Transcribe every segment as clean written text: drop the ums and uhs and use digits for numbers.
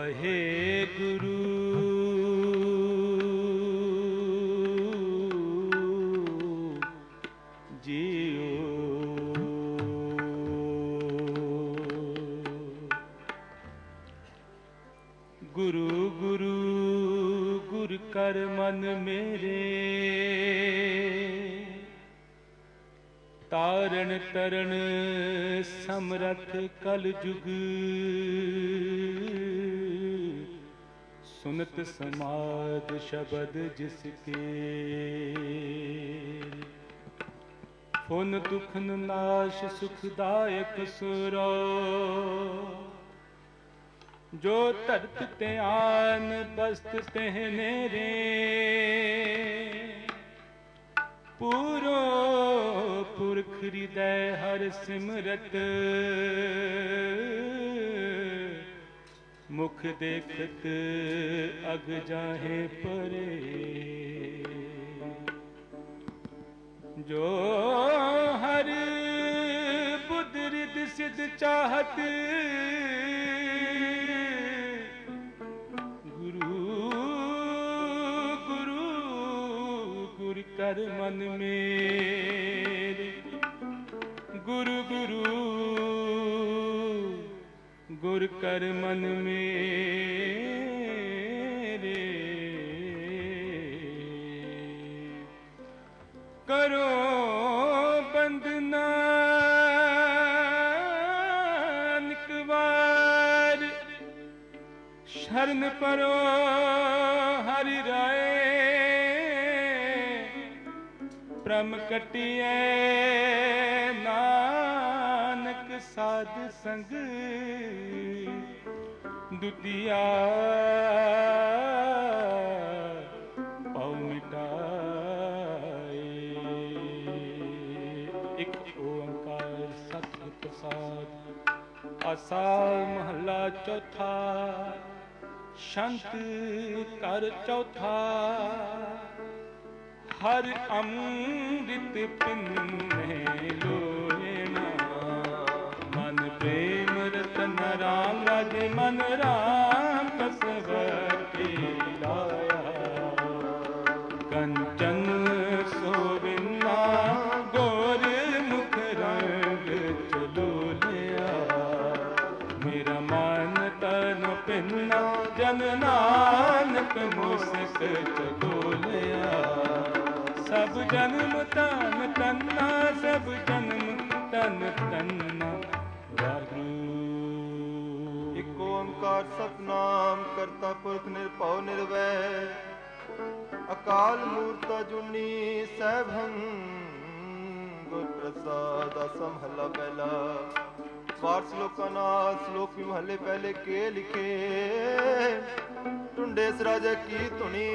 Waheguru JIO. ਗੁਰੂ ਗੁਰੂ ਗੁਰ ਕਰ ਮਨ ਮੇਰੇ, ਤਾਰਨ ਤਰਨ ਸਮਰਥ ਕਲ ਜੁਗ। ਸੁਨਤ ਸਮਾਦ ਸ਼ਬਦ ਜਿਸ ਕੇ, ਫੁਨ ਦੁਖਨ ਨਾਸ਼ ਸੁਖਦਾਇਕ ਸੁਰੋ। ਜੋ ਧਰਤ ਤੇ ਆਨ ਬਸਤ ਤਹ ਨੇਰੇ, ਪੂਰੋ ਪੁਰਖ ਹਿਰਦੈ ਹਰ ਸਿਮਰਤ। ਮੁਖ ਦੇਖਤ ਅਗ ਜਾਹੇ ਪਰੇ, ਜੋ ਹਰ ਬੁੱਧ ਰਿਦ ਸਿਧ ਚਾਹਤ। ਗੁਰੂ ਗੁਰੂ ਗੁਰ ਕਰ ਮਨ ਮੇਰੇ, ਗੁਰੂ ਗੁਰੂ ਗੁਰ ਕਰ ਮਨ ਮੇਰੇ। ਕਰੋ ਬੰਦਨਾ ਨਿਕਵਾਰ, ਸ਼ਰਨ ਪਰੋ ਹਰਿ ਰਾਏ। ਪ੍ਰਮ ਕਟਿਐ ਨਾਨਕ ਸਾਧ ਸੰਗ, ਦੁਤੀਆ ਪਉ ਮਿਟਾਏ। ਇਕ ਓੰਕਾਰ ਸਤਿ ਪ੍ਰਸਾਦ। ਆਸਾ ਮਹੱਲਾ ਚੌਥਾ। ਸ਼ੰਤ ਕਰ ਚੌਥਾ। ਹਰ ਅੰਮ੍ਰਿਤ ਪਿੰਨੇ ਲੋਇਣਾ, ਮਨ ਪ੍ਰੇਮ ਰਤਨ ਰਾਮ ਰਾਜੇ। ਮਨ ਰਾਮ ਕਸਵਤੀ ਲਾਇਆ, ਕੰਚਨ ਸੋਵਿਨਾ ਗੋਰ ਮੁਖ ਰੰਗ ਚਲੋਲਿਆ। ਮੇਰਾ ਮਨ ਤਨ ਪਿੰਨਾ ਜਨ ਨਾਨਕ ਮੁਸਕ ਚਲੋਲਿਆ। ਸਭ ਜਨਮ ਤਨ ਤੰਨਾ, ਸਭ ਜਨਮ ਤਨ ਤੰਨਾ। ਇਕ ਓੰਕਾਰ ਸਤਿਨਾਮ ਕਰਤਾ ਪੁਰਖ ਨਿਰਭਉ ਨਿਰਵੈਰ, ਅਕਾਲ ਮੂਰਤ ਅਜੂਨੀ ਸੈਭੰ ਗੁਰ ਪ੍ਰਸਾਦ। ਆਸਾ ਮਹੱਲਾ ਪਹਿਲਾ। ਵਾਰ ਸ਼ਲੋਕਾਂ ਨਾਲ ਸ਼ਲੋਕ ਵੀ ਮਹੱਲੇ ਪਹਿਲੇ ਕੇ ਲਿਖੇ। ਟੁੰਡੇ ਇਸ ਰਾਜਾ ਕੀ ਧੁਨੀ,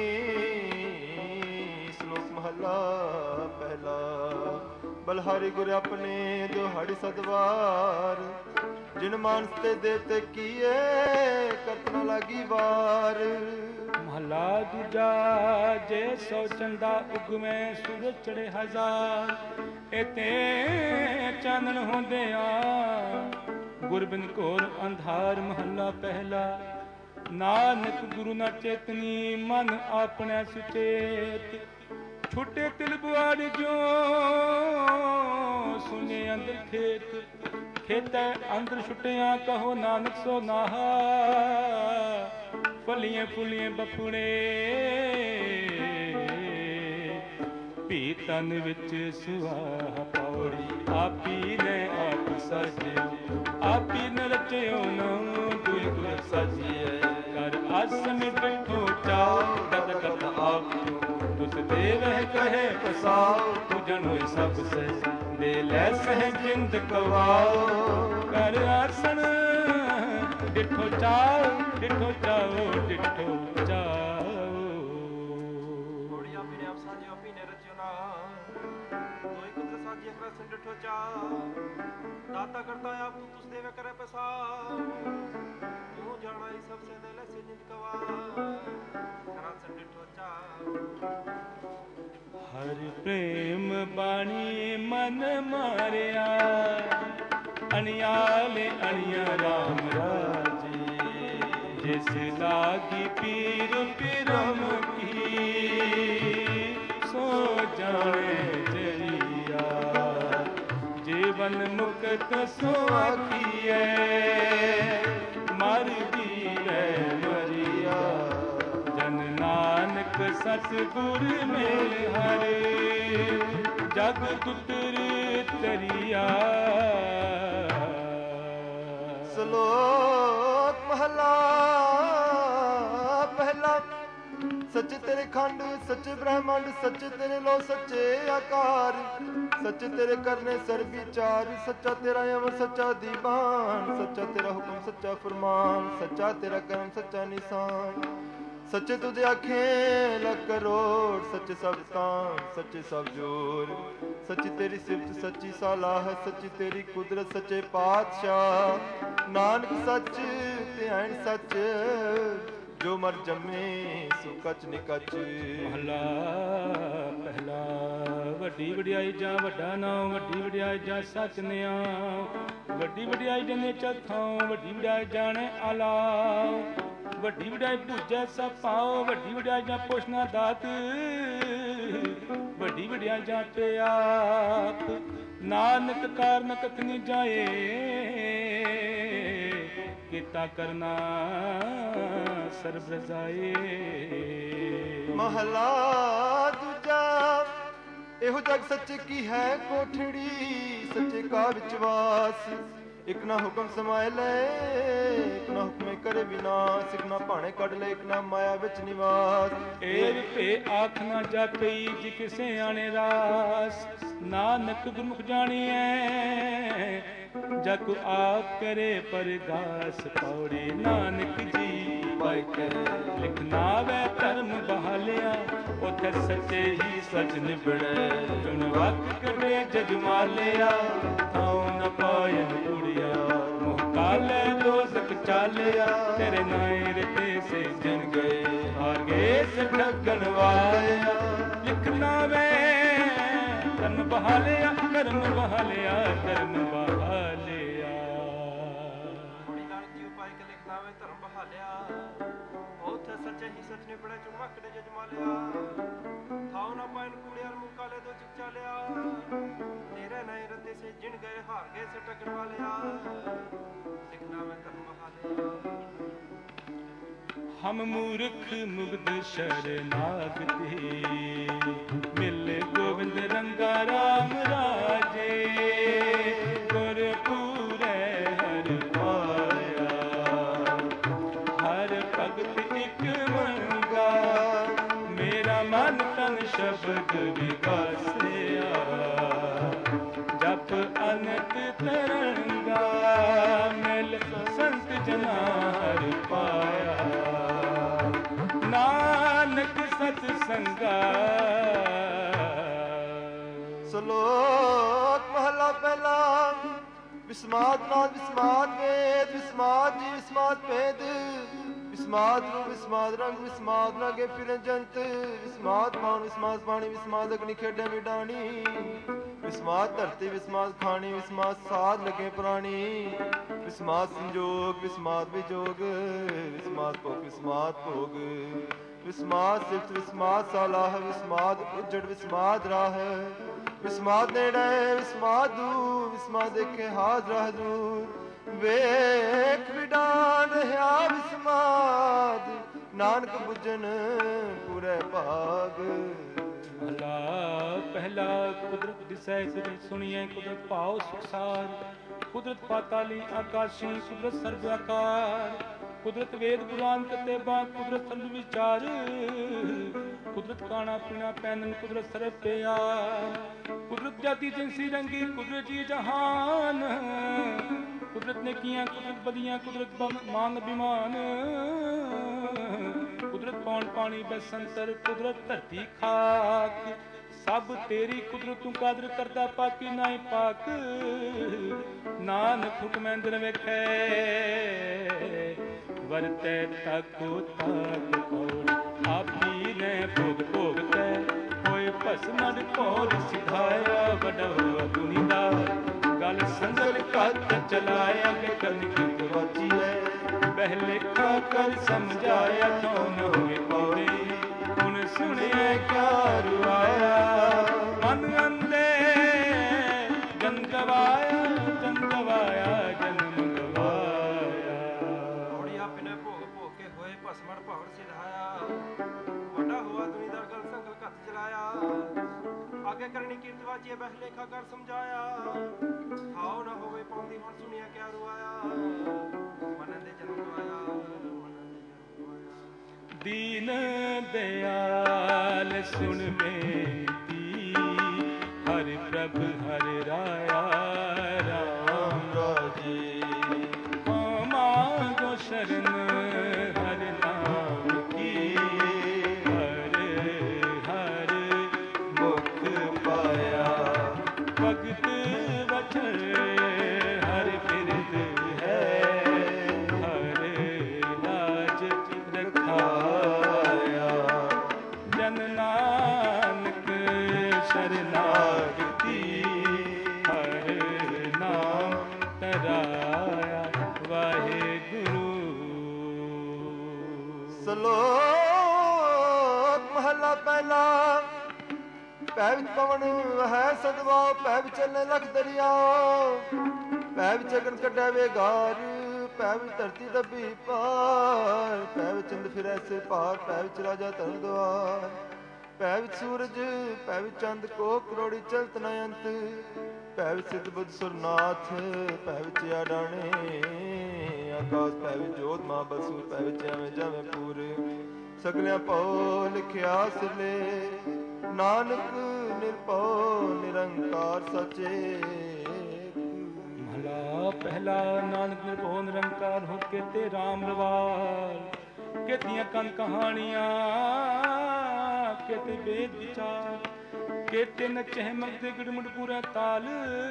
ਸ਼ਲੋਕ ਮਹੱਲਾ ਪਹਿਲਾ। ਬਲਹਾਰੀ ਗੁਰ ਆਪਣੇ ਜੋ ਹੜਿ ਸਦਵਾਰ, ਜਿਨ ਮਾਨਸ ਤੇ ਦੇਵਤੇ ਕੀਏ ਕਰਤ ਨ ਲਾਗੀ ਵਾਰ। ਮਹਲਾ ਦੂਜਾ। ਜੇ ਸੋ ਚੰਦਾ ਉਗਮੈ ਸੂਰਜ ਚੜੇ ਹਜ਼ਾਰ, ਇਤੇ ਚਾਨਣ ਹੁੰਦਿਆ ਗੁਰਬਿਨ ਘੋਰ ਅੰਧਾਰ। ਮਹੱਲਾ ਪਹਿਲਾ। ਨਾਨਕ ਗੁਰੂ ਨਾ ਚੇਤਨੀ, ਮਨ ਆਪਣੇ ਸੁਚੇਤ। ਛੁੱਟੇ ਤਿਲ ਬੁਆਰ ਜੋ, ਸੁਨੇ ਅੰਦਰ ਖੇਤ। ਖੇਤੈ ਅੰਦਰ ਛੁੱਟਿਆ ਕਹੋ ਨਾਨਕ ਸੋ ਨਾਹਾ। ਫਲੀਆਂ ਫੁਲੀਆਂ ਬਪੁੜੇ, ਭੀ ਤਨ ਵਿੱਚ ਸੁਆਹ ਪੌੜੀ। ਆਪੀ ਨੇ ਆਪ ਸਾਜਿਓ, ਆਪੀ ਨ ਰਚਿਓ ਨਾਉ। ਦੁਇ ਗੁਰ ਸਾਜੀਐ ਕਰ ਆਸਨ ਡਿਠੋ ਚਾਉ। ਕਦ ਕਦ ਆਪ ਤੁਸ ਦੇ ਰਹਿ ਕਹੇ ਪਸਾਉ। ਪੂਜਨ ਹੋਇ ਸਭ ਸੇ ਦੇ ਲੈ ਸਹਿ ਜਿੰਦ ਕਵਾਉ। ਕਰ ਆਸਣ ਡਿਠੋ ਚਾਉ, ਡਿਠੋ ਚਾਉ, ਡਿਠੋ ਚਾਉ। ਘੋੜੀ ਆਪੀ ਨੇ ਆਪ ਸਾਜਿਓ, ਆਪੀ ਨੇ ਰਚਿਓ ਨਾਉ। ਦੋਇ ਕੁਦਰ ਸਾਜਿਐ ਕਰ ਆਸਣ ਡਿਠੋ ਚਾਉ। ਦਾਤਾ ਕਰਤਾ ਆਪ ਤੂੰ ਤੁਸ ਦੇਵੇ ਕਰੇ ਪਸਾਉ। ਤੂੰ ਜਾਣਾ ਹੀ ਸਭ ਸੇ ਦੇ ਲੈ ਸੇ ਜਿੰਦ ਕਵਾਉ। ਕਰ ਆਸਣ ਡਿਠੋ ਚਾਉ। ਹਰ ਪ੍ਰੇਮ ਬਾਣੀ ਮਨ ਮਾਰਿਆ, ਅਣਿਆਲੇ ਅਣਿਆ ਰਾਮ ਰਾਜੇ। ਜਿਸ ਲਾਗੀ ਪੀਰ ਪਿਰਮ ਕੀ ਸੋ ਜਾਣੇ ਜਰੀਆ ਜੀਵਨ ਮੁਕਤ ਸੋ ਆਖੀਐ ਮਰਦੀ ਹੈ ਮਰੀਆ ਜਨ ਨਾਨਕ ਸਤਿਗੁਰ ਮਿਲ ਹਰਿ ਜਗ ਤੁਤਰ ਤਰੀਆ। ਸ਼ਲੋਕ ਮਹਲਾ ਪਹਿਲਾ। ਸੱਚ ਤੇਰੇ ਖੰਡ ਸੱਚ ਬ੍ਰਹਮੰਡ ਸੱਚ ਤੇਰੇ ਲੋ ਸੱਚੇ ਆਕਾਰ ਸੱਚ ਤੇਰੇ ਕਰਨੇ ਸਰ ਵਿਚਾਰ ਸੱਚਾ ਤੇਰਾ ਅਮਰ ਸੱਚਾ ਦੀਵਾਨ ਸੱਚਾ ਤੇਰਾ ਹੁਕਮ ਸੱਚਾ ਫਰਮਾਨ ਸੱਚਾ ਤੇਰਾ ਕਰਮ ਸੱਚਾ ਨਿਸ਼ਾਨ ਸੱਚੇ ਤੁਧ ਆਖੇ ਲੱਖ ਕਰੋੜ ਸੱਚੇ ਸਭ ਤਾਨ ਸੱਚੇ ਸਭ ਜੋਰ ਸੱਚੀ ਤੇਰੀ ਸਿਫਤ ਸੱਚੀ ਸਲਾਹ ਸੱਚੀ ਤੇਰੀ ਕੁਦਰਤ ਸੱਚੇ ਪਾਤਸ਼ਾਹ ਨਾਨਕ ਸੱਚ ਤੇ ਐਨ ਸੱਚ ਜੋ ਮਰ ਜੰਮੇ ਸੋ ਕਚ ਨਿਕਚ। ਮਹਲਾ ਪਹਿਲਾ। ਵੱਡੀ ਵਡਿਆਈ ਜਾਂ ਵੱਡਾ ਨਾਮ ਵੱਡੀ ਵਡਿਆਈ ਜਾਂ ਸੱਚ ਨਿਆਂ ਵੱਡੀ ਵਡਿਆਈ ਜਨੇ ਚਥਾਂ ਵੱਡੀ ਵਡਿਆਈ ਜਾਣੇ ਆਲਾ ਵੱਡੀ ਵਡਿਆਈ ਭੁਜੈ ਸਭ ਪਾਓ ਵੱਡੀ ਵਡਿਆਈ ਜਾਂ ਪੁੱਛਣਾ ਦਾਤ ਵੱਡੀ ਵਡਿਆਈ ਜਾਂ ਤੇ ਆਪ ਨਾਨਕ ਕਾਰਨ ਕਥਨੀ ਜਾਏ ਕੀਤਾ ਕਰਨਾ ਸਰਬ ਰਜ਼ਾਏ। ਮਹਲਾ ਦੂਜਾ। ਇਹੋ ਜਗ ਸੱਚੇ ਕੀ ਹੈ ਕੋਠੜੀ ਸੱਚੇ ਕਾ ਵਿਚਵਾਸ ਇਕ ਨਾ ਹੁਕਮ ਸਮਾਏ ਲੈ ਇਕ ਨਾ ਹੁਕਮੇ ਕਰੇ ਵਿਨਾਸ਼ ਇਕ ਨਾ ਭਾਣੇ ਕੱਢ ਲੈ ਇਕ ਨਾ ਮਾਇਆ ਵਿੱਚ ਨਿਵਾਸ ਏਵ ਭੇ ਆਖ ਨਾ ਜਾਪਈ ਜਿ ਕਿਸੇ ਆਣੇ ਰਾਸ ਨਾਨਕ ਗੁਰਮੁਖ ਜਾਣੀਐ ਜਗ ਆਪ ਕਰੇ ਪਰਗਾਸ ਪੌੜੀ ਨਾਨਕ ਜੀ ਪਾਇ ਕੇ ਲਿਖ ਨਾਵੇ ਧਰਮ ਬਹਾਲਿਆ ਉਥੇ ਸੱਚੇ ਹੀ ਸਚ ਨਿਬੜੈ ਚੁਣ ਵਕ ਕਰੇ ਜਗ ਮਾਲਿਆ ਥਾਉ ਨ ਪਾਇਨ ਕੁੜਿਆ ਮੋਹ ਕਾਲੇ ਦੋਜ਼ਖ ਚਾਲਿਆ ਤੇਰੇ ਨਾਏ ਰਤੇ ਸੇ ਜਨ ਗਏ ਹਾਰ ਗਏ ਸਠਗਣ ਵਾਲਿਆ ਲਿਖ ਨਾਵੇ ਧਰਮ ਬਹਾਲਿਆ ਕਰਮ ਬਹਾਲਿਆ ਕਰਮ ਬਹਾਲਿਆ। ਬੜੀ ਨਾਨਕ ਜੀ ਉਪਾਇ ਕੇ ਲਿਖ ਨਾਵੇ ਧਰਮ ਬਹਾਲਿਆ ਉਥੇ ਸੱਚੇ ਹੀ ਸੱਚ ਨੇ ਬੜਾ ਚੁਣ ਮੱਕੜੇ ਜਜਮਾਲਿਆ ਥਾਉ ਨਾ ਪਾਇਨ ਕੂੜਿਆਰ ਮੂੰਹ ਕਾਲੇ ਦੋ ਚਿਕ ਚਾਲਿਆ ਤੇਰੇ ਨਏ ਰੱਤੇ ਸੇ ਜਿਣ ਗਏ ਹਾਰ ਗਏ ਸੇ ਟੱਕਰ ਵਾਲਿਆ ਲਿਖ ਨਾਵੇ ਧਰਮ ਬਹਾਲਿਆ। ਹਮ ਮੂਰਖ ਮੁਗਧ ਸ਼ਰਨਾਗਤੇ ਮਿਲ ਗੋਬਿੰਦ ਰੰਗਾ ਰਾਮ ਰਾਜੇ ਗੁਰ ਪੂਰੇ ਹਰਿ ਪਾਇਆ ਹਰ ਭਗਤ ਇਕ ਮੰਗਾ ਮੇਰਾ ਮਨ ਤਨ ਸ਼ਬਦ ਵਿਗਾਸਿਆ ਜਪ ਅਨੰਤ ਤਰੰਗਾ ਮਿਲ ਸੰਤ ਜਨਾ ਹਰਿ ਪਾਇਆ ਨਾਨਕ ਸਤ ਸੰਗਾ। ਸ਼ਲੋਕ ਮਹਲਾ ਪਹਿਲਾ। ਵਿਸਮਾਦ ਨਾਦ ਵਿਸਮਾਦ ਵੇਦ ਵਿਸਮਾਦ ਜੀ ਵਿਸਮਾਦ ਭੇਦ ਵਿਸਮਾਦ ਰੂਪ ਵਿਸਮਾਦ ਰੰਗ ਵਿਸਮਾਦ ਲਾਗੇ ਫਿਰਨ ਜੰਤ ਵਿਸਮਾਦ ਮਾਨ ਵਿਸਮਾਦ ਪਾਣੀ ਵਿਸਮਾਦ ਅਗਨੀ ਖੇਡੇ ਮਿਡਾਣੀ ਵਿਸਮਾਦ ਧਰਤੀ ਵਿਸਮਾਦ ਖਾਣੀ ਵਿਸਮਾਦ ਸਾਧ ਲਗੇ ਪ੍ਰਾਣੀ ਵਿਸਮਾਦ ਸੰਜੋਗ ਵਿਸਮਾਦ ਵਿਜੋਗ ਵਿਸਮਾਦ ਭੋਗ ਵਿਸਮਾਦ ਭੋਗ ਵਿਸਮਾਦ ਸਿਫਤ ਵਿਸਮਾਦ ਸਲਾਹ ਵਿਸਮਾਦ ਉਜੜ ਵਿਸਮਾਦ ਰਾਹ ਵਿਸਮਾਦ ਨੇੜੇ ਵਿਸਮਾਦ ਦੂਰ ਵਿਸਮਾਦ ਦੇਖੇ ਹਾਜ਼ਰ ਹਜ਼ੂਰ ਵੇਖ ਵਿਡਾਨ ਰਹਾ ਵਿਸਮਾਦ ਨਾਨਕ ਬੁੱਝਣ ਪੂਰੇ ਭਾਗ। ਮਹਲਾ ਪਹਿਲਾ। ਕੁਦਰਤ ਦਿਸੈ ਸ੍ਰੀ ਸੁਣੀਐ ਕੁਦਰਤ ਭਾਉ ਸੁਖਸਾਰ ਕੁਦਰਤ ਪਾਤਾਲੀ ਆਕਾਸ਼ੀ ਕੁਦਰਤ ਸਰਬ ਆਕਾਰ ਕੁਦਰਤ ਵੇਦ ਪੁਰਾਨ ਕਤੇਬਾਂ ਕੁਦਰਤ ਸੰਧ ਵਿਚਾਰ ਕੁਦਰਤ ਖਾਣਾ ਪੀਣਾ ਪਹਿਨਣ ਕੁਦਰਤ ਸਰਬ ਪਿਆਰ ਕੁਦਰਤ ਜਾਤੀ ਜਿੰਸੀ ਰੰਗੀ ਕੁਦਰਤ ਜੀ ਜਹਾਨ ਕੁਦਰਤ ਨੇ ਕੀਆਂ ਕੁਦਰਤ ਬਦੀਆਂ ਕੁਦਰਤ ਮਾਨ ਅਭਿਮਾਨ ਕੁਦਰਤ ਪੌਣ ਪਾਣੀ ਬਸੰਤਰ ਕੁਦਰਤ ਧਰਤੀ ਖਾਕ ਸਭ ਤੇਰੀ ਕੁਦਰਤ ਤੂੰ ਕਾਦਰ ਕਰਦਾ ਪਾਕੀ ਨਾਹੀ ਪਾਕ ਨਾਨਕ ਹੁਕਮੈ ਅੰਦਰ ਵੇਖੈ ਵਰਤੈ ਤਾਕੋ ਤਾਕ ਕੌੜ ਆਪੀ ਨੇ ਭੋਗ ਭੋਗਤੈ ਹੋਏ ਭਸਮਨ ਕੌਰ ਸਿਧਾਇਆ ਵਡੋ ਅਗੁਣੀ ਦਾ ਗੱਲ ਸੰਗਲ ਕੱਤ ਚਲਾਇਆ ਕਿ ਕਰਨੀ ਕੀ ਵਾਚੀ ਹੈ ਪਹਿਲੇ ਖਾਕਰ ਸਮਝਾਇਆ ਤੋਂ ਨ ਹੋਏ ਪੌੜੀ ਹੁਣ ਸੁਣਿਆ ਕਿਆ ਰੁਆਇਆ ਮਨ ਅੰਦੇ ਜਨ ਗਵਾਇਆ ਜਨਮ ਗਵਾਇਆ ਪੌੜੀ ਆਪਨੇ ਭੋਗ ਭੋਗ ਕੇ ਹੋਏ ਭਸਮਣ ਭਵਨ ਸਿਧਾਇਆ ਵੱਡਾ ਹੋਆ ਦੁਨੀਦਾਰ ਗਲ ਸੰਗਲ ਘੱਤ ਚਲਾਇਆ ਆਗੇ ਕਰਨੀ ਕੀਰਤ ਵਾਜੀਏ ਬਹਿ ਲੇਖਾ ਕਰ ਸਮਝਾਇਆ ਖਾਓ ਨਾ ਹੋਵੇ ਪਾਉਂਦੀ ਹੁਣ ਸੁਣਿਆ ਕਿਆ ਰੁਆਇਆ ਮਨ ਦੇ ਜਨਮ ਗਵਾਇਆ ਦੀਨ ਦਿਆਲ ਸੁਣ ਬੇਨਤੀ ਹਰਿ ਪ੍ਰਭ ਹਰਿ ਰਾਇਆ ਰਾਮ ਰਾਜੇ ਮਾਂਗੋ ਸ਼ਰਨ ਹਰਿ ਨਾਮ ਕੀ ਹਰ ਹਰ ਮੁਖ ਪਾਇਆ ਭਗਤ ਵਚਨ ਹਰਿ ਬਿਰਦ ਹੈ ਹਰ ਲਾਜ ਰਖਾਇਆ ਜਨ ਨਾਨਕ ਸ਼ਰਨਾਗਤੀ ਹਰ ਨਾਮ ਤਰਾਇਆ ਵਾਹਿਗੁਰੂ ਸਲੋਕ ਮਹਲਾ ਪਹਿਲਾ ਪੈ ਵਿੱਚ ਪਵਨ ਹੈ ਸਦਵਾ ਪੈ ਵਿੱਚ ਚੱਲੇ ਲਖ ਦਰਿਆ ਪੈ ਵਿੱਚ ਅਗਨ ਕੱਢੈ ਵੇਗਾਰ ਪੈ ਵਿੱਚ ਧਰਤੀ ਦੱਬੀ ਪਾਰ ਪੈ ਵਿੱਚ ਚੰਦ ਫਿਰੈ ਸੇ ਪਾਰ ਪੈ ਵਿੱਚ ਰਾਜਾ ਧਨ ਦੁਆਰ ਪੈ ਵਿੱਚ ਸੂਰਜ ਪੈ ਵਿੱਚ ਚੰਦ ਕੋ ਕਰੋੜੀ ਚਲਤ ਨ ਅੰਤ ਪੈ ਵਿੱਚ ਸਿੱਧ ਬੁੱਧ ਸੁਰਨਾਥ ਪੈ ਵਿੱਚ ਆਡਾਣੇ ਆਕਾਸ਼ ਪੈ ਵਿੱਚ ਜੋਤ ਮਾਂ ਬਸੂ ਪੈ ਵਿੱਚ ਐਵੇਂ ਜਾਵੇਂ ਪੂਰ ਸਗਲਿਆਂ ਭਉ ਲਿਖਿਆ ਸਿਲੇ ਨਾਨਕ ਨਿਰਭਉ ਨਿਰੰਕਾਰ ਸਚੇ ਮਹਲਾ ਪਹਿਲਾ ਨਾਨਕ ਨਿਰਭਉ ਨਿਰੰਕਾਰ ਹੋ ਕੇ ਤੇ ਰਾਮ ਰਵਾਲ ਕਿਤੀਆਂ ਕੰਨ ਕਹਾਣੀਆਂ ਕਿਤੇ ਵੇਦ ਵਿਚਾਰ ਕਿਤੇ ਨਚਹਿ ਮਗਦੇ ਗਿੜਮੁੜ ਪੂਰਾ ਤਾਲ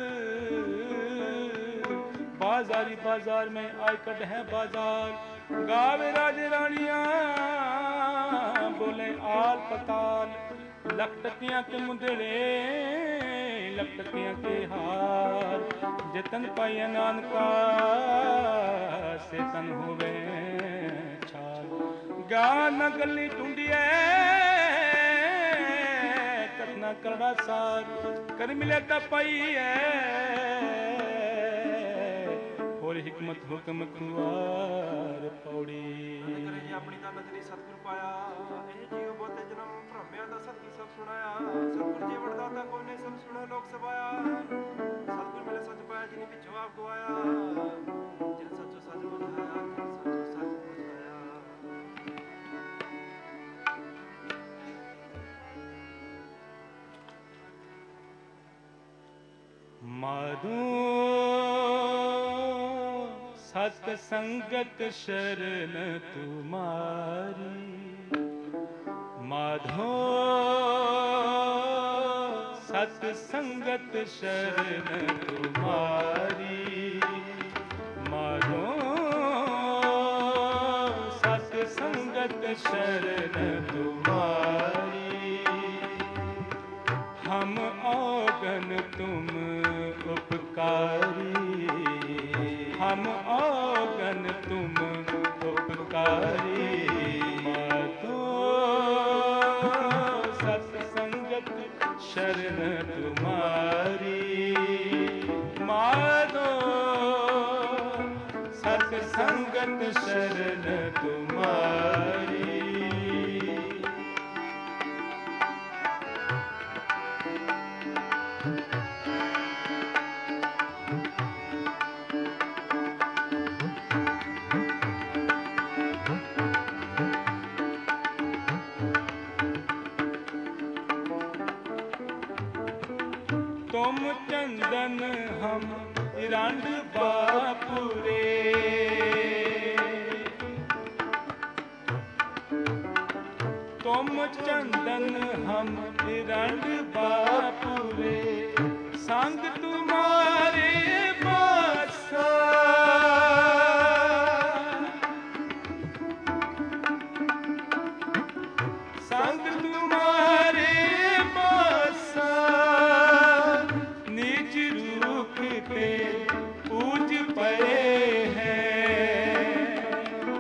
ਬਾਜ਼ਾਰੀ ਬਾਜ਼ਾਰ ਮੈਂ ਆਇ ਕੱਢ ਹੈ ਬਾਜ਼ਾਰ ਗਾਵੇ ਰਾਜੇ ਰਾਣੀਆਂ ਬੋਲੇ ਆਲ ਪਤਾਲ ਲਖ ਟਕੀਆਂ ਕੇ ਮੁੰਦੜੇ ਲਖ ਟਕੀਆਂ ਕੇ ਹਾਰ ਜਤਨ ਪਾਇਆ ਨਾਨਕਾ ਸੇ ਤਨ ਹੋਵੇ ਛਾਲ ਗਾ ਨ ਗੱਲੀ ਟੁੰਡੀਐ ਕਤਨਾ ਕਰੜਾ ਸਾਰ ਕਰ ਮਿਲੇ ਤਾਂ ਪਾਈਐ ਹੋਰ ਹਕਮਤ ਹੁਕਮ ਕੁਆਰ ਪੌੜੀ ਕਰੇ ਜੀ ਆਪਣੀ ਤਾਂ ਨਜ਼ਰੀ ਸਤਿਗੁਰ ਪਾਇਆ ਇਹ ਜੀਵ ਬਹੁਤੇ ਜਨਮ ਭ੍ਰਮਿਆ ਦਾ ਸਤਿਗੁਰ ਸਭ ਸੁਣਾਇਆ ਸਤਿਗੁਰ ਜੀ ਵਰਦਾਤਾ ਕੋਈ ਨਹੀਂ ਸਭ ਸੁਣੇ ਲੋਕ ਸਭਾਇਆ ਸਤਿਗੁਰ ਮਿਲੇ ਸੱਚ ਪਾਇਆ ਜਿਨੀ ਵਿੱਚੋਂ ਆਪ ਗਵਾਇਆ ਜਿਨ ਸੱਚੋ ਸੱਚ ਬੁਝਾਇਆ ਜਿਨ ਸੱਚੋ ਸੱਚ ਬੁਝਾਇਆ ਮਾਧੂ ਸਤ ਸੰਗਤ ਸ਼ਰਨ ਤੁਮਾਰੀ ਮਾਧੋ ਸਤ ਸੰਗਤ ਸ਼ਰਨ ਤੁਮਾਰੀ ਮਾਧੋ ਸਤ ਸੰਗਤ ਸ਼ਰਨ ਤੁਮਾਰੀ ਹਮ ਔਗਨ ਤੁਮ उपकारी हम औगन तुम उपकारी माधो सत्संगत शरण तुम्हारी माधो सत्संगत शरण तुम्हारी तुम चंदन हम रंड बापुरे तुम चंदन हम रंड बापुरे संग तुम्हारे बासा संग तुम्हारे बासा निज रूप पे पूज पए हैं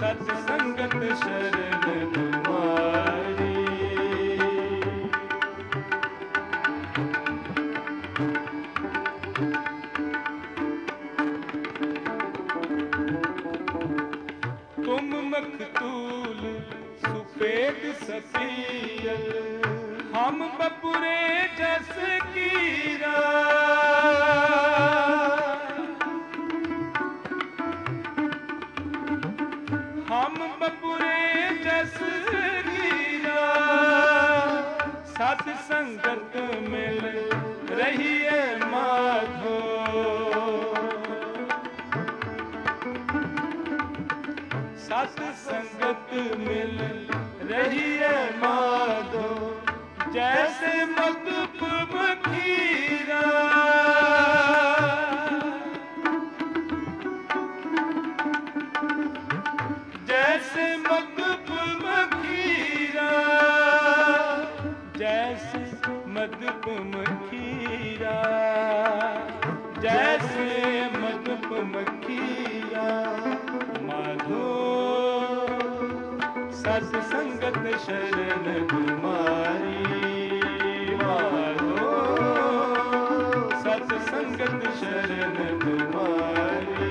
सत्संगत शरण तुम्हारी। तुम मखतूल सुफेद सफियल, हम बपुरे जस कीरा। हम बपुरे जस कीरा, सत संगत मिल रही है माधो। सत संगत मिल रही है माधो, जैसे मधुप मखीरा। जैसे मधुप मखीरा, जैसे मधुप मखीरा, जैसे मधुप मखीरा। माधो सत संगत शरण तुम्हारी। माधो सत संगत शरण तुम्हारी।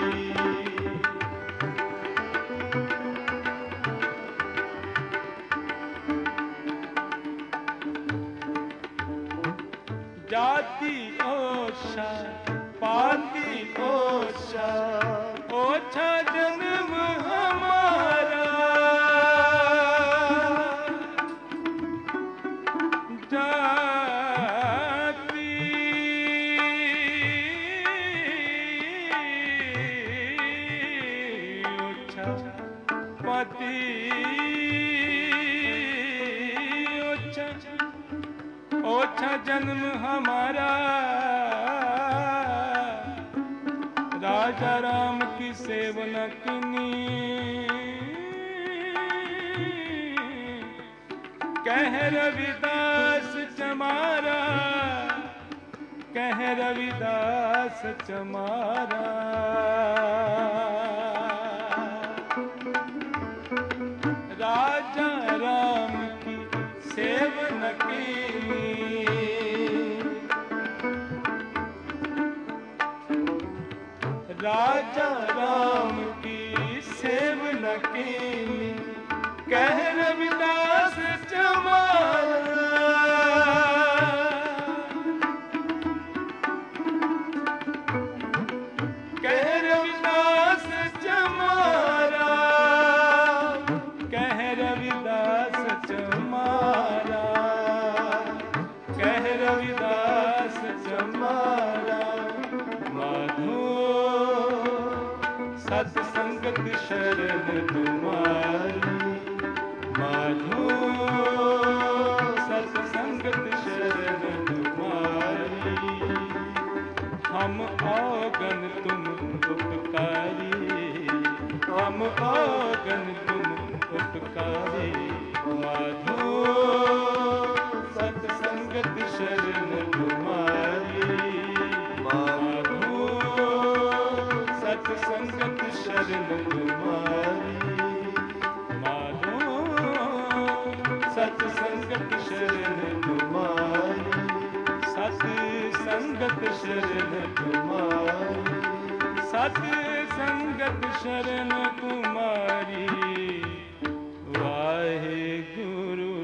जाति ओछा पाति ओछा, ओछा जन्म हमारा। जाति ओछा पाति ओछा, ओछा जन्म हमारा। राजा राम की सेवना किनी, कह रविदास चमारा। कह रविदास चमारा। राजा राम की सेवना कीनी, राजा राम की सेवना कीनी, कह रविदास चमारा। कह रविदास चमारा, कह रविदास चमारा, कह रविदास चमारा। माधो सत संगत शरण तुम्हारी। माधो सत संगत शरण तुम्हारी। हम औगन तुम उपकारी, हम औगन तुम उपकारी। माधो सत संगत शरण तुम्हारी। माधो सत संगत शरण तुम्हारी। माधो सत संगत शरण तुम्हारी। सत संगत शरण तुम्हारी। सत संगत शरण तुम्हारी। वाहेगुरु।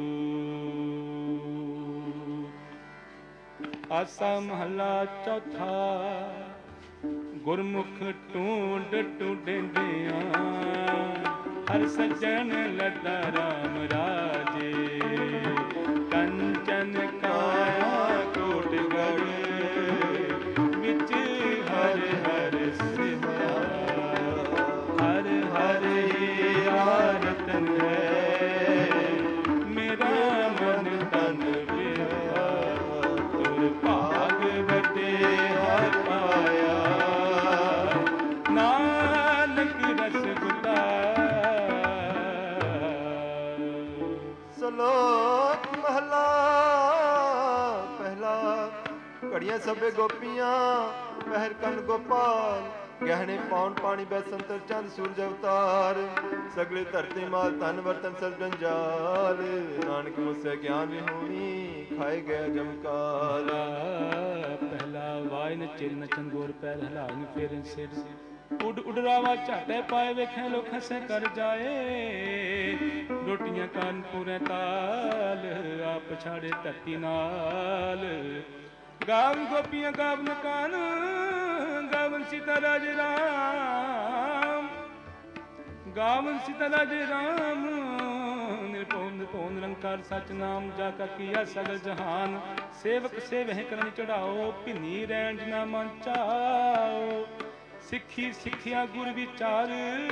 आसा महला चौथा। गुरमुख टूंड टूंडिया, हर सज्जन लदा राम राजे। कंचन काया कोटगढ़, विच हर हर सिमरा। हर हर आरतन है, मेरा मन तन बिरहा। तुर भाग बटे हर पाया, नानक रसगुल्ला। सलोक महला पहला। घड़ियां सबे गोपियां, पहर कन गोपाल। ਗਹਿਣੇ ਪਾਉਣ ਪਾਣੀ ਬੈ ਸੰਤਰ ਚੰਦ ਸੂਰਜ ਅਵਤਾਰ ਸਗਲੇ ਧਰਤੀ ਮਾਲ ਧਨ ਵਰਤਨ ਸਭ ਜੰਜਾਲ ਨਾਨਕ ਮੁਸੇ ਗਿਆਨ ਵਿਹੂਣੀ ਖਾਏ ਗਿਆ ਜਮਕਾਲ ਪਹਿਲਾ ਵਾਇਨ ਚਿਰਨ ਚੰਗੋਰ ਪੈਰ ਹਲਾਨ ਫੇਰਨ ਸਿਰ ਉੱਡ ਉਡਰਾਵਾ ਝਾਟੇ ਪਾਏ ਵੇਖੇ ਲੋਕ ਹੱਸੇ ਕਰ ਜਾਏ ਰੋਟੀਆਂ ਕਾਨ ਪੂਰੇ ਤਾਲ ਆਪ ਛਾੜੇ ਧਰਤੀ ਨਾਲ ਗਾਵਨ ਗੋਪੀਆਂ ਗਾਵਨ ਕਾਨ ਗਾਵਨ ਸੀਤਾ ਰਾਜ ਰਾਮ ਗਾਵਨ ਸੀਤਾ ਰਾਜ ਰਾਮ ਨਿਰਭਉ ਨਿਰਭਉ ਨਿਰੰਕਾਰ ਸਚ ਨਾਮ ਜਾ ਕਾ ਕੀਆ ਸਗਲ ਜਹਾਨ ਸੇਵਕ ਸੇਵਹਿ ਕਰਨ ਚੜਾਓ ਭਿੰਨੀ ਰਹਿਣ ਜਿਨਾ ਮਨ ਚਾਓ ਸਿੱਖੀ ਸਿੱਖਿਆ ਗੁਰ ਵਿਚਾਰ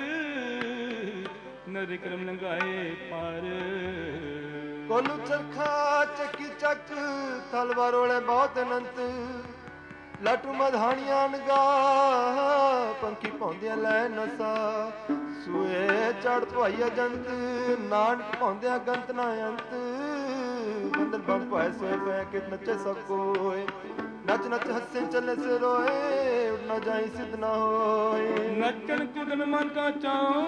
ਨਰ ਕਰਮ ਲੰਘਾਏ ਪਾਰ ਕੋਲੂ ਚਰਖਾ ਚੱਕੀ ਚੱਕ ਤਲਵਾਰ ਵਾਲੇ ਬਹੁਤ ਅਨੰਤ ਲਾਟੂ ਮਧਾਣੀਆਂ ਨਗਾ ਪੰਖੀ ਪਾਉਂਦਿਆਂ ਲੈ ਨਸਾ ਸੂਏ ਚੜ ਭਾਈ ਅਜੰਤ ਨਾਨਕ ਪਾਉਂਦਿਆਂ ਗੰਤ ਨਾ ਅੰਤ ਬੰਦਨ ਬੰਦ ਭਾਏ ਸੋਏ ਪੈ ਕਿ ਨੱਚੇ ਸਭ ਕੋਏ ਨੱਚ ਨੱਚ ਹੱਸੇ ਚੱਲੇ ਸੇ ਰੋਏ ਉੱਡ ਨਾ ਜਾਈ ਸਿੱਧ ਨਾ ਹੋਏ ਨੱਚਣ ਕੁਦਨ ਮਨ ਕਾ ਚਾਓ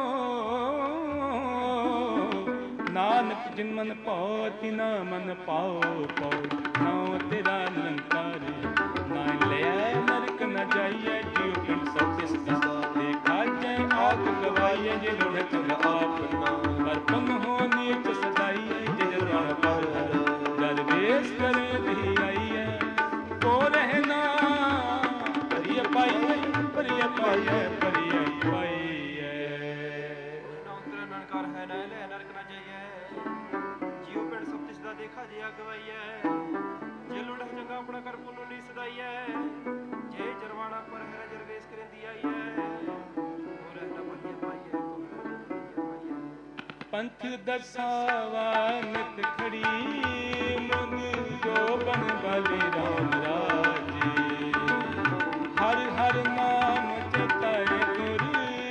ਨਾਨਕ ਜਿਨ ਮਨ ਭਾਉ ਤਿਨਾ ਮਨ ਪਾਓ ਪਾਓ ਨਾਉ ਤੇਰਾ ਨਿਰੰਕਾਰ ਨਾਮ ਲਿਆ ਨਰਕ ਨ ਜਾਈਏ ਜਿਉ ਪਿੰਡ ਸਭ ਤਿਸ ਦਿਸਾ ਦੇਖਾ ਜੈ ਆਪ ਗਵਾਈਏ ਜੇ ਲੋੜ ਤੁਮ ਆਪ ਨਾਮ ਅਰਪਨ ਹੋ ਨੀਚ ਸਦਾਈਏ ਜੇ ਜਰਵਾਣ ਪਰ ਦਰਵੇਸ਼ ਕਰੇ ਦੀ ਆਈਏ ਕੋ ਰਹਿਣਾ ਪਰਿਆ ਪਾਈਏ ਪਰਿਆ ਪਾਈਏ ਪਰਿਆ ਪਾਈਏ ਨੌਤਰ ਨਨਕਾਰ ਹੈ ਨਾ ਲੈ ਨਰਕ ਨਾ ਜਾਈਏ ਜਿਉ ਪਿੰਡ ਸਭ ਤਿਸ ਦਾ ਦੇਖਾ ਜੇ ਅਗਵਾਈਏ ਜੇ ਲੋੜ ਚੰਗਾ ਆਪਣਾ ਕਰ ਪੁੰਨੂ ਨੀ ਸਦਾਈਏ ਜੇ ਜਰਵਾਣਾ ਪਰ ਹੈ ਜਰਵੇਸ਼ ਕਰੇਂਦੀ ਆਈਏ ਕੋ ਰਹਿਣਾ ਪਰਿਆ ਪਾਈਏ ਕੋ ਰਹਿਣਾ ਪਾਈਏ ਪੰਥ ਦਸਾਵਾ ਨਿਤ ਖੜੀ ਮਨ ਜੋ ਬਨ ਬਲੀ ਰਾਮ ਰਾਜੇ ਹਰ ਹਰ ਨਾਮ ਚਿਤਾਏ ਗੁਰ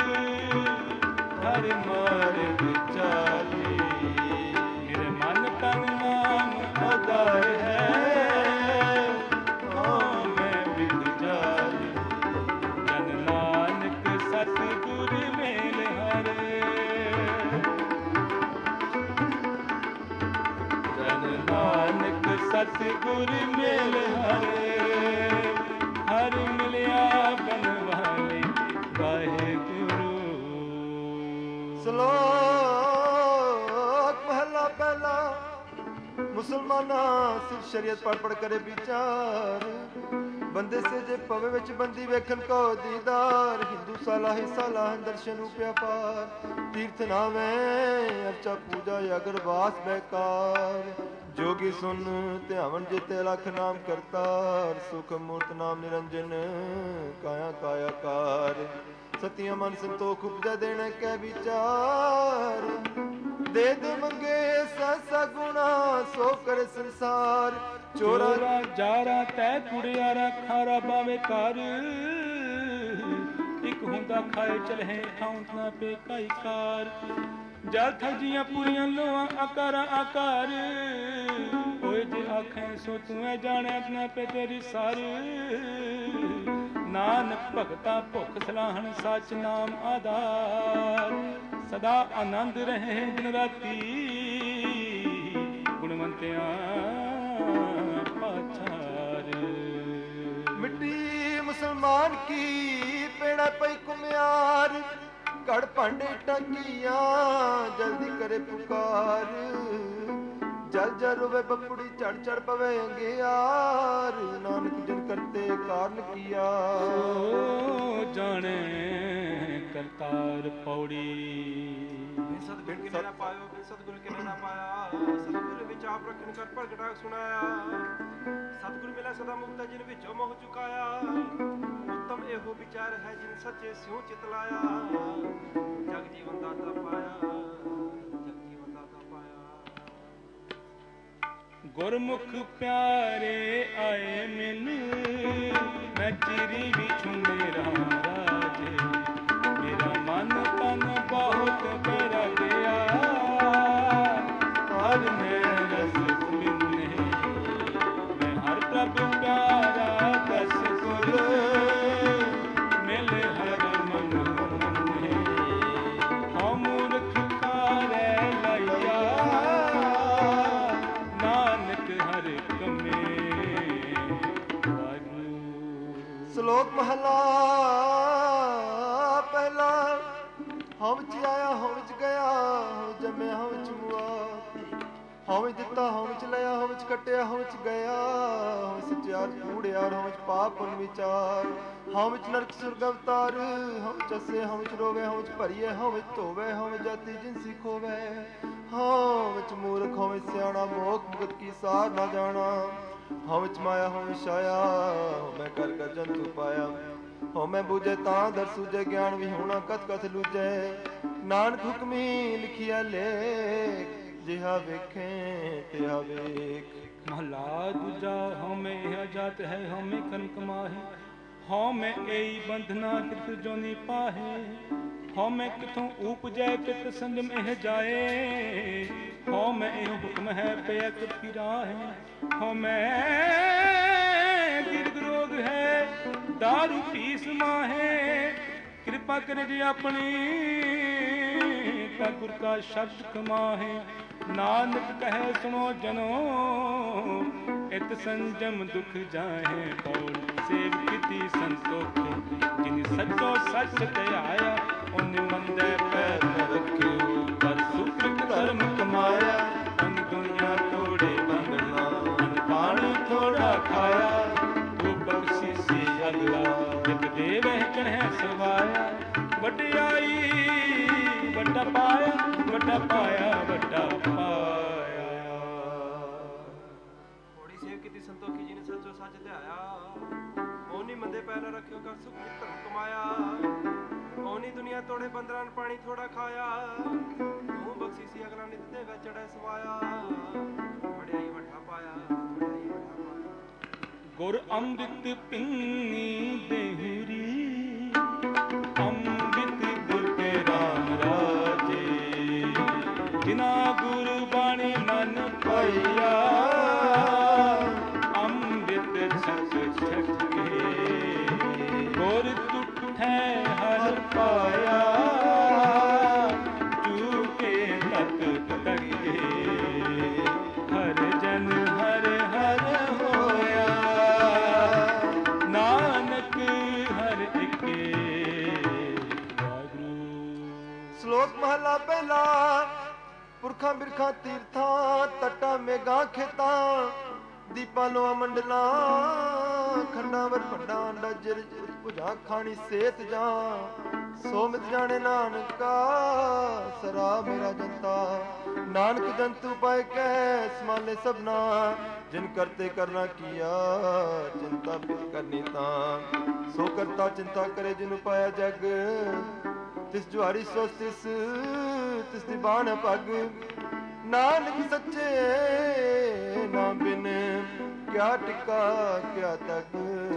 ਹਰ ਮਾਰਗ ਚਾਲੇ ਮੇਰੇ ਮਨ ਤਨ ਨਾਮ ਆਧਾਰ ਹੈ ਓ ਮੈਂ ਬਿਦ ਜਾਲੇ ਜਨ ਨਾਨਕ ਸਤ ਗੁਰ ਮੇਲ ਹਰੇ ਨਾਨਕ ਸਤ ਗੁਰ ਮੇਲ ਹਰੇ ਹਰ ਮਿਲਿਆ ਬਨਵਾਲੇ ਵਾਹਿਗੁਰੂ ਸ਼ਲੋਕ ਪਹਿਲਾ ਪਹਿਲਾ ਮੁਸਲਮਾਨਾ ਸਿਰ ਸ਼ਰੀਅਤ ਪੜ ਪੜ ਕਰੇ ਵਿਚਾਰ ਬੰਦੇ ਸੇ ਜੇ ਪਵੇ ਵਿੱਚ ਬੰਦੀ ਵੇਖਣ ਕੋ ਦੀਦਾਰ ਹਿੰਦੂ ਸਾਲਾ ਹੀ ਸਾਲਾ ਦਰਸ਼ਨ ਉਪਿਆ ਪਾਰ ਤੀਰਥ ਨਾਵੇਂ ਅਰਚਾ ਪੂਜਾ ਅਗਰਵਾਸ ਬੇਕਾਰ ਜੋਗੀ ਸੁਨ ਧਿਆਵਨ ਜਿਤੇ ਲਖ ਨਾਮ ਕਰਤਾਰ ਸੁਖ ਮੂਰਤ ਨਾਮ ਨਿਰੰਜਨ ਕਾਇਆ ਕਾਇਆ ਕਾਰ ਸਤਿਆ ਮਨ ਸੰਤੋਖ ਉਪਜਾ ਦੇਣਾ ਕੈ ਵਿਚਾਰ ਦੇ ਦੇ ਮੰਗੇ ਸਸਾ ਗੁਣਾ ਸੋ ਕਰ ਸੰਸਾਰ ਚੋਰਾ ਜਾਰਾ ਤੈ ਕੁੜਿਆਰਾ ਖਾਰਾ ਬਾਵੇ ਕਰ ਇੱਕ ਹੁੰਦਾ ਖਾਏ ਚਲਹਿ ਠਾਉਂਤ ਨਾ ਪੇ ਕਾਈ ਕਾਰ ਜਲ ਥਜੀਆਂ ਪੂਰੀਆਂ ਲੋਆਂ ਆਕਾਰਾਂ ਆਕਾਰ ਹੋਏ ਜੇ ਆਖੈ ਸੋ ਤੂੰ ਜਾਣਿਆ ਨਾ ਪੇ ਤੇਰੀ ਸਾਰ ਨਾਨਕ ਭਗਤਾ ਭੁਖ ਸਲਾਹਣ ਸਚ ਨਾਮ ਆਧਾਰ ਸਦਾ ਆਨੰਦ ਰਹੇ ਦਿਨ ਰਾਤੀ ਗੁਣਵੰਤਿਆਂ ਪਾਛਾਰ ਮਿੱਟੀ ਮੁਸਲਮਾਨ ਕੀ ਪੇੜਾ ਪਈ ਕੁਮਿਆਰ ਘੜ ਭਾਂਡੇ ਟਾਕੀਆਂ ਜਲਦੀ ਕਰੇ ਪੁਕਾਰ ਜਲ ਜਲ ਰੋਵੇ ਬਪੜੀ ਚੜ ਚੜ ਪਵੇ ਅੰਗਿਆਰ ਨਾਨਕ ਜਿਨ ਕਰਤੇ ਕਾਰਨ ਕੀਆ ਜਾਣੇ ਕਰਤਾਰ ਪੌੜੀ ਸਤਿਗੁਰ ਕਿਨੇ ਨਾ ਪਾਇਓ ਸਤਿਗੁਰ ਕਿਨੇ ਨਾ ਪਾਇਆ ਸਤਿਗੁਰ ਵਿੱਚ ਆਪ ਰੱਖਣ ਕਰ ਪ੍ਰਗਟਾ ਸੁਣਾਇਆ ਸਤਿਗੁਰ ਮਿਲਿਆ ਸਦਾ ਮੁਕਤਾ ਜਿਨ ਵਿੱਚੋਂ ਮੋਹ ਚੁਕਾਇਆ ਉੱਤਮ ਇਹੋ ਵਿਚਾਰ ਹੈ ਜਿਨ ਸੱਚੇ ਸਿਉ ਚਿਤ ਲਾਇਆ ਜਗ ਜੀਵਨ ਦਾਤਾ ਪਾਇਆ ਜਗ ਜੀਵਨ ਦਾਤਾ ਪਾਇਆ ਗੁਰਮੁਖ ਪਿਆਰੇ ਆਏ ਮਿਲ ਮੈਂ ਚਿਰੀ ਵਿਛੂ ਮੇਰਾ ਰਾਜੇ ਮੇਰਾ ਮਨ ਤਨ ਬਹੁਤ ਕਰ ਗਿਆ ਹਰ ਮੈਂ ਰਸ ਮਿਲਨੇ ਮੈਂ ਹਰ ਪ੍ਰਭ ਪਿਆਰਾ ਦਸ ਗੁਰ ਮਿਲ ਹਉ ਵਿੱਚ ਗਿਆ, ਹਉ ਜੰਮਿਆ ਹਉ ਵਿੱਚ ਮੁਆ, ਹਉ ਵਿੱਚ ਦਿੱਤਾ ਹਉ ਵਿੱਚ ਲਿਆ, ਹਉ ਵਿੱਚ ਕੱਟਿਆ ਹਉ ਵਿੱਚ ਗਿਆ, ਹਉ ਸਚਿਆਰ ਕੂੜਿਆਰ, ਹਉ ਵਿੱਚ ਪਾਪ ਪੁੰਨ ਵਿਚਾਰ, ਹਉ ਵਿੱਚ ਨਰਕ ਸੁਰਗ ਅਵਤਾਰ, ਹਉ ਵਿੱਚ ਹੱਸੇ ਹਉ ਵਿੱਚ ਰੋਵੇ, ਹਉ ਵਿੱਚ ਭਰੀਏ ਹਉ ਵਿੱਚ ਧੋਵੇ, ਹਉ ਵਿੱਚ ਜਾਤੀ ਜਿਨਸੀ ਖੋਵੇ, ਹਉ ਵਿੱਚ ਮੂਰਖ ਹਉ ਵਿੱਚ ਸਿਆਣਾ, ਮੋਖ ਮੁਕਤ ਕੀ ਸਾਰ ਨਾ ਜਾਣਾ, ਹਉ ਵਿੱਚ ਮਾਇਆ ਹਉ ਵਿੱਚ ਛਾਇਆ, ਹਉ ਮੈਂ ਕਰ ਕਰ ਜੰਤੂ ਪਾਇਆ, ਹਉ ਮੈਂ ਬੂਝੇ ਤਾਂ ਦਰ ਸੂਝੇ, ਗਿਆਨ ਵੀ ਹੋਣਾ ਕਥ ਕਥ ਲੂਝੇ, ਨਾਨਕ ਹੁਕਮੀ ਲਿਖਿਆ ਲੇਖ, ਜਿਹਾ ਵੇਖੇ ਤਿਹਾ ਵੇਖ। ਮਹਲਾ ਦੂਜਾ। ਹਉ ਮੈਂ ਇਹ ਜਾਤ ਹੈ, ਹਉ ਮੈਂ ਕਰਮ ਕਮਾਹੇ, ਹਉ ਮੈਂ ਇਹੀ ਬੰਧਨਾ ਕਿਤ ਜੋਨੀ ਪਾਹੇ, ਹਉ ਮੈਂ ਕਿਥੋਂ ਊਪਜੈ ਕਿਤ ਸੰਜਮ ਇਹ ਜਾਏ, ਹਉ ਮੈਂ ਇਹ ਹੁਕਮ ਹੈ ਪਿਆ ਕਿਤ ਕੀ ਰਾਹੇ, ਹਉ ਮੈਂ ਦੀਰਘ ਰੋਗ ਹੈ ਦਾਰੂ ਪੀਸ ਮਾਹੇ, ਕਿਰਪਾ ਕਰੇ ਜੇ ਆਪਣੀ ਤਾ ਗੁਰ ਕਾ ਸ਼ਬਦ ਕਮਾਹੇ, ਨਾਨਕ ਕਹੈ ਸੁਣੋ ਜਨੋ ਇਤ ਸੰਜਮ ਦੁਖ ਜਾਹੇ, ਪੌੜ ਸੇਵ ਕੀਤੀ ਸੰਤੋਖੇ, ਜਿਨ ਸੱਚੋ ਸੱਚ ਧਿਆਇਆ, ਉਹਨੇ ਮੰਦੇ ਪੈਰ ਨ ਰੱਖਿਓ, ਪਰ ਸੁਕ੍ਰਿਤ ਧਰਮ ਕਮਾਇਆ, ਅਨ ਦੁਨੀਆ ਤੋੜੇ ਬੰਧਨਾ, ਅਨ ਪਾਣੀ ਥੋੜਾ ਖਾਇਆ, ਉਹ ਬਖਸ਼ੀ ਸੀ ਅਗਲਾ, ਜਿਤ ਦੇਵਹਿ ਚੜ੍ਹੈ ਸਵਾਇਆ, ਵਡਿਆਈ ਵੱਡਾ ਪਾਇਆ, ਵੱਡਾ ਪਾਇਆ, ਵੱਡਾ ਪਾਇਆ। ਥੋੜੀ ਸੇਵ ਕੀਤੀ ਸੰਤੋਖੀ ਜੀ ਨੇ ਸੱਚੋ ਸੱਚ ਧਿਆਇਆ, ਉਹਨੀ ਮੰਦੇ ਪੈਰ ਨ ਰੱਖਿਓ, ਕਰ ਸੁਖ ਧਰਮ ਕਮਾਇਆ, ਉਹਨੀ ਦੁਨੀਆ ਤੋੜੇ ਬੰਦਰਾਂ ਨੂੰ ਪਾਣੀ ਥੋੜਾ ਖਾਇਆ, ਤੂੰ ਬਖਸ਼ੀ ਸੀ ਅਗਲਾ ਨਿਤ ਦੇ ਵਿੱਚ ਚੜ੍ਹੈ ਸਵਾਇਆ, ਵਡਿਆਈ ਵੱਡਾ ਪਾਇਆ, ਵਡਿਆਈ ਵੱਡਾ ਪਾਇਆ। ਗੁਰ ਅੰਮ੍ਰਿਤ ਪਿੰਨੀ ਦੇਹੁਰੀ, ਅੰਮ੍ਰਿਤ ਗੁਰ ਕੇ ਰਾਮ ਰਾਜੇ, ਜਿਨਾ ਗੁਰ ਬਾਣੀ ਮਨ ਪਾਈਆ, ਅੰਮ੍ਰਿਤ ਛਕ ਛਕੇ, ਗੁਰ ਤੁਠੈ ਹਰ ਪਾਇਆ, ਚੂਕੇ ਤਤ ਤਕੇ, ਹਰ ਜਨ ਹਰ ਹਰ ਹੋਇਆ, ਨਾਨਕ ਹਰ ਇਕੇ ਵਾਹਿਗੁਰੂ। ਸ਼ਲੋਕ ਮਹਲਾ ਪਹਿਲਾ। ਪੁਰਖਾਂ ਬਿਰਖਾਂ ਤੀਰਥਾਂ, ਤਟਾਂ ਮੇਘਾਂ ਖੇਤਾਂ, ਦੀਪਾਂ ਲੋਆਂ ਮੰਡਲਾਂ, ਖੰਡਾਂ ਵਰ ਭੰਡਾਂ, ਡਜਰ ਭੁਜਾ ਖਾਣੀ ਸੇਤ ਜਾਂ, ਸੋ ਮਿਤ ਜਾਣੇ ਨਾਨਕਾ ਸਰਾ ਮੇਰਾ ਜਨਤਾ, ਨਾਨਕ ਜੰਤੂ ਪਾਇ ਕੈ ਸਮਾਲੇ ਸਭਨਾ, ਜਿਨ ਕਰਤੇ ਕਰਨਾ ਕੀਆ, ਚਿੰਤਾ ਬਿਨ ਕਰਨੀ ਤਾਂ, ਸੋ ਕਰਤਾ ਚਿੰਤਾ ਕਰੇ ਜਿਨ ਪਾਇਆ ਜਗ, ਤਿਸ ਜੁਹਾਰੀ ਸੋ ਤਿਸ ਤਿਸ ਦੀ ਬਾਣ ਪੱਗ, ਨਾਨਕ ਸੱਚੇ ਨਾਮ ਬਿਨ ਕਿਆ ਟਿਕਾ ਕਿਆ ਤੱਕ।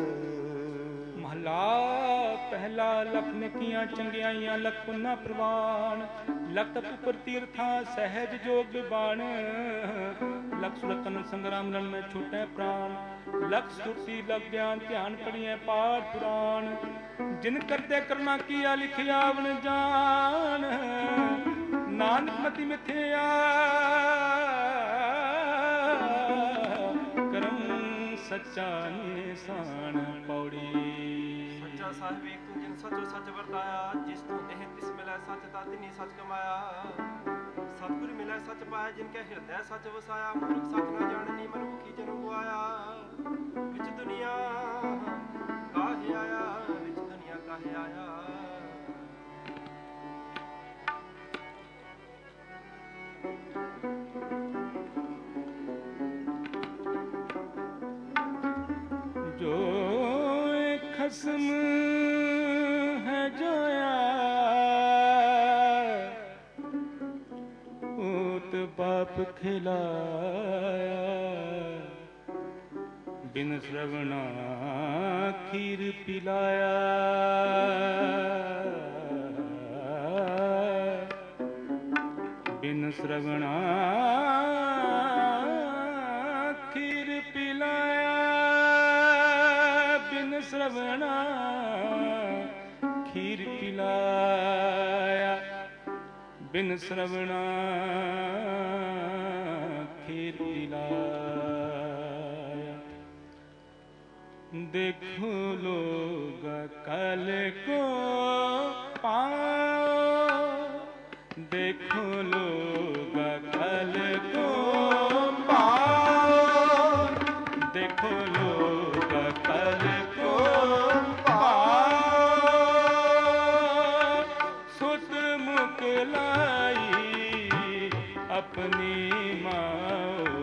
ਮਹਲਾ ਪਹਿਲਾ। ਲਖ ਨੇਕੀਆਂ ਚੰਗਿਆਈਆਂ ਲਖ ਪੁੰਨਾ ਪ੍ਰਵਾਨ, ਲਖ ਤਪ ਉਪਰ ਤੀਰਥਾਂ ਸਹਿਜ ਜੋਗ ਬਾਣ, ਲਖ ਸੁਰਤਨ ਸੰਗਰਾਮ ਲੜ ਮੈਂ ਛੂਟੈ ਪ੍ਰਾਨ, ਲਖ ਸੁਰਤੀ ਲਖ ਗਿਆਨ ਧਿਆਨ ਪੜੀਐ ਪਾਠ ਪੁਰਾਣ, ਜਿਨ ਕਰਤੇ ਕਰਨਾ ਕੀਆ ਲਿਖਿਆ ਆਵਣ ਜਾਨ, ਨਾਨਕ ਮਤੀ ਮਿਥਿਆ ਕਰਮ ਸੱਚਾ ਨਿਸ਼ਾਨ। ਪੌੜੀ। ਸੱਚਾ ਸਾਹਿਬ ਏਕ ਤੂੰ ਜਿਨ ਸੱਚੋ ਸੱਚ ਵਰਤਾਇਆ, ਜਿਸ ਤੂੰ ਇਹ ਤਿਸ ਮਿਲੈ ਸੱਚ ਤਾ ਤਿਨੀ ਸੱਚ ਕਮਾਇਆ, ਸਤਿਗੁਰ ਮਿਲੈ ਸੱਚ ਪਾਇਆ, ਜਿਨ ਕੈ ਹਿਰਦੈ ਸੱਚ ਵਸਾਇਆ, ਮੂਰਖ ਸੱਚ ਨਾ ਜਾਣਨੀ ਮਨੁੱਖੀ ਜਨਮ ਗੁਆਇਆ, ਵਿੱਚ ਦੁਨੀਆ ਕਾਹੇ ਆਇਆ, ਵਿੱਚ ਦੁਨੀਆ ਕਾਹੇ ਆਇਆ। ਜੋ ਖਸਮ ਹੈ ਜੋਇਆ, ਊਤ ਬਾਪ ਖਿਲਾਇਆ, ਬਿਨ ਸ਼ਰਵਣਾ ਖੀਰ ਪਿਲਾਇਆ, ਬਿਨ ਸ਼ਰਵਣਾ ਖੀਰ ਪਿਲਾਇਆ, ਬਿਨ ਸ਼ਰਵਣਾ ਖੀਰ ਪਿਲਾਇਆ, ਬਿਨ ਸ਼ਰਵਣਾ ਖੀਰ ਪਿਲਾਇਆ। देखो लोग कल को पाओ, देखो लोग कल को पाओ, देखो लोग कल को पाओ, सुत मुकलाई अपनी माओ,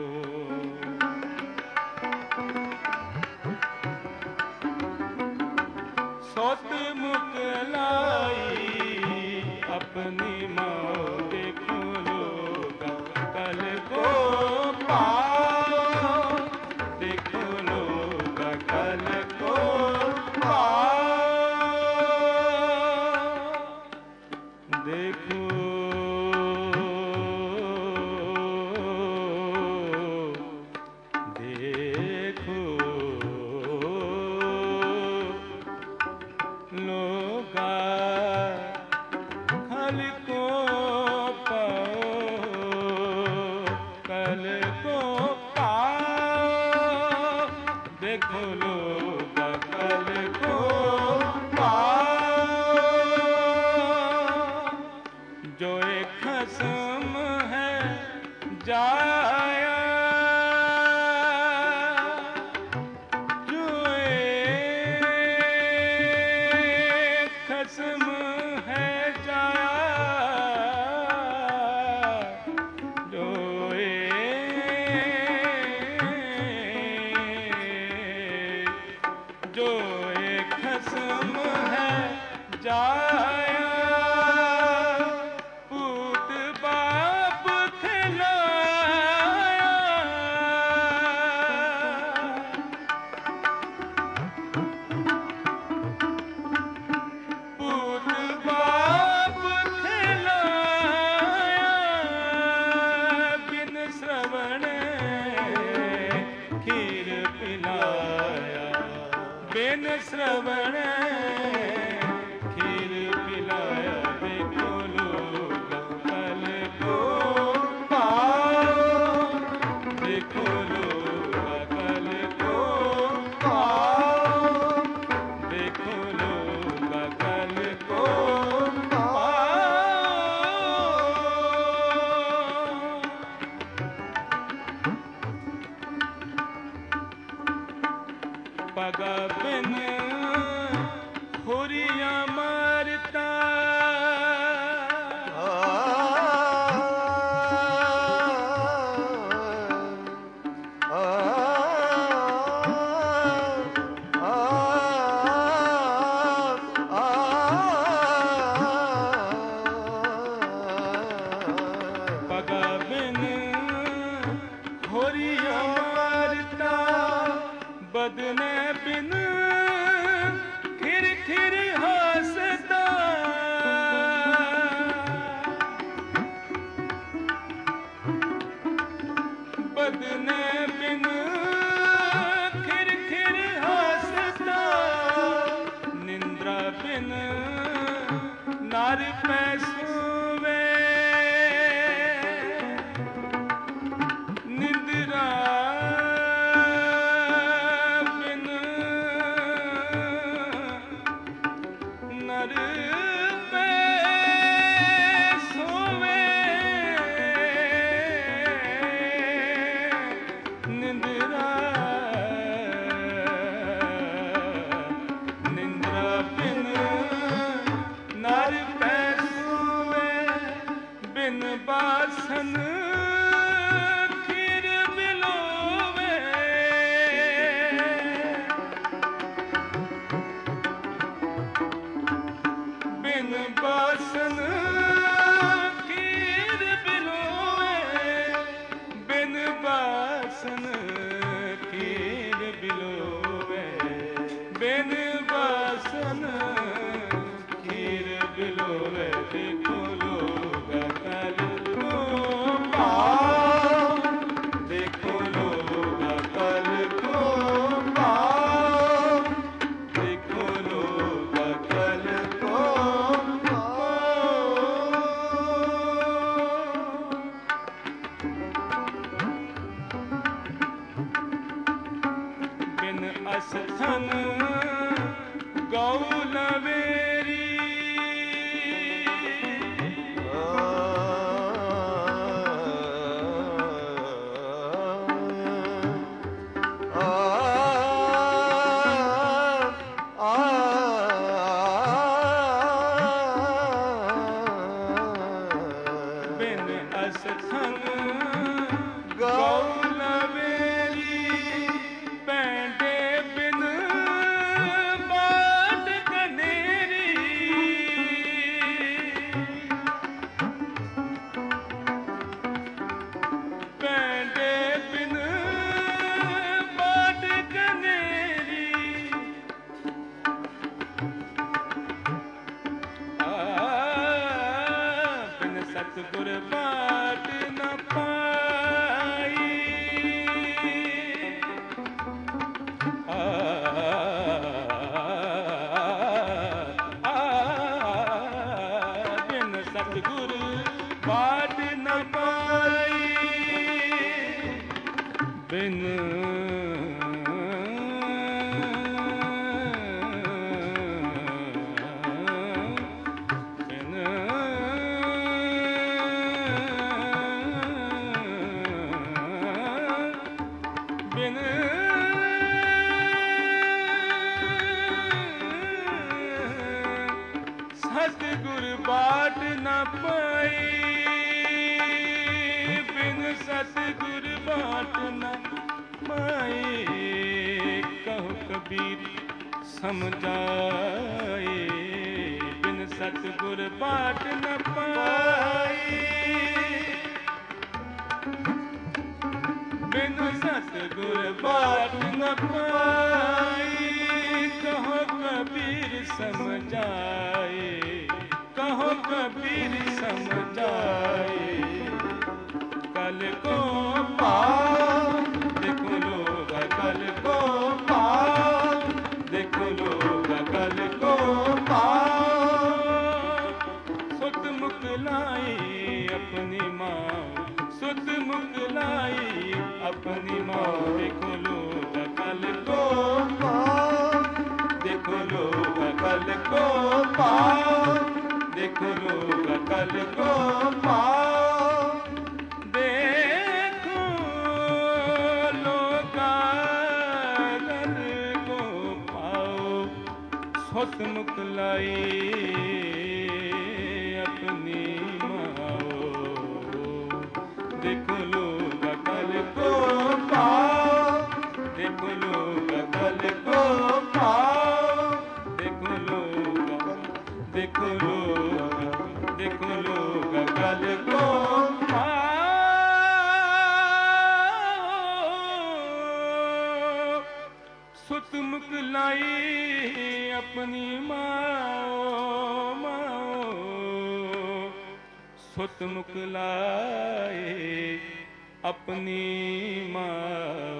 सुत मुकलाई अपनी माओ, देखो लोग कल को पाओ, देखो लोग कल को पाओ, देखो देखो लोगा कल को पाओ, कल को पाओ, देखो लोग कल को पाओ, जो एक खसम है जाया, जो एक खसम है जाया, जो एक खसम है जाया, पूत बाप खिलाया, पूत बाप खिलाया, बिन श्रवण खीर पिलाया, बिन श्रवण खीर पिलाया, देखो लोग कल को पाओ, देखो लोग कल को पाओ, देखो लोग कल को पाओ, पगा बिन हुरिया मारता, पगा बिन हुरिया मारता, बदने बिन खिर खिर हंसता, बदने बिन खिर खिर हंसता, निंद्रा बिन नार पैसुवे, निंद्रा नर पे सोवे, निंद्रा निंद्रा बिन नर पे सोवे, बिन बासन खीर बिलोवे, बिन बासन खीर बिलोवे, बिन बासन खीर बिलोवे, बिन बासन खीर बिलोवे, देखो लोग कल को ਅਸਥੰਗ ਗਊ ਲਵੇਲੀ ਪੈਂਡੇ ਬਿਨ ਬਾਟ ਕਨੇਰੀ ਪੈਂਡੇ ਬਿਨ ਬਾਟ ਕਨੇਰੀ ਬਿਨ ਸਤਿਗੁਰ ਬਾਟ ਨ ਪਾਈ ਬਿਨ ਸਤਿਗੁਰ ਬਾਟ ਨ ਪਾਈ ਬਿਨ ਸਤਿਗੁਰ ਬਾਟ ਨ ਪਾਈ ਬਿਨ ਸਤਿਗੁਰ ਬਾਟ ਨ ਪਾਈ ਕਹੋ ਕਬੀਰ ਸਮਝਾਏ ਬਿਨ ਸਤਿਗੁਰ ਬਾਟ ਨ ਪਾਈ ਬਿਨ ਸਤਿਗੁਰ ਬਾਟ ਨ ਪਾਈ ਕਹੋ ਕਬੀਰ ਸਮਝਾਏ ਕਹੋ ਕਬੀਰ ਸਮਝਾਏ ਕਲ ਕੋ ਪਾਉ ਦੇਖੋ ਲੋਗ ਕਲ ਕੋ ਪਾਉ ਦੇਖੋ ਲੋਗ ਕਲ ਕੋ ਪਾਉ ਸੁਤ ਮੁਖ ਲਾਈ ਆਪਣੀ ਮਾਂ ਸੁਤ ਮੁਖ ਲਾਈ ਆਪਣੀ ਮਾਂ ਦੇਖੋ ਲੋਗ ਕਲ ਕੋ ਪਾਉ ਦੇਖੋ ਲੋਗ ਕਲ ਕੋ ਪਾਉ ਦੇਖੋ ਲੋਗ ਕਲ ਕੋ ਪਾਉ ਦੇਖੋ ਲੋਗ ਕਲ ਕੋ ਪਾਉ ਸੁਤ ਮੁਖ ਲਾਈ ਆਪਣੀ ਮਾਂ ਦੇਖੋ ਲੋਗ ਕਲ ਕੋ ਪਾਉ ਦੇਖੋ ਲੋਗ ਕਲ ਕੋ ਪਾਉ ਦੇਖੋ ਲੋਗ ਦੇਖੋ ਲੋਗ ਦੇਖੋ ਲੋਗ ਕਲ ਕੋ ਪਾਉ ਸੁਤ ਮੁਖ ਲਾਈ ਆਪਣੀ ਮਾਂ ਸੁਤ ਮੁਖ ਲਾਏ ਆਪਣੀ ਮਾਂ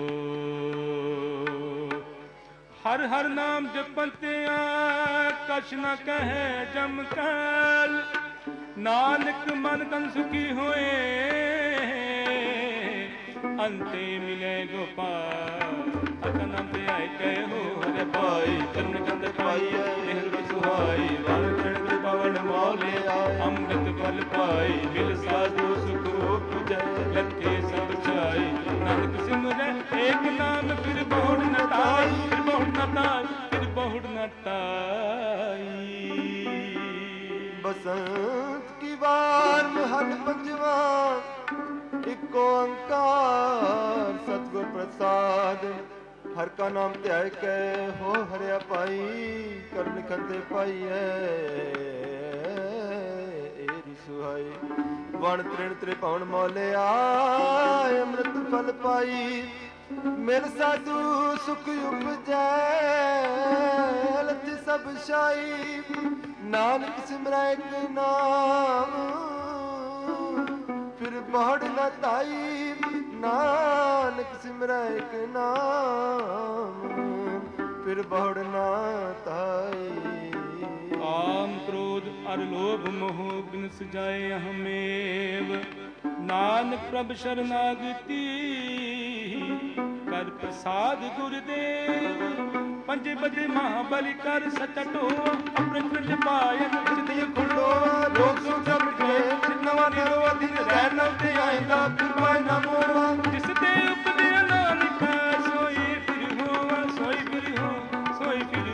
ਹਰ ਹਰ ਨਾਮ ਜਪੰਤਿਆ ਕਛ ਨ ਕਹੈ ਜਮ ਕਲ ਨਾਨਕ ਮਨ ਤਨ ਸੁਖੀ ਹੋਏ ਅੰਤੇ ਮਿਲੇ ਗੋਪਾਲ ਅਤਨ ਤੇ ਆਏ ਕਹਿ ਹੋ ਹਰੇ ਭਾਈ ਕਰਨ ਕੰਦ ਪਾਈਐ ਮਿਹਰ ਵਿ ਸੁਹਾਈ ਵਣ ਚੜ੍ਹ ਤੇ ਪਵਨ ਮੋਲਿਆ ਅੰਮ੍ਰਿਤ ਫਲ ਪਾਈ ਮਿਲ ਸਾਧੂ ਸੁਖ ਉਪਜੈ ਲੱਥੇ ਸਭ ਛਾਈ ਨਾਨਕ ਸਿਮਰੈ ਏਕ ਨਾਮ ਫਿਰ ਬਹੁੜ ਨ ਤਾਈ ਫਿਰ ਬਹੁੜ ਨ ਤਾਈ ਫਿਰ ਬਹੁੜ ਨ ਤਾਈ ਬਸੰਤ ਕੀ ਵਾਰ ਮਹਲ ਪੰਜਵਾ ਇੱਕ ਓੰਕਾਰ ਸਤਿਗੁਰ ਪ੍ਰਸਾਦ ਹਰ ਕਾ ਨਾਮ ਧਿਆਇ ਕੈ ਹੋ ਹਰਿਆ ਪਾਈ ਕਰਨ ਕੰਦੇ ਪਾਈਐ ਏਰੀ ਸੁਹਾਈ ਵਣ ਤ੍ਰਿਣ ਤ੍ਰਿਭਵਨ ਮੋਲਿਆ ਅੰਮ੍ਰਿਤ ਫਲ ਪਾਈ ਮਿਲ ਸਾਧੂ ਸੁਖ ਉਪਜੈ ਲਥ ਸਭ ਛਾਈ ਨਾਨਕ ਸਿਮਰੈ ਇਕ ਨਾਮ ਫਿਰ ਬਹੁੜ ਨ ਤਾਈ ਨਾਨਕ ਸਿਮਰੈ ਇਕ ਨਾਮ ਫਿਰ ਬਹੁੜ ਨ ਤਾਈ ਕਾਮ ਕ੍ਰੋਧ ਅਰ ਲੋਭ ਮੋਹ ਬਿਨ ਸਜਾਏ ਹਮੇਵ ਨਾਨਕ ਪ੍ਰਭ ਸ਼ਰਨਾਗਤੀ ਕਰ ਪ੍ਰਸਾਦ ਗੁਰਦੇਵ ਪੰਜੇ ਬਦੇ ਮਹਾਬਲੀ ਕਰ ਸਚਾ ਢੋਆ ਆਪਣੇ ਪਿੰਡ ਪਾਏ ਜਿਤਿ ਖੁੱਲੋ ਲੋਕ ਸੁਖ ਸਭ ਕੇ ਨਵਾਂ ਨਿਰਵਾ ਦਿਨ ਰਹਿ ਨ ਤੇ ਆਇਂਦਾ ਕਿਰਪਾ ਨਾ ਮੋਵਾ ਜਿਸ ਤੇ ਉਪਦੇ ਨਾਨਕ ਸੋਈ ਫਿਰ ਹੋਵਾ ਸੋਈ ਫਿਰ ਹੋ ਸੋਈ ਫਿਰ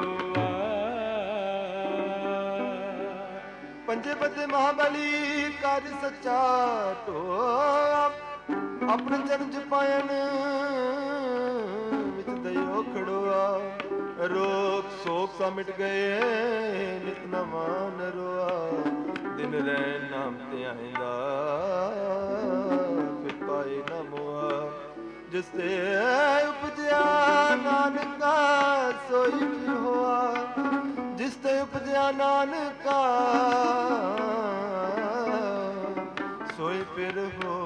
ਹੋਵਾ ਪੰਜੇ ਬਦੇ ਮਹਾਬਲੀ ਕਰ ਪਿਆਰ ਸੱਚਾ ਢੋਆ ਆਪਣੇ ਜਨਮ ਚ ਪਾਇਨ ਵਿੱਚ ਦਇਓ ਖੜੋਆ ਰੋਗ ਸੋਗ ਸਾ ਮਿਟ ਗਏ ਨਿਤ ਨਵਾਂ ਨਰੋਆ ਦਿਨ ਰਹਿ ਨਾਮ ਤੇ ਆਇਂਦਾ ਫਿਰ ਪਾਏ ਨਾ ਮੋਆ ਜਿਸ ਤੇ ਉਪਜਿਆ ਨਾਨਕਾ ਸੋਈ ਫਿਰ ਹੋਆ ਜਿਸ ਤੇ ਉਪਜਿਆ ਨਾਨਕਾ ਸੋਈ ਫਿਰ ਹੋਆ।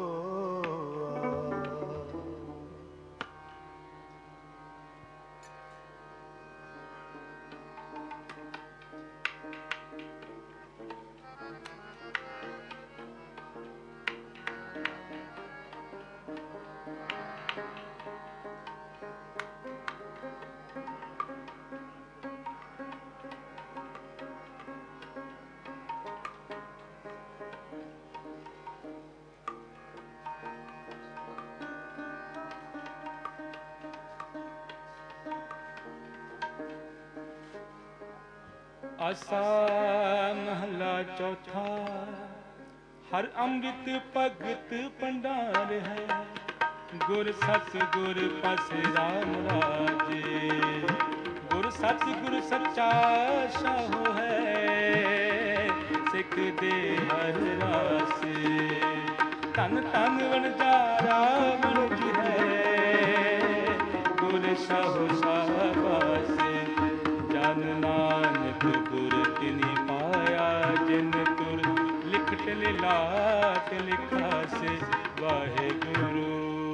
ਆਸਾ ਮਹਲਾ ਚੌਥਾ। ਹਰ ਅੰਮ੍ਰਿਤ ਭਗਤ ਭੰਡਾਰ ਹੈ, ਗੁਰ ਸਤਿ ਗੁਰ ਪਾਸੇ ਰਾਮ ਰਾਜੇ। ਗੁਰ ਸਤਿ ਗੁਰ ਸੱਚਾ ਸਾਹੁ ਹੈ, ਸਿੱਖ ਦੇ ਹਰ ਰਾਸੇ। ਧਨ ਧਨ ਵਣਜਾਰਾ ਵਣਜ ਹੈ, ਗੁਰ ਸਾਹੁ ਸਾਬਾਸੇ। ਜਨ ਨਾਨਕ ਗੁਰ ਤਿਨਿ ਪਾਇਆ, ਜਿਨ ਤੁਰ ਲਿਖਟ ਲਿਲਾਟ ਲਿਖਾਸੇ। ਵਾਹਿਗੁਰੂ।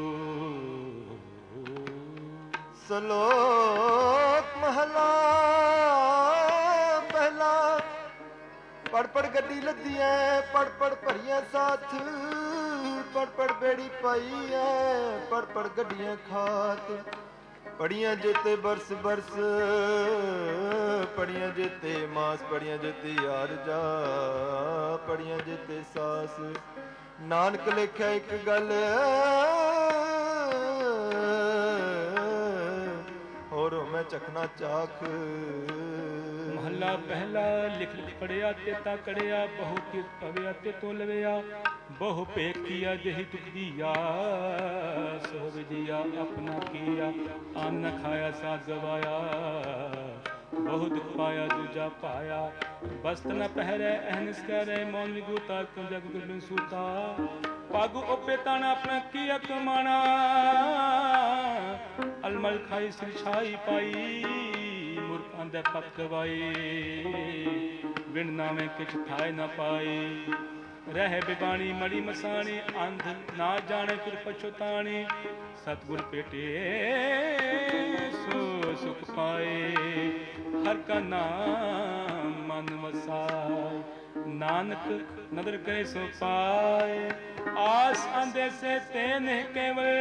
ਸ਼ਲੋਕ ਮਹਲਾ ਪਹਿਲਾ। ਪੜ ਪੜ ਗੱਡੀ ਲੱਦੀ ਐ, ਪੜ ਪੜ ਭਰੀਆਂ ਸਾਥ। ਪੜ ਪੜ ਬੇੜੀ ਪਾਈ ਐ, ਪੜ ਪੜ ਗੱਡੀਆਂ ਖਾਤ। ਪੜੀਆਂ ਜੇਤੇ ਬਰਸ ਬਰਸ, ਪੜੀਆਂ ਜੇਤੇ ਮਾਸ। ਪੜੀਆਂ ਜੇਤੇ ਯਾਰ ਜਾ, ਪੜੀਆਂ ਜੇਤੇ ਸਾਸ। ਨਾਨਕ ਲਿਖਿਆ ਇੱਕ ਗੱਲ, ਹੋਰ ਮੈਂ ਚਖਣਾ ਚਾਖ। ਮਹੱਲਾ ਪਹਿਲਾ। ਲਿਖ ਪੜਿਆ ਤੇ ਤਾ ਕੜਿਆ, ਬਹੁ ਕਿਤ ਭਵਿਆ ਤੇ ਤੋ ਲਵਿਆ। ਬਹੁ ਪੇਖੀਆ ਜਹੀ ਦੁਖ ਦੀਆ, ਸੋ ਵਿਜਿਆ ਆਪਣਾ ਕੀਆ। ਅੰਨ ਨ ਖਾਇਆ ਸਾਧ ਗਵਾਇਆ, ਬਹੁ ਦੁਖ ਪਾਇਆ ਦੂਜਾ ਪਾਇਆ। ਬਸਤ ਨ ਪਹਿਰੈ ਅਹਨਿਸ ਕਰੈ, ਮੌਨ ਵਿਗੂਤਾ ਤੁਮ ਜਗ ਗੁਰੂ ਸੂਤਾ। ਪਗ ਓਪੇ ਤਨ ਆਪਣਾ ਕੀਆ ਕਮਾਣਾ, ਅਲਮਲ ਖਾਈ ਸਿਰ ਛਾਈ ਪਾਈ। ਮੂਰਖਾਂ ਦੇ ਪਤ ਗਵਾਈ, ਵਿਣ ਨਾਵੇਂ ਕਿਛ ਥਾਇ ਨ ਪਾਈ। ਰਹਿ ਬਿਬਾਣੀ ਮੜੀ ਮਸਾਣੀ, ਅੰਧ ਨਾ ਜਾਣੇ ਫਿਰ ਪਛੁਤਾਣੀ। ਸਤਿਗੁਰ ਭੇਟੇ ਸੋ ਸੁਖ ਪਾਏ, ਹਰ ਕਾ ਨਾਮ ਮਨ ਵਸਾਏ। ਨਾਨਕ ਨਦਰ ਕਰੇ ਸੋ ਪਾਏ, ਆਸ ਅੰਦੇਸੇ ਤੈਨੇ ਕੇਵਲ।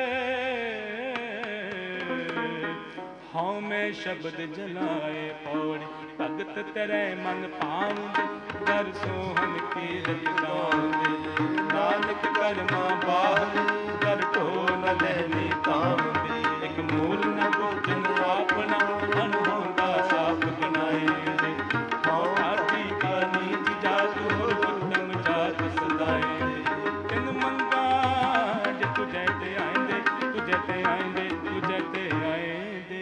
ਹਉ ਮੈਂ ਸ਼ਬਦ ਜਲਾਏ ਪੌੜੀ, ਭਗਤ ਤੇਰੇ ਮਨ ਭਾਉਂਦੇ। ਕਰ ਸੋਹਣ ਕੀਰਤ ਗਾਉਂਦੇ, ਨਾਨਕ ਕਰਮਾ ਬਾਹਰ। ਕਰ ਢੋ ਨ ਲੈਣੀ ਕਾਮਦੀ, ਇੱਕ ਮੂਲ ਨ ਭੋਜਨ ਆਪਣਾ। ਅਨਹੋਂਦਾ ਸਾਪ ਬਣਾਏ ਦੇ, ਹਉ ਆਠੀ ਕਾ ਨੀਚ ਜਾਤ। ਹੋਰ ਉੱਤਮ ਜਾਤ ਸਦਾਏ। ਤਿਨ ਮੰਗਾ ਜੇ ਤੁਝੇ ਤੇ ਆਇਂਦੇ, ਤੁਝੇ ਤੇ ਆਇਂਦੇ, ਤੁਝੇ ਤੇ ਆਇਂਦੇ।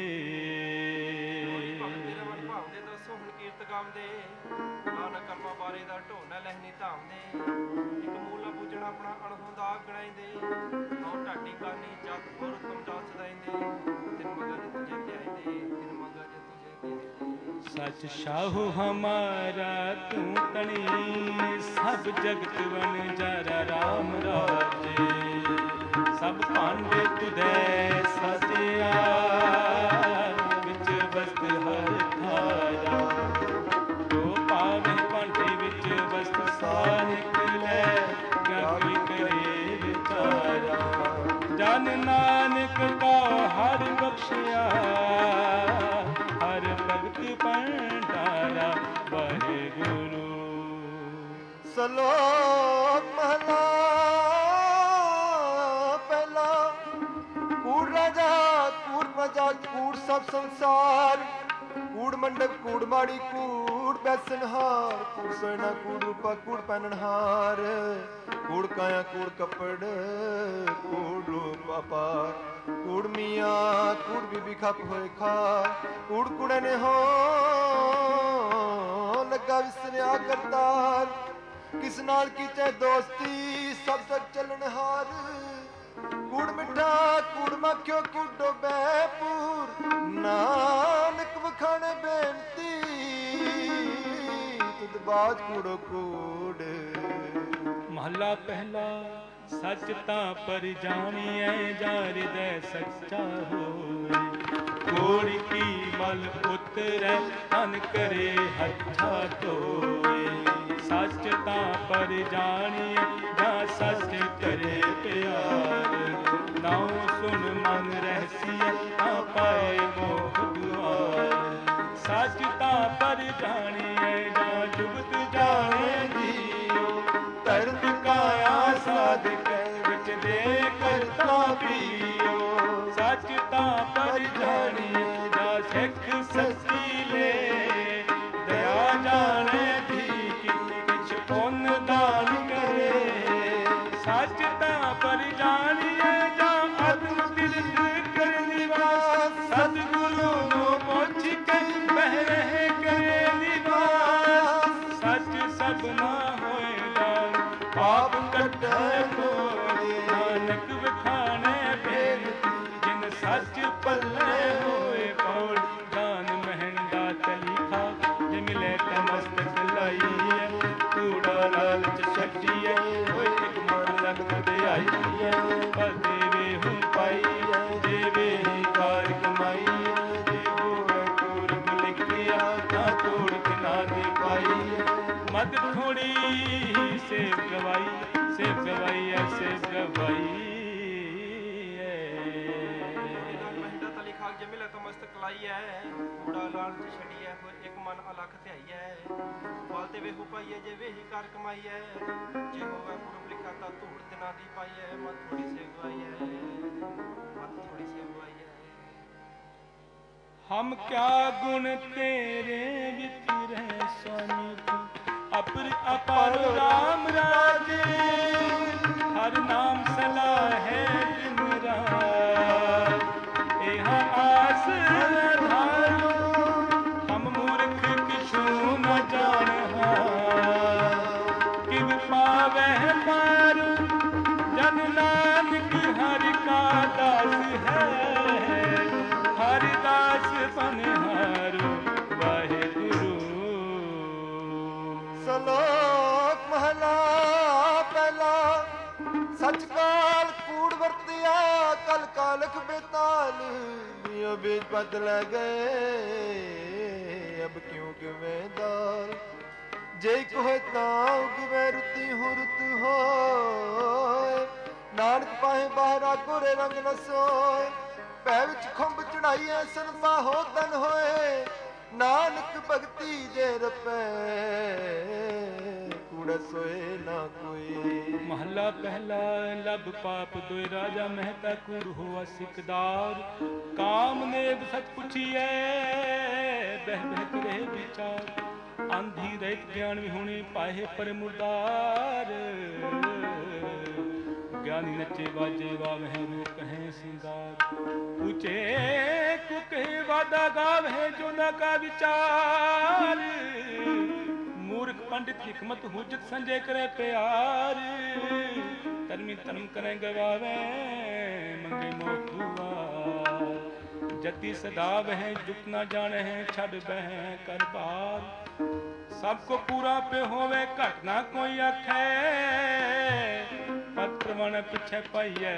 ਨਾਨਕ ਕਰਮਾਂ ਬਾਰੇ ਦਾ ਢੋਣਾ ਲਹਿਨੀ ਧਾਮਦੇ। ਇੱਕ ਮੂਲਾ ਬੂਝਣਾ ਆਪਣਾ ਅਣਹੋਂਦਾ ਗਣਾਈਂਦੇ। ਹਉ ਢਾਡੀ ਕਾਨੀ ਜਤ ਹੋਰ ਉਤਮ ਜਾਤ ਸਦਾਈਂਦੇ। ਤਿਨ ਮੰਗਾ ਜੇ ਤੁਝੇ ਤੇ ਆਇਂਦੇ, ਤਿਨ ਮੰਗਾ ਜੇ ਤੁਝੇ ਤੇ ਆਇਂਦੇ। ਸਚ ਸਾਹੂ ਹਮਾਰਾ ਤੂੰ ਤਣੀ, ਸਭ ਜਗਤ ਵਨ ਜਰਾ ਰਾਮ ਰਾਜੇ। ਸਭ ਭਾਂਡੇ ਤੁਧੈ ਸਾਜਿਆ, ਵਿੱਚ ਵਸਤ ਹਰ ਖਾਰਾ। ਜੋ ਪਾਵੇ ਭਾਂਡੇ ਵਿੱਚ ਵਸਤ ਸਾਰਿਕ ਲੈ, ਕਿਆ ਕੋਈ ਕਰੇ ਵਿਚਾਰਾ। ਜਨ ਨਾਨਕ ਕਾ ਹਰ ਬਖਸ਼ਿਆ, ਹਰ ਭਗਤ ਭੰਡਾਰਾ। ਵਾਹਿਗੁਰੂ। ਸ਼ਲੋਕ ਮਹਲਾ ਪਹਿਲਾ। ਕੂੜ ਰਾਜਾ ਕੂੜ ਪ੍ਰਜਾ ਕੂੜ ਸਭ ਸੰਸਾਰ। ਕੂੜ ਮੰਡਪ ਕੂੜ ਮਾੜੀ ਕੂੜ ਬੈਸਨਹਾਰ ਕੂੜ ਸੋਇਨਾ ਕੂੜ ਰੂਪਾ ਕੂੜ ਪਹਿਨਣਹਾਰ ਕੂੜ ਕਾਇਆ ਕੂੜ ਕੱਪੜ ਕੂੜ ਰੂਪ ਅਪਾਰ ਕੂੜ ਮੀਆਂ ਕੂੜ ਬੀਬੀ ਖੱਪ ਹੋਏ ਖਾ ਕੂੜ ਕੁੜੇ ਨੇ ਹੋ ਲੱਗਾ ਵਿਸਰਿਆ ਕਰਤਾਰ ਕਿਸ ਨਾਲ ਕੀਤੇ ਦੋਸਤੀ ਸਭ ਤੱਕ ਚੱਲਣਹਾਰ ਕੂੜ ਮਿੱਠਾ ਕੂੜ ਮੱਖਿਓ ਕੂੜ ਡੋਬੇ ਪੂਰ ਨਾਨਕ ਵਖਾਣੇ ਬੇਨਤੀ ਤੁਧ ਬਾਜ ਕੂੜੋ ਕੂੜ। ਮਹਲਾ ਪਹਿਲਾ ਸੱਚ ਤਾਂ ਪਰ ਜਾਣੀਐ ਜਾ ਹਿਰਦੈ ਸੱਚਾ ਹੋਏ ਕੋੜ ਕੀ ਮਲ ਉਤਰੈ ਤਨ ਕਰੇ ਹੱਥਾ ਧੋਏ ਸੱਚ ਤਾਂ ਪਰ ਜਾਣੀਐ ਜਾਂ ਸੱਚ ਕਰੇ ਪਿਆਰ ਨਾਉ ਸੁਨ ਮਨ ਰਹਿਸੀਐ ਤਾਂ ਪਾਏ ਮੋਹ ਦੁਆਰ ਸੱਚ ਤਾਂ ਪਰ ਜਾਣੀਐ ਜਾਂ ਜੁਗਤ ਜਾਣੇ ਜੀਓ ਧਰਤ ਕਾਇਆ ਸਾਧਕ ਵਿੱਚ ਦੇ ਕਰਤਾ ਪੀਓ ਸੱਚ ਤਾਂ ਪਰ ਜਾਣੀਐ ਜਾਂ ਸਿੱਖ ਸੱਚੀ ਲੈ ਦਇਆ ਜਾਣੇ ਦੀ ਕਿਛ ਪੁੰਨ ਦਾਨ ਕਰੇ ਸੱਚ ਤਾਂ ਪਰ ਜਾਣੀਐ ਜਾਂ ਅਦਮ ਤਿਰਥ ਕਰ ਨਿਵਾਸ ਸਤਿਗੁਰੂ ਨੂੰ ਪੁੱਛ ਕੇ ਬਹਿ ਰਹੇ ਕਰੇ ਨਿਵਾਸ ਸੱਚ ਸਭਨਾ ਹੋਏ ਦਾਨ ਪਾਪ ਕੱਟੈ ਕੋਏ ਨਾਨਕ ਵਿਖਾਣੇ ਬੇਨਤੀ ਜਿਨ ਸੱਚ ਪੱਲੇ ਹੋਏ ਪੌੜੀ ਦਾਨ ਮਹਿੰਦਾ ਤਲੀਖਾ ਜੇ ਮਿਲੇ ਤਾਂ ਮਸਤਕ ਲਾਈਐ ਕੂੜਾ ਲਾਲਚ ਛੱਡੀਐ ਹੋਏ ਇੱਕ ਮਨ ਲਗਤ ਆਈਐ ਪਰ ਦੇਵੇ ਹੂੰ ਪਾਈਐ ਦੇਵੇ ਹੀ ਕਾਰ ਕਮਾਈਐ ਜੇ ਹੋਵੇ ਪੂਰਬ ਲਿਖਿਆ ਤਾਂ ਤੋੜ ਬਿਨਾ ਦੇ ਪਾਈਐ ਮਦ ਥੋੜੀ ਸੇਵ ਗਵਾਈ ਸੇਵ ਗਵਾਈ ਐ ਸੇਵ ਗਵਾਈ ਮਹਿੰਦਾ ਤਲੀ ਖਾਕ ਜੇ ਮਿਲੇ ਤਾਂ ਮਸਤਕ ਲਾਈਐ ਕੂੜਾ ਲਾਲਚ ਛੱਡੀਐ ਹੋਏ ਇੱਕ ਮਨ ਅਲਖ ਧਿਆਈਐ ਫਲ ਤੇ ਵੇਹੂ ਪਾਈਐ ਜੇ ਵੇਹੀ ਕਾਰ ਕਮਾਈਐ ਜੇ ਹੋਵੇ ਪੂਰਬ ਲਿਖਿਆ ਤਾਂ ਧੂੜ ਦਿਨਾਂ ਦੀ ਪਾਈਐ ਮਤ ਥੋੜੀ ਸੇਵ ਗਵਾਈਐ ਮਤ ਥੋੜੀ ਸੇਵ ਗਵਾਈਐ। ਹਮ ਕਿਆ ਗੁਣ ਤੇਰੇ ਵਿੱਚ ਰਹਿ स्वामी ਅਪਰ ਅਪਰ ਰਾਮ ਰਾਜੇ ਹਰ ਨਾਮ ਸਲਾਹ ਹੈ ਦਿਨ ਰਾਤ ਇਹ ਆਸ ਆਧਾਰੋ ਹਮ ਮੂਰਖ ਕਿਛੂ ਨ ਜਾਣਹਾ ਕਿਵ ਪਾਵਹਿ ਮਾਰੂ ਜਨ ਨਾਨਕ ਹਰਿ ਕਾ ਦਾਸ ਹੈ ਹਰਿ ਦਾਸ ਬਨਿਹਾਰੋ ਵਾਹਿਗੁਰੂ। ਸਲੋਕ ਮਹਲਾ ਪਹਿਲਾ ਸੱਚ ਕਾਲ ਕੂੜ ਵਰਤਿਆ ਕਲ ਕਾਲਖ ਬੇਤਾਲ ਮੀਓ ਬੀਜ ਪਤ ਲੈ ਗਏ ਅਬ ਕਿਉਂ ਕਿਵੇਂ ਦਾਲ ਜੇ ਕੋਏ ਤਾਂ ਉਗਵੇਂ ਰੁੱਤੀ ਹੋ ਰੁੱਤ ਹੋਏ ਨਾਨਕ ਪਾਹੇ ਬਾਹਰਾ ਗੋਰੇ ਰੰਗ ਨ ਸੋਏ ਪੈ ਵਿੱਚ ਖੰਭ ਚੜਾਈ ਐਸਨ ਬਾਹੋ ਤਨ ਹੋਏ ਨਾਨਕ ਭਗਤੀ ਜੇ ਰਪੈ ਕੂੜਾ ਸੋਏ ਨਾ ਕੋਈ। ਮਹਲਾ ਪਹਿਲਾ ਲਬ ਪਾਪ ਦੋਇ ਰਾਜਾ ਮਹਿਤਾ ਕੂੜ ਹੋਆ ਸਿਕਦਾਰ ਕਾਮਨੇਵ ਸਚ ਪੁੱਛੀਐ ਬਹਿ ਬਹਿ ਕਰੇ ਵਿਚਾਰ ਆਂਧੀ ਰਹਿਤ ਗਿਆਨ ਵਿਹੁਣੇ ਪਾਹੇ ਪਰ ਮੁਰਦਾਰ ਗਿਆਨੀ ਨੱਚੇ ਬਾਜੇ ਵਾਵਹਿ ਰੂਪ ਕਹੈ ਸਿੰਗਾਰ ਉੱਚੇ ਕੋ ਕਹੇ ਵਾਦਾ ਗਾਵਹਿ ਜੋ ਨਾ ਕਾ ਵਿਚਾਰ ਮੂਰਖ ਪੰਡਿਤ ਹਿਕਮਤ ਹੁਜਤ ਸੰਜੇ ਕਰੇ ਪਿਆਰ ਧਰਮੀ ਧਰਮ ਕਰੇ ਗਵਾਵੇ ਮੰਗੇ ਮੋਖ ਦੁਆ ਜਤੀ ਸਦਾ ਵਹਿ ਜੁਕ ਨਾ ਜਾਣਹਿ ਛੱਡ ਬਹਿ ਕਰ ਬਾਰ ਸਭ ਕੋ ਪੂਰਾ ਪੇ ਹੋਵੇ ਘਟ ਨਾ ਕੋਈ ਆਖੈ ਪਤ ਪ੍ਰਵਣ ਪਿਛੇ ਪਾਈਐ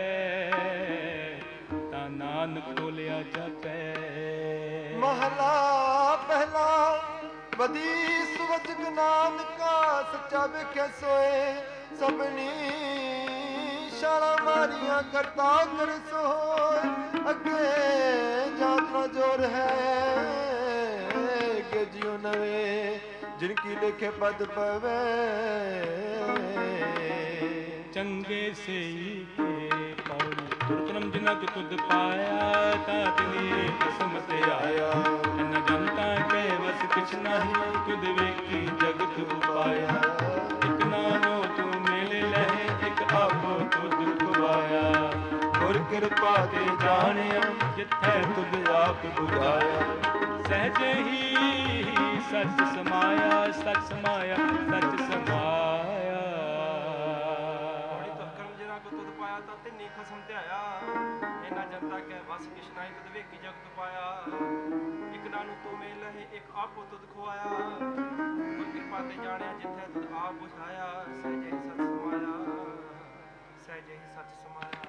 ਤਾਂ ਨਾਨਕ ਟੋਲਿਆ ਜਾਪੈ। ਮਹਲਾ ਪਹਿਲਾ ਬਦੀ ਸੁਵਜਗ ਨਾਨਕਾ ਸੱਚਾ ਵੇਖਿਆ ਸੋਏ ਸਭਨੀ ਛਾਲਾਂ ਮਾਰੀਆਂ ਕਰਤਾ ਕਰ ਸੋਏ ਅੱਗੇ ਜਾਤਨਾ ਜੋਰ ਹੈ ਕਿ ਜਿਉ ਨਵੇ ਜਿਨ ਕੀ ਲਿਖੇ ਪਦ ਪਵੇ ਚੰਗੇ ਸਈ ਕੇ ਪੌੜੀ ਕਰਮ ਜਿਨਾ ਕਿ ਤੁਧ ਪਾਇਆ ਤਾ ਤਿਨੀ ਕਿਸਮਤ ਆਇਆ ਨ ਜਨਤਾ ਕੇ ਵਸ ਕਿਛ ਨਹੀਂ ਤੁਧ ਵੇਖੀ ਜਗਤ ਉਪਾਇਆ ਇਕ ਨਾਮੋ ਤੂੰ ਮਿਲ ਲਹਿ ਇਕ ਆਪੋ ਤੁਧ ਖਵਾਇਆ ਗੁਰ ਕਿਰਪਾ ਤੇ ਜਾਣਿਆ ਜਿੱਥੈ ਤੁਧ ਆਪ ਬੁਝਾਇਆ ਸਹਿਜੇ ਹੀ ਸਚ ਸਮਾਇਆ ਸਚ ਸਮਾਇਆ ਸਚ ਸਮਾਇਆ ਕਰਮ ਜਿਨਾ ਕੋ ਤੁਧ ਪਾਇਆ ਤਾਂ ਤਿੰਨੀ ਖਸਮ ਧਿਆਇਆ ਇਹਨਾਂ ਜਨਤਾ ਕੈ ਵਸ ਕਿਛ ਨਾਹੀ ਤੁਧ ਵੇਖੀ ਜਗਤ ਪਾਇਆ ਇਕ ਨਾਨੂ ਤੂੰ ਮੇਲ ਹੈ ਇਕ ਆਪੋ ਤੁਧ ਖਵਾਇਆ ਗੁਰ ਕਿਰਪਾ ਤੇ ਜਾਣਿਆ ਜਿੱਥੇ ਤੁਧ ਆਪ ਬੁਝਾਇਆ ਸਹਿਜੇ ਹੀ ਸਚ ਸਮਾਇਆ ਸਹਿਜੇ ਹੀ ਸਚ ਸਮਾਇਆ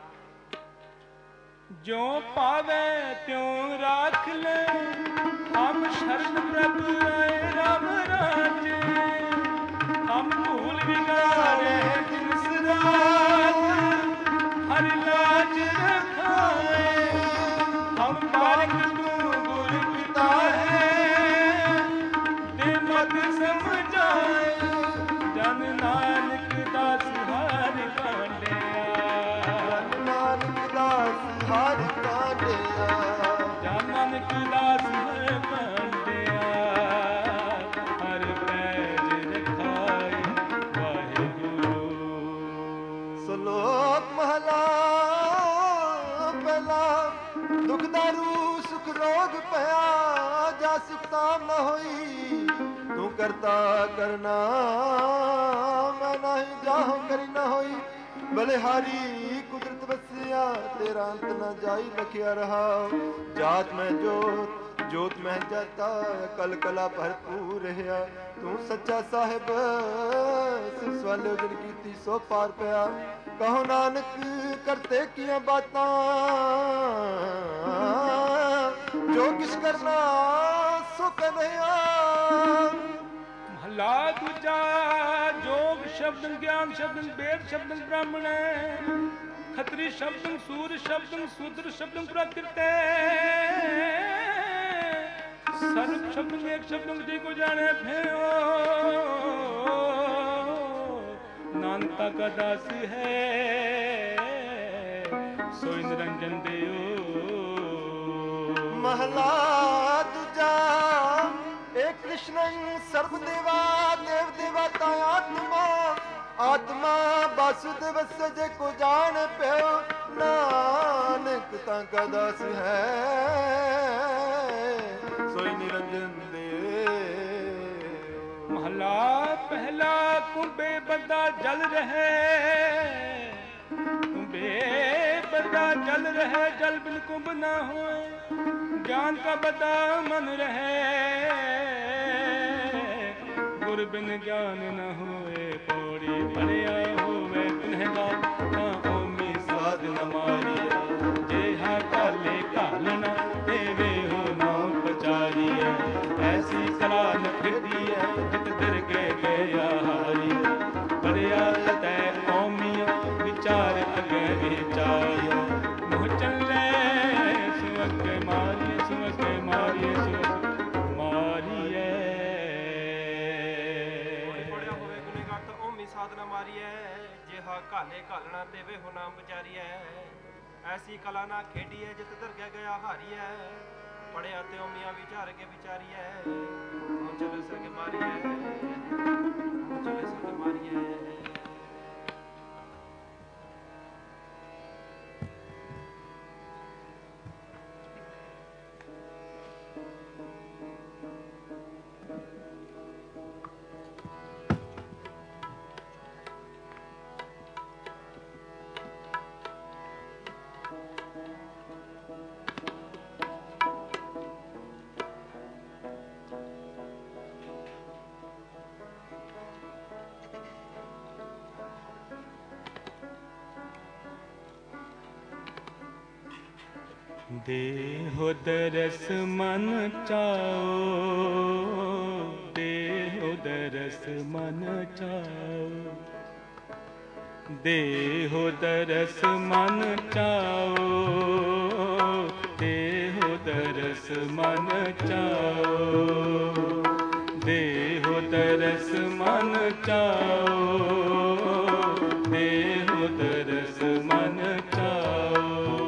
ਜੋ ਪਾਵੇ ਤਿਉ ਰਾਖ ਲੈ ਹਮ ਸ਼ਰਨ ਪ੍ਰਭ ਆਏ ਰਾਮ ਰਾਜ ਹਮ ਭੂਲ ਵਿਗਾਰੇ ਜਿਨਸ ਰਾਜ ਹਰਿ ਲਾਜ ਰਖਾਏ ਹਮ ਬਾਰਿਕ ਤੂੰ ਗੁਰ ਪਿਤਾ ਹੈ ਦੇ ਮਤ ਸਮਝਾਏ ਜਨ ਨਾਨਕ ਦਾਸ ਹਰਿ ਕਾਂਡਿਆ ਜਨ ਨਾਨਕ ਦਾਸ ਹਰਿ ਕਾਂਡਿਆ ਜਨ ਨਾਨਕ ਦਾਸ ਹਰਿ ਕਾਂਡਿਆ ਹਰ ਪੈਜ ਰਖਾਏ ਵਾਹਿਗੁਰੂ ਸ਼ਲੋਕ ਮਹਲਾ ਪਹਿਲਾ ਦੁਖ ਦਾਰੂ ਸੁਖ ਰੋਗ ਪਿਆ ਜਾ ਸੁਖਤਾਮ ਨ ਹੋਈ ਤੂੰ ਕਰਤਾ ਕਰਨਾ ਮੈਂ ਨਹੀਂ ਜਾਹੋ ਕਰੀ ਨ ਹੋਈ ਬਲਿਹਾਰੀ ਕੁਦਰਤ ਵਸਿਆ ਤੇਰਾ ਅੰਤ ਨ ਜਾਈ ਲਖਿਆ ਰਹਾ ਜਾਤ ਮੈਂ ਜੋਤ ਜੋਤ ਮਹਿ ਜਾਤਾ ਕਲ ਕਲਾ ਭਰਪੂਰ ਰਹਾ ਤੂੰ ਸੱਚਾ ਸਾਹਿਬ ਸਿਰ ਸਵਾਲਿਓ ਜਨ ਕੀਤੀ ਸੋ ਪਾਰ ਪਿਆ ਕਹੋ ਨਾਨਕ ਕਰਤੇ ਕੀਆਂ ਬਾਤਾਂ ਜੋ ਕਿਛ ਕਰਨਾ ਸੋ ਕਰਿਆ ਮਹਲਾ ਦੂਜਾ ਜੋਗ ਸ਼ਬਦੰ ਗਿਆਨ ਸ਼ਬਦੰ ਵੇਦ ਸ਼ਬਦੰ ਬ੍ਰਾਹਮਣ ਖਤਰੀ ਸ਼ਬਦੰ ਸੂਰ ਸ਼ਬਦੰ ਸੂਦਰ ਸ਼ਬਦੰ ਪ੍ਰਕਿਰਤੇ ਸਰਬ ਸ਼ਬਦੰ ਏਕ ਸ਼ਬਦੰ ਜੀ ਕੋ ਜਾਣੇ ਭਿਓ ਨਾਨਕਾ ਕਾ ਦਾਸ ਹੈ ਸੋਇ ਨਿਰੰਜਨ ਦਿਓ ਮਹਲਾ ਦੂਜਾ ਏਕ ਕ੍ਰਿਸ਼ਨੰ ਸਰਬ ਦੇਵਾ ਦੇਵ ਦੇਵਤਾ ਆਤਮਾ ਆਤਮਾ ਵਾਸੁਦੇਵ ਜੇ ਕੋ ਜਾਣ ਪਿਓ ਨਾਨਕ ਤਾਂ ਕਾ ਦਾਸ ਹੈ ਸੋਈ ਨਿਰੰਜਨ ਦੇ ਮਹਲਾ ਪਹਿਲਾ ਕੁੰਭੇ ਬੰਦਾ ਜਲ ਰਹੇ ਕੁੰਭੇ ਬੰਦਾ ਜਲ ਰਹੇ ਜਲ ਬਿਨ ਕੁੰਭ ਨਾ ਹੋਏ ज्ञान का बता मन रहे गुर बिन ज्ञान न होए पौड़ी पड़िया होवे तिन्हेगा ना ओमी साध न मारिया जेहा काले कालना देवे हो नाम पचारिया ऐसी कला न फिरती है जित दर के गया हारी पड़िया तय ओमिया विचार अगे विचारिया मुँह चले सुअग मारिए ਮਾਰੀਏ ਮਾਰੀਏ ਪੜਿਆ ਹੋਵੇ ਗੁਨੇਗਾਰ ਤਾਂ ਓਮੀ ਸਾਧਨਾ ਮਾਰੀਐ ਜਿਹਾ ਘਾਲੇ ਘਾਲਣਾ ਦੇਵੇ ਹੋ ਨਾਮ ਵਿਚਾਰੀਐ ਐਸੀ ਕਲਾ ਨਾ ਖੇਡੀਐ ਜਿਤ ਦਰਗਹਿ ਗਿਆ ਹਾਰੀਐ ਪੜਿਆ ਤੇ ਓਮੀਆਂ ਵਿਚਾਰ ਕੇ ਵਿਚਾਰੀਐ ਹੁਣ ਚਲੇ ਸਕੇ ਮਾਰੀਐ ਹੁਣ ਚਲੇ ਸਕੇ ਮਾਰੀਐ ਦੇਹੁ ਦਰਸ ਮਨ ਚਾਓ ਦੇਹੁ ਦਰਸ ਮਨ ਚਾਓ ਦੇਹੁ ਦਰਸ ਮਨ ਚਾਓ ਦੇਹੁ ਦਰਸ ਮਨ ਚਾਓ ਦੇਹੁ ਦਰਸ ਮਨ ਚਾਓ ਦੇਹੁ ਦਰਸ ਮਨ ਚਾਓ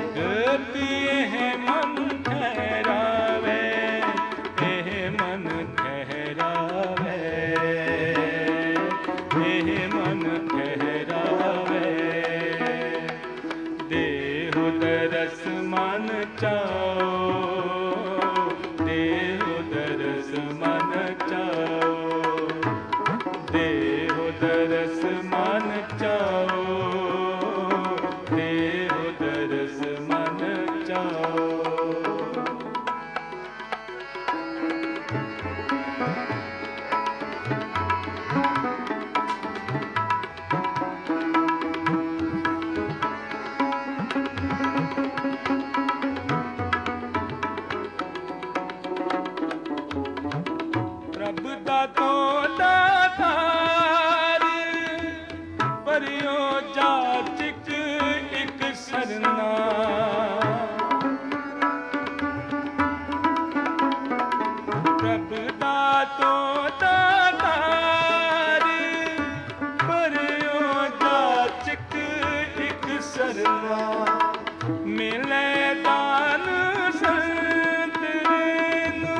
ਭਗਤ ਇਹ ਮਨ ਠਹਿਰਾਵੇ, ਇਹ ਮਨ ਠਹਿਰਾਵੇ, ਇਹ ਮਨ ਠਹਿਰਾਵੇ। ਦੇਹੁ ਦਰਸ ਮਨ ਚਾਓ, ਦੇਹੁ ਦਰਸ ਮਨ ਚਾਓ, ਦੇਹੁ ਦਰਸ ਮਨ ਚਾਓ, ਦੇਹੁ ਦਰਸ ਮਨ ਚਾਓ। ਪ੍ਰਭ ਦਾਤੋ ਦਾਤਾਰ, ਪਰਿਓ ਜਾਚਕ ਇਕ ਸਰਨਾ। ਪ੍ਰਭ ਦਾਤੋ ਦਾਤਾਰ, ਪਰਿਓ ਜਾਚਕ ਇਕ ਸਰਨਾ। ਮਿਲੇ ਦਾਨ ਸੰਤ ਰੇਨੁ,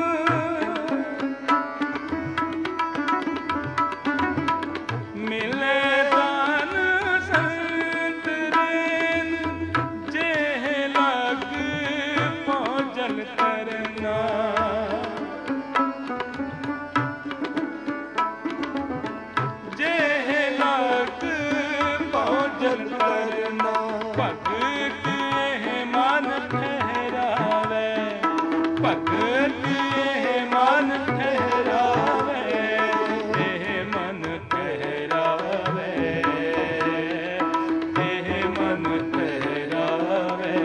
ਮਿਲੇ ਦਾਨ ਸੰਤ ਰੇਨੁ। ਜੇਹ ਲਗ ਭੋਜਨ ਕਰਨਾ, ਜੇਹ ਲਗ ਭੋਜਨ ਕਰਨਾ। ਭਗਤ ਇਹ ਮਨ ਠਹਿਰਾਵੇ, ਭਗਤ ਇਹ ਮਨ ਠਹਿਰਾਵੇ, ਇਹ ਮਨ ਠਹਿਰਾਵੇ, ਇਹ ਮਨ ਠਹਿਰਾਵੇ।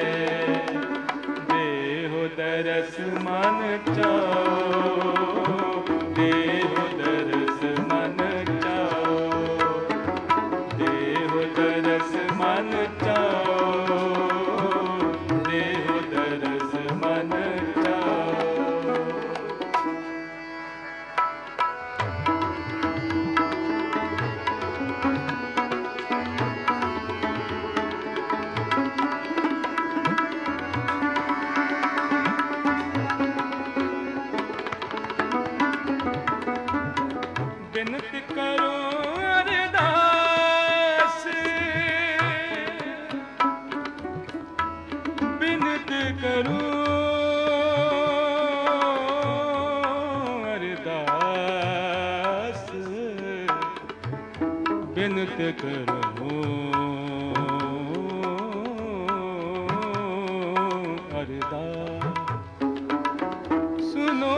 ਦੇਹੁ ਦਰਸ ਮਨ ਚਾਓ, ਦੇਹੁ ਦਰਸ ਮਨ ਚਾਓ, ਦੇਹੁ ਦਰਸ ਮਨ ਚਾਓ, ਦੇਹੁ ਦਰਸ ਮਨ ਚਾਓ। ਬਿਨਤ ਕਰੋ ਅਰਦਾਸ, ਬਿਨਤ ਕਰੋ ਅਰਦਾਸ, ਬਿਨਤ ਕਰੋ ਅਰਦਾਸ। ਸੁਨੋ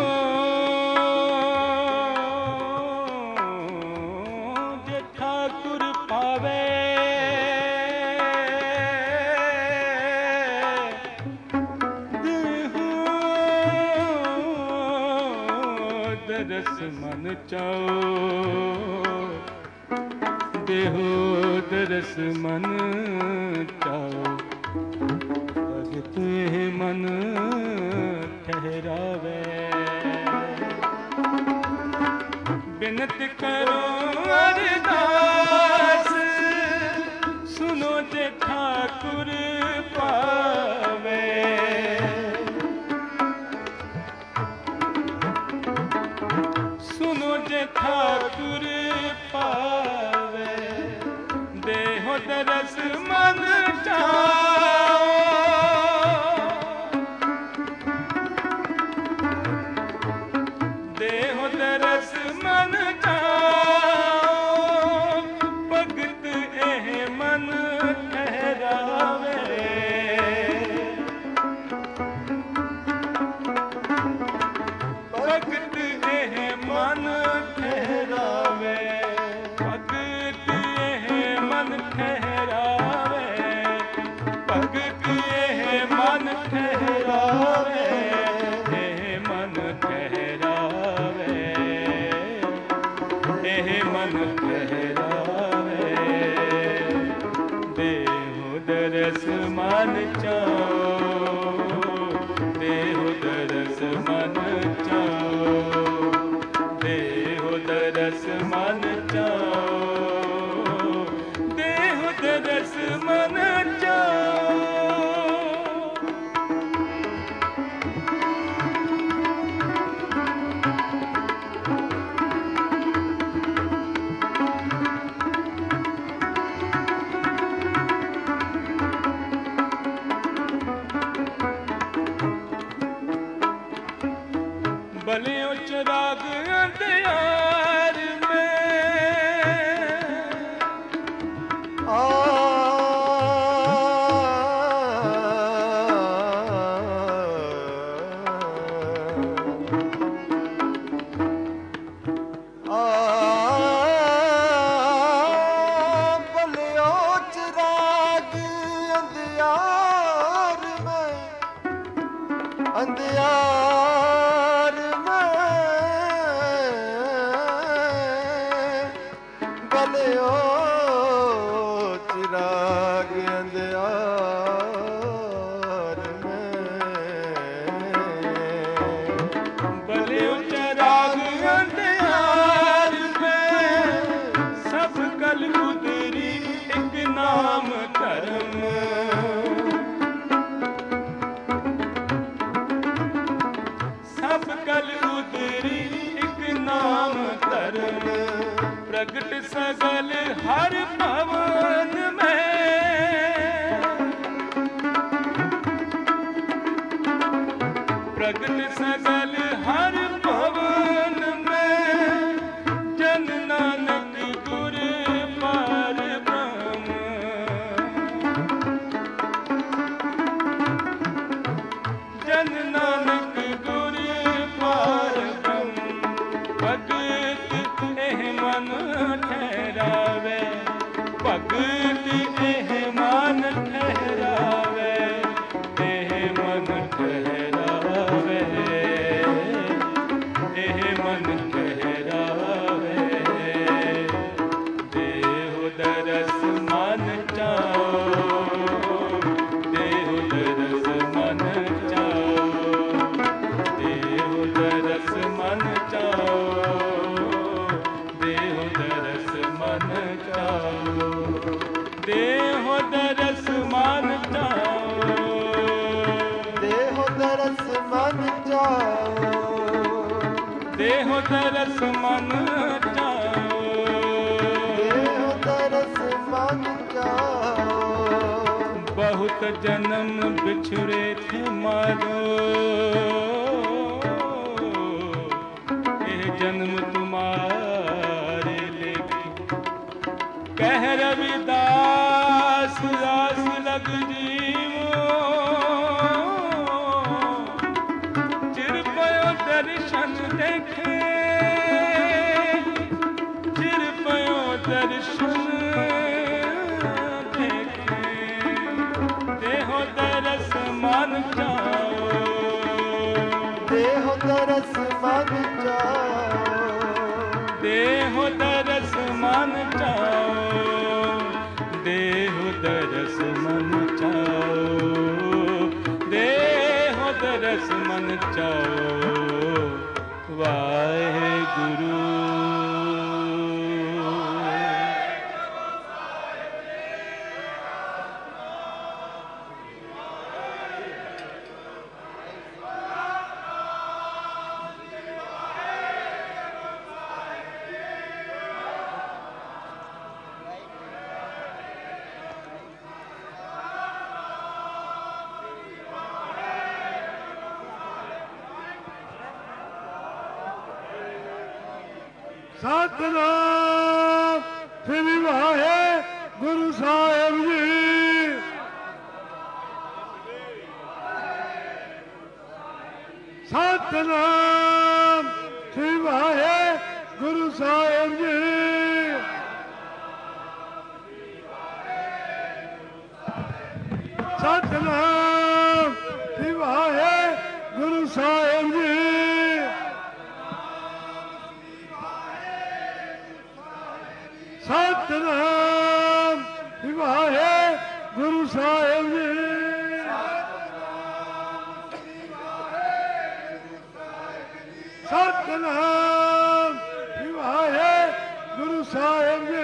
ਜੇ ਠਾਕੁਰ ਪਾਵੇ, ਦੇਹੁ ਦਰਸ ਮਨ ਚਾਓ, ਦੇਹੁ ਦਰਸ ਮਨ ਚਾਓ। ਭਗਤ ਇਹ ਮਨ ਠਹਿਰਾਵੇ, ਬਿਨਤ ਕਰੋ ਅਰਦਾਸ। ਸੁਨੋ ਜੇ ਠਾਕੁਰ ਪਾਵੇ, ਸੁਨੋ ਜੇ ਠਾਕੁਰ ਪਾਵੇ। ਦੇਹੁ ਦਰਸ ਮਨ ਚਾਓ, ਦੇਹੁ ਦਰਸ ਮਨ ਚਾਓ। ਭਗਤ ਇਹ ਮਨ ਠਹਿਰਾਵੇ, ਅੰਧਿਆਰ ਮੈਂ ਬਲਿਓ ਚਿਰਾਗ ਅੰਧਿਆਰ ਮੈਂ ਬਲਿਓ ਚਿਰਾਗ ਅੰਧਿਆਰ ਮੈਂ ਸਭ ਕਲ ਉਦਰੀ ਇੱਕ ਨਾਮ ਧਰਮ ਸਭ ਕਲ ਉਦਰੀ ਇੱਕ ਨਾਮ ਧਰਮ ਪ੍ਰਗਟ ਸਗਲ ਹਰ ਭਵਨ ਮੈਂ ਪ੍ਰਗਟ ਸਗਲ ਹਰ ਭਵਨ ਮੈਂ ਜਨ ਨਾਨਕ ਗੁਰ ਪਾਰ ਬ੍ਰਹਮ ਜਨ ਨਾਨਕ ਗੁਰ ਪਾਰ ਬ੍ਰਹਮ ਭਗਤ ਇਹ ਮਨ ਠਹਿਰਾਵੇ ਭਗਤ ਇਹ ਮਨ ਠਹਿਰਾਵੇ ਇਹ ਮਨ ਠਹਿਰਾਵੇ ਇਹ ਮਨ ਠਹਿਰਾਵੇ ਦੇਹੁ ਦਰਸ ਮਨ ਚਾਓ ਦੇਹੁ ਦਰਸ ਮਨ ਚਾਓ ਦੇਹੁ ਦਰਸ ਮਨ ਚਾਓ ਦੇਹੁ ਦਰਸ ਮਨ ਚਾਓ ਦੇਹੁ ਦਰਸ ਮਨ ਚਾਓ ਦੇਹੁ ਦਰਸ ਮਨ ਚਾਓ ਦੇਹੁ ਦਰਸ ਮਨ ਚਾਓ ਦੇਹੁ ਦਰਸ ਮਨ ਚਾਓ ਬਹੁਤ ਜਨਮ ਵਿਛੁਰੇ ਥੇ ਮਾਰੋ ਇਹ ਜਨਮ ਤੁਮਾਰੇ ਲੇਖੇ ਕਹਿ ਰਵਿਦਾਸ ਆਸ ਲਗ ਜੀਵੋ ਚਿਰ ਪਇਓ ਦਰਸ਼ਨ ਦੇਖੇ ਚਿਰ ਪਇਓ ਦਰਸ਼ਨ ਦੇਖੇ ਦੇਹੁ ਦਰਸ ਮਨ ਚਾਓ ਦੇਹੁ ਦਰਸ ਮਨ ਚਾਓ ਦੇਹੁ ਦਰਸ ਮਨ ਚਾਓ ਦੇਹੁ ਦਰਸ ਮਨ ਚਾਓ ਦੇਹੁ ਦਰਸ ਮਨ ਚਾਓ ਵਾਹਿਗੁਰੂ ਸਤਿਨਾਮ ਸ੍ਰੀ ਵਾਹਿਗੁਰੂ ਸਾਹਿਬ ਜੀ। ਸਤਿਨਾਮ ਸ੍ਰੀ ਵਾਹਿਗੁਰੂ ਸਾਹਿਬ ਜੀ। ਸਤਿਨਾਮ ਸ੍ਰੀ ਵਾਹਿਗੁਰੂ ਸਾਹਿਬ ਜੀ। ਸਤਿਨਾਮ ਸ੍ਰੀ ਵਾਹਿਗੁਰੂ ਸਾਹਿਬ ਜੀ। ਸਤਿਨਾਮ ਸ੍ਰੀ ਵਾਹਿਗੁਰੂ ਸਾਹਿਬ ਜੀ।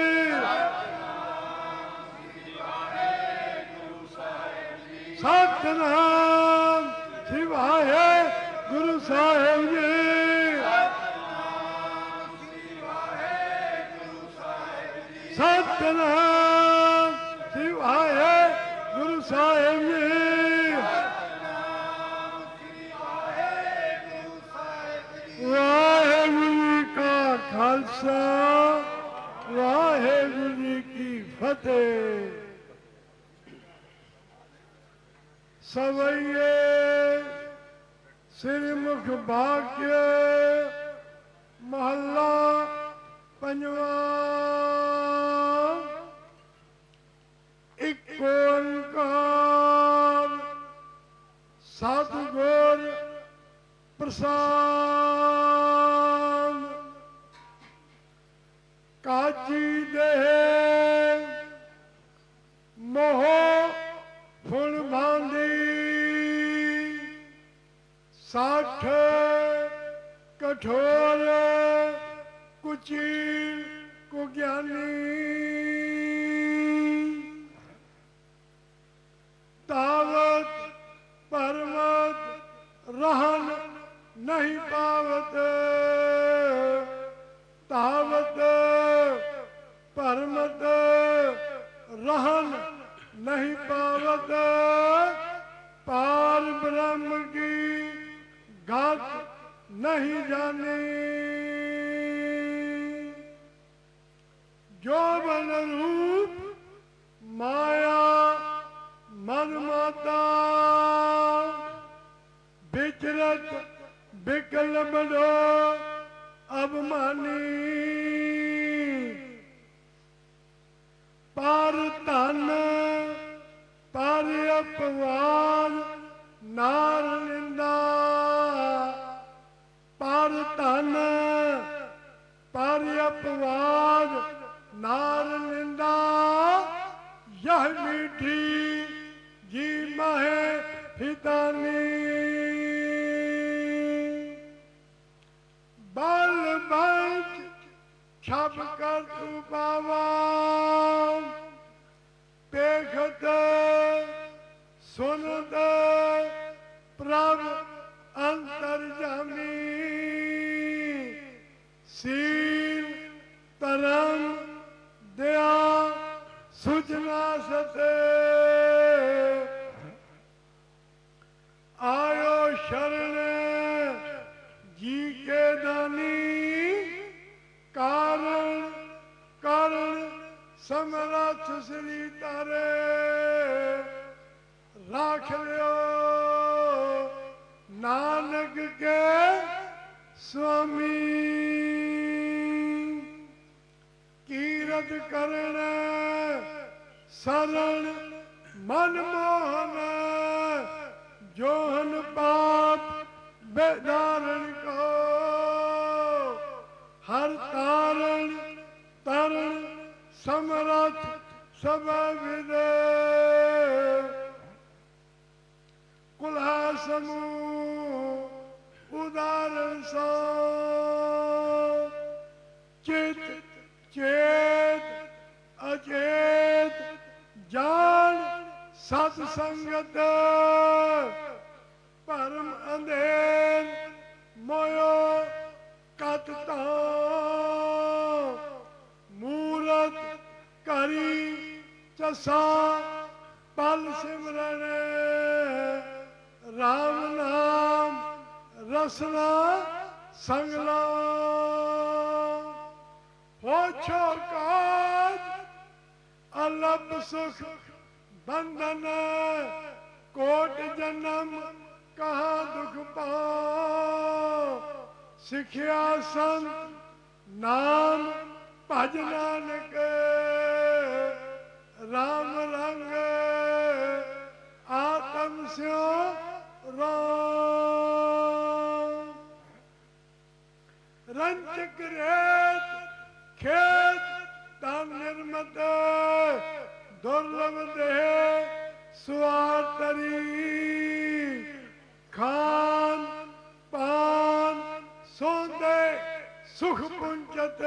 ਸਤਿਨਾਮ ਸ੍ਰੀ ਵਾਹਿਗੁਰੂ ਸਾਹਿਬ ਜੀ। ਸਤਿਨਾਮ ਸ੍ਰੀ ਵਾਹਿਗੁਰੂ ਸਾਹਿਬ ਜੀ। ਵਾਹਿਗੁਰੂ ਜੀ ਕਾ ਖਾਲਸਾ ਵਾਹਿਗੁਰੂ ਜੀ ਕੀ ਫਤਿਹ। ਸਵਈਏ ਸ੍ਰੀ ਮੁਖ ਭਾਗਯ ਮਹੱਲਾ ਪੰਜਵਾਂ। ਇੱਕ ਓੰਕਾਰ ਸਤਿਗੁਰ ਪ੍ਰਸਾਦ ਕਾਜੀ ਦੇ ਮੋਹ ਫੁਣ ਭਾਂਦੀ ਸਾਠ ਕਠੋਰ ਕੁਚੀਲ ਕੋ ਗਿਆਨੀ ਤਾਵਤ ਪਰਮਤ रहन नहीं पावत तावत परमत रहन नहीं पावत पार ब्रह्म की घात नहीं जानी जो बन रूप माया मन माता विचरत बिकल बड़ो अभिमानी पर धन पर अपवाद नार निंदा पर धन पर अपवाद नार निंदा यह मीठी जी महे हितानी बल बंच छप कर तू पावा देखत सुनत प्रभ अंतर्जामी सील धर्म दया सुजना सते आयो शरण जी के दानी कारण कारण समरथ श्री तारे राख लियो नानक के स्वामी कीरत करण शरण मनमोहन जोहन पाप बेदारण को हर तारण तरण समरथ सब विदे कुल्हा समूह उदाहरण सो चित चेत अचेत जान सत्संगत परम अंधेर मोयो कत तो मूरत करी चसा पल सिमरन राम नाम रसना संगला होछो काज अलप सुख बंधन कोट जन्म कहाँ दुख पाओ सिखिया संत नाम भज नानक राम रंग आत्म स्यो राम रंचक रेत खेत दान निर्मत दुर्लभ देह सुआर तरी खान पान सौंदे सुख पुंचत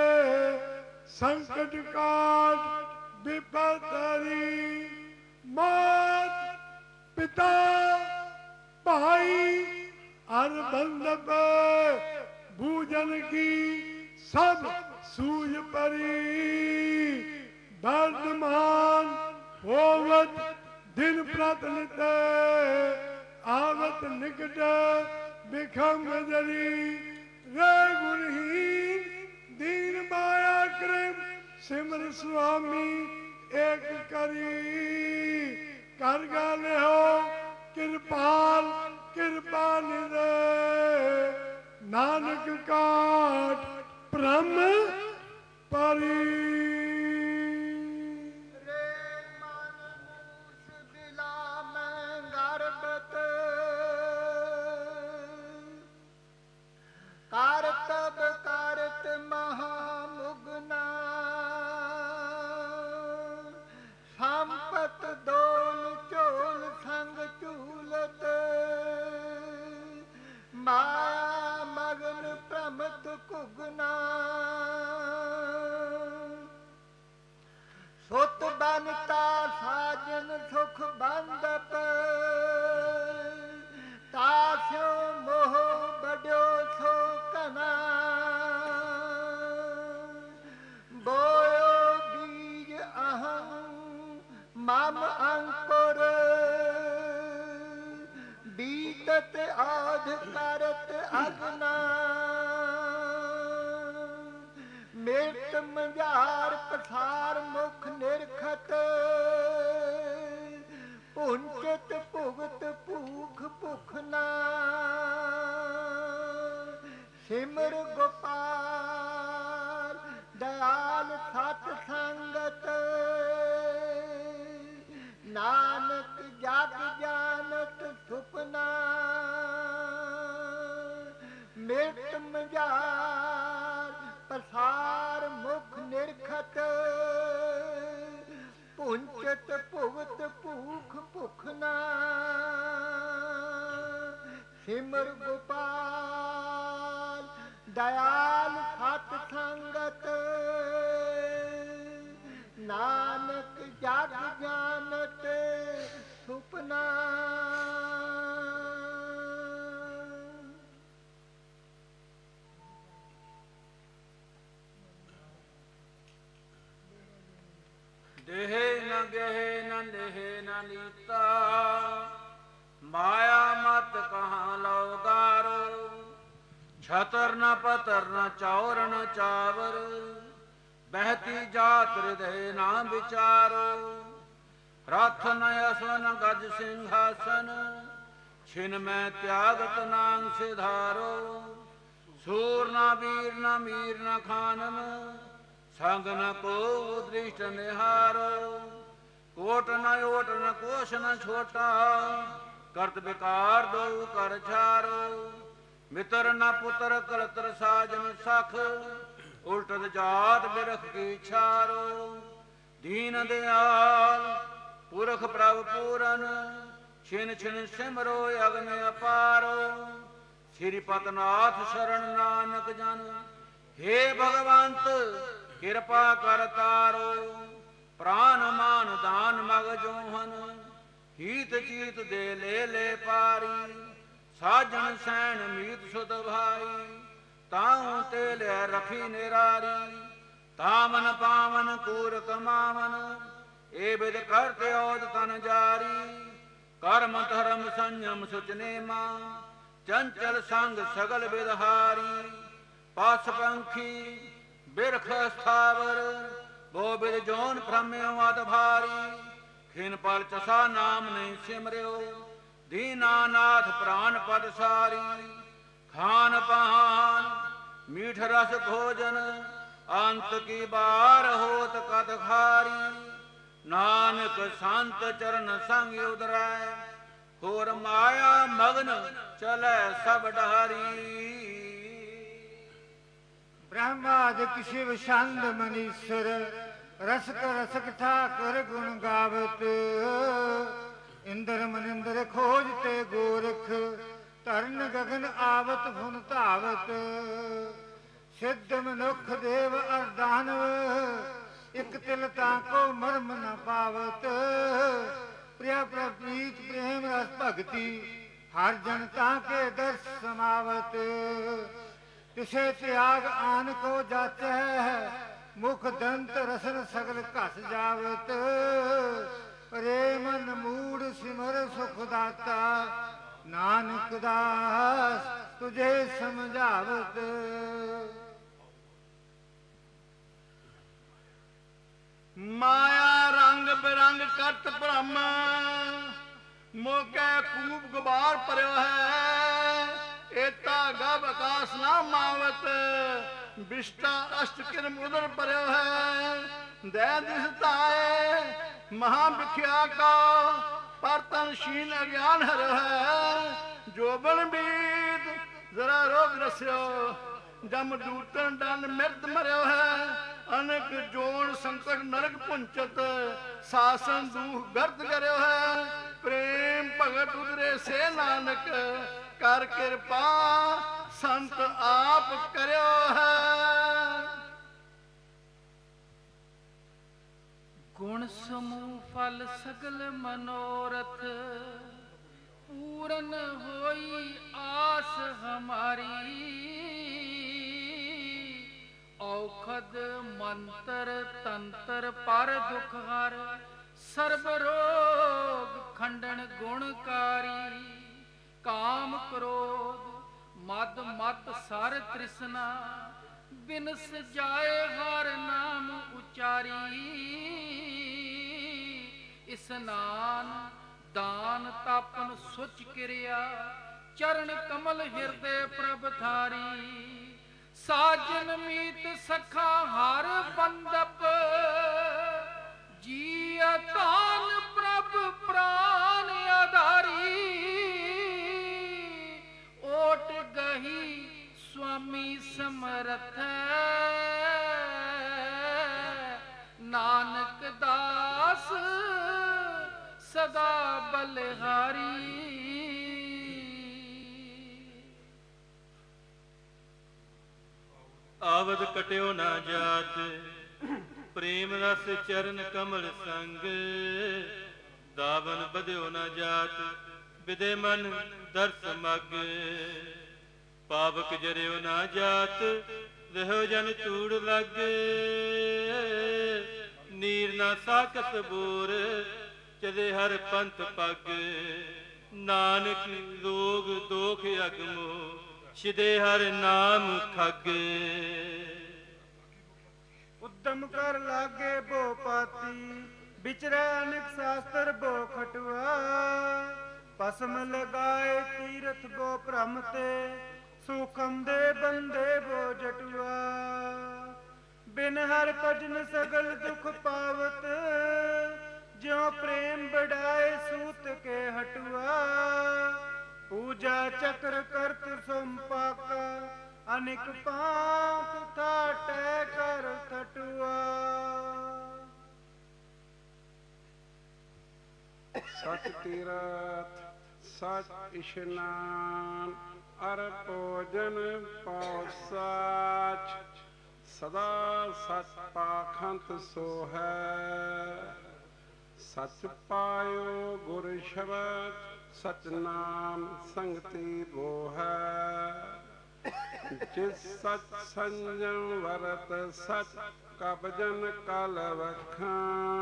संकट काट विपद हरी मात पिता भाई हर बंधप भूजन की सब सूझ परी वर्धमान होवत दिन प्रतिनित आवत निकट बिखम जरी रे गुणहीन दीन माया कृम सिमर स्वामी एक करी कर गाले हो कृपाल कृपा निदे नानक काट ब्रह्म परी ਕ੍ਰੋਧ ਕਰਤ ਅਗਨਾ ਮੇਟ ਮੰਝਾਰ ਪਥਾਰ ਮੁਖ ਨਿਰਖਤ ਪੁੰਚਤ ਭੁਗਤ ਭੂਖ ਭੁਖ ਨਾ ਸਿਮਰ ਗੋਪਾਲ ਦਇਆਲ ਸਤ ਸੰਗਤ ਨਾਨਕ ਜਗ ਜਾਨਤ ਸੁਪਨਾ ਮਿਟ ਮਝਾਰ ਪਸਾਰ ਮੁਖ ਨਿਰਖਤ ਪੁੰਚਤ ਭੁਗਤ ਭੂਖ ਭੁਖ ਨਾ ਸਿਮਰ ਗੋਪਾਲ ਦਇਆਲ ਸਤ ਸੰਗਤ ਨਾਨਕ ਜਗ ਜਾਨਤ ਸੁਪਨਾ। ਦੇਹ ਨ ਗਹਿ ਨ ਲੇਹ ਨ ਲੀਤਾ ਮਾਇਆ ਮਤ ਕਹਾਂ ਲਉਗਾਰ ਛਤਰ ਨ ਪਤਰ ਨ ਚੌਰ ਨ ਚਾਵਰ ਬਹਿਤੀ ਜਾਤ ਹਿਰਦੈ ਨਾ ਵਿਚਾਰੋ ਰਥ ਨ ਅਸਨ ਗਜ ਸਿੰਘਾਸਨ ਛਿਨ ਮੈਂ ਤਿਆਗਤ ਨਾਮ ਸਿਧਾਰੋ ਸੂਰ ਨ ਵੀਰ ਨ ਮੀਰ ਨ ਖਾਨਮ ਸੰਗ ਨ ਕੋ ਦ੍ਰਿਸ਼ਟ ਨਿਹਾਰੋ ਕੋਟ ਨ ਓਟ ਨ ਕੋਸ਼ ਨ ਛੋਟਾ ਕਰਤ ਵਿਕਾਰ ਦੋ ਕਰ ਛਾਰੋ ਮਿੱਤਰ ਨ ਪੁੱਤਰ ਕਲਤਰ ਸਾਜਨ ਸਖ ਉਲਟਤ ਜਾਤ ਬਿਰਖ ਕੀ ਛਾਰੋ ਦੀਨ ਦਿਆਲ ਪੁਰਖ ਪ੍ਰਭ ਪੂਰਨ ਛਿਨ ਛਿਨ ਸਿਮਰੋ ਅਗਨ ਅਪਾਰੋ ਸ੍ਰੀ ਪਤਨਾਥ ਸ਼ਰਨ ਨਾਨਕ ਜਨ ਹੇ ਭਗਵੰਤ ਕਿਰਪਾ ਕਰ ਤਾਰੋ ਪ੍ਰਾਨ ਮਾਨ ਦਾਨ ਮਗ ਜੋਹਨ ਹੀਤ ਚੀਤ ਦੇ ਲੈ ਪਾਰੀ ਸਾਜਣ ਸੈਣ ਮੀਤ ਸੁਧ ਭਾਈ ਤਾਉ ਤੇ ਲੈ ਰਖੀ ਨਿਰਾਰੀ ਤਾਮਨ ਪਾਵਨ ਕੂਰ ਕਮਾਵਨ ਏ ਬਿਦ ਕਰਤੇ ਔਦ ਤਨ ਜਾਰੀ ਕਰਮ ਧਰਮ ਸੰਯਮ ਸੁਚਨੇ ਮਾ ਚੰਚਲ ਸੰਗ ਸਗਲ ਵਿਦਹਾਰੀ ਪਾਸ ਪੰਖੀ ਬਿਰਖ ਸਥਾਵਰ ਬੋ ਬਿਦ ਜੋਨ ਭ੍ਰਮਿਓ ਅਤ ਭਾਰੀ ਖਿਨ ਪਲ ਚਸਾ ਨਾਮ ਨਹੀਂ ਸਿਮਰਿਓ ਦੀਨਾਨਾਥ ਪ੍ਰਾਨ ਪਦ ਸਾਰੀ ਖਾਨ ਪਾਨ ਮੀਠ ਰਸ ਭੋਜਨ ਅੰਤ ਕੀ ਬਾਰ ਹੋਤ ਕਤ ਖਾਰੀ ਨਾਨਕ ਸੰਤ ਚਰਨ ਸੰਗ ਉਦਰੈ ਹੋਰ ਮਾਇਆ ਮਗਨ ਚਲੈ ਸਭ ਡਾਰੀ ਬ੍ਰਹਮਾਦਿਕ ਸ਼ਿਵ ਛੰਦ ਮਨੀਸ਼ਰ ਰਸਕ ਰਸਕ ਠਾਕੁਰ ਗੁਣ ਗਾਵਤ ਇੰਦਰ ਮਨਿੰਦਰ ਖੋਜ ਤੇ ਗੋਰਖ ਧਰਨ ਗਗਨ ਆਵਤ ਫੁਨ ਧਾਵਤ ਸਿੱਧ ਮਨੁੱਖ ਦੇਵ ਅਰਦਾਨਵ ਇਕ ਤਿਲ ਤਾਂ ਕੋ ਮਰਮ ਨ ਪਾਵਤ ਪ੍ਰਿਆ ਪ੍ਰਪ੍ਰੀਤ ਪ੍ਰੇਮ ਰਸ ਭਗਤੀ ਹਰ ਜਨ ਤਾਂ ਕੇ ਦਰਸ ਸਮਾਵਤ ਤਿਸੇ ਤਿਆਗ ਆਨ ਕੋ ਜਾਚੈ ਮੁਖ ਦੰਤ ਰਸਨ ਸਗਲ ਘਸ ਜਾਵਤ ਪ੍ਰੇਮਨ ਮੂੜ ਸਿਮਰ ਸੁਖ ਦਾਤਾ ਨਾਨਕ ਦਾਸ ਤੁਝੇ ਸਮਝਾਵਤ ਮਾਇਆ ਰੰਗ ਬਿਰੰਗ ਕਰਤ ਭ੍ਰਮ ਮੋਕੇ ਕੂਪ ਗੁਬਾਰ ਭਰਿਓ ਹੈ ਏਤਾ ਗਭ ਆਕਾਸ ਨਾ ਮਾਵਤ ਬਿਸ਼ਟਾ ਅਸ਼ਟ ਕਿਰਮ ਉਦਰ ਭਰਿਓ ਹੈ ਦੈ ਦਿਸ ਤਾਏ ਮਹਾ ਵਿਖਿਆ ਕਾ ਪਰ ਤਨ ਸ਼ੀਨ ਅਗਿਆਨ ਹਰਿਓ ਹੈ ਜੋਬਨ ਬੀਤ ਜ਼ਰਾ ਰੋਗ ਰਸਿਓ ਜਮ ਡੂਟਣ ਡੰਡ ਮਿਰਤ ਮਰਿਓ ਹੈ ਅਨਕ ਜੋਨ ਸੰਕਟ ਨਰਕ ਪੁੰਚਤ ਸਾਸਨ ਦੂਖ ਗਰਦ ਕਰਿਓ ਹੈ ਪ੍ਰੇਮ ਭਗਤ ਉਦਰੇ ਸੇ ਨਾਨਕ ਕਰ ਕਿਰਪਾ ਸੰਤ ਆਪ ਕਰਿਓ ਹੈ ਗੁਣ ਸਮੂਹ ਫਲ ਸਗਲ ਮਨੋਰਥ ਪੂਰਨ ਹੋਈ ਆਸ ਹਮਾਰੀ ਔਖਦ ਮੰਤਰ ਤੰਤਰ ਪਰ ਦੁਖ ਹਰ ਸਰਬ ਰੋਗ ਖੰਡਨ ਗੁਣਕਾਰੀ ਕਾਮ ਕ੍ਰੋਧ ਮਦ ਮਤ ਸਰ ਤ੍ਰਿਸ਼ਨਾ, ਬਿਨਸ ਜਾਏ ਹਰ ਨਾਮ ਉਚਾਰੀ। ਇਸਨਾਨ ਦਾਨ ਤਪਨ ਸੁਚ ਕਿਰਿਆ, ਚਰਨ ਕਮਲ ਹਿਰਦੇ ਪ੍ਰਭ ਥਾਰੀ। ਸਾਜਨ ਮੀਤ ਸਖਾ ਹਰ ਬੰਦਪ, ਜੀ ਅਤਾਨ ਪ੍ਰਭ ਪ੍ਰਾਨ ਆਧਾਰੀ। ਓਟ ਗਹੀ ਸੁਆਮੀ ਸਮਰਥ, ਨਾਨਕ ਦਾਸ ਸਦਾ ਬਲਿਹਾਰੀ। ਆਵਦ ਕਟਿਓ ਨਾ ਜਾਤ, ਪ੍ਰੇਮ ਰਸ ਚਰਨ ਕਮਲ ਸੰਗ। ਦਾਵਨ ਬਧਿਓ ਨਾ ਜਾਤ, ਵਿਦੇ ਮਨ ਦਰਸ ਮਗ। ਪਾਵਕ ਜਰਿਓ ਨਾ ਜਾਤ, ਰਹਿਓ ਜਨ ਚੂੜ ਲੱਗ। ਨੀਰ ਨਾ ਸਾਕਤ ਬੋਰ, ਚਲੇ ਹਰ ਪੰਥ ਪਗ। ਨਾਨਕ ਰੋਗ ਦੋਖ ਅਗਮੋ, ਸਿਦੇ ਹਰ ਨਾਮ ਖਗ। ਉਦਮ ਕਰ ਲਾਗੇ ਬੋ ਪਾਤੀ, ਵਿਚਰੈ ਅਨੇਕ ਸ਼ਾਸਤਰ ਬੋ ਖਟਵਾ। ਭਸਮ ਲਗਾਏ ਤੀਰਥ ਬੋ ਭ੍ਰਮ ਤੇ, ਸੁਖਮ ਦੇ ਬੰਦੇ ਬੋ ਜਟੁਆ। ਬਿਨ ਹਰ ਭਜਨ ਸਗਲ ਦੁਖ ਪਾਵਤ, ਜਿਉ ਪ੍ਰੇਮ ਬੜਾਏ ਸੂਤ ਕੇ ਹਟੁਆ। ਪੂਜਾ ਚਕਰ ਕਰਤ ਸੰਪਾਕਾ, ਅਨੇਕ ਪਾਂਤ ਥਾਟੈ ਕਰ ਥਟੁਆ। ਸਚ ਤੀਰਥ ਸਚ ਇਸ਼ਨਾਨ, ਅਰ ਭੋਜਨ ਪਉ ਸਾਚ। ਸਦਾ ਸਚ ਪਾਖੰਤ ਸੋਹੈ, ਸਚ ਪਾਇਓ ਗੁਰ ਸ਼ਬਦ। ਸਚ ਨਾਮ ਸੰਗਤੀ ਬੋਹੈ, ਜਿਸ ਸਚ ਸੰਜਮ ਵਰਤ। ਸਚ ਕਬਜਨ ਕਲ ਵਖਾਂ,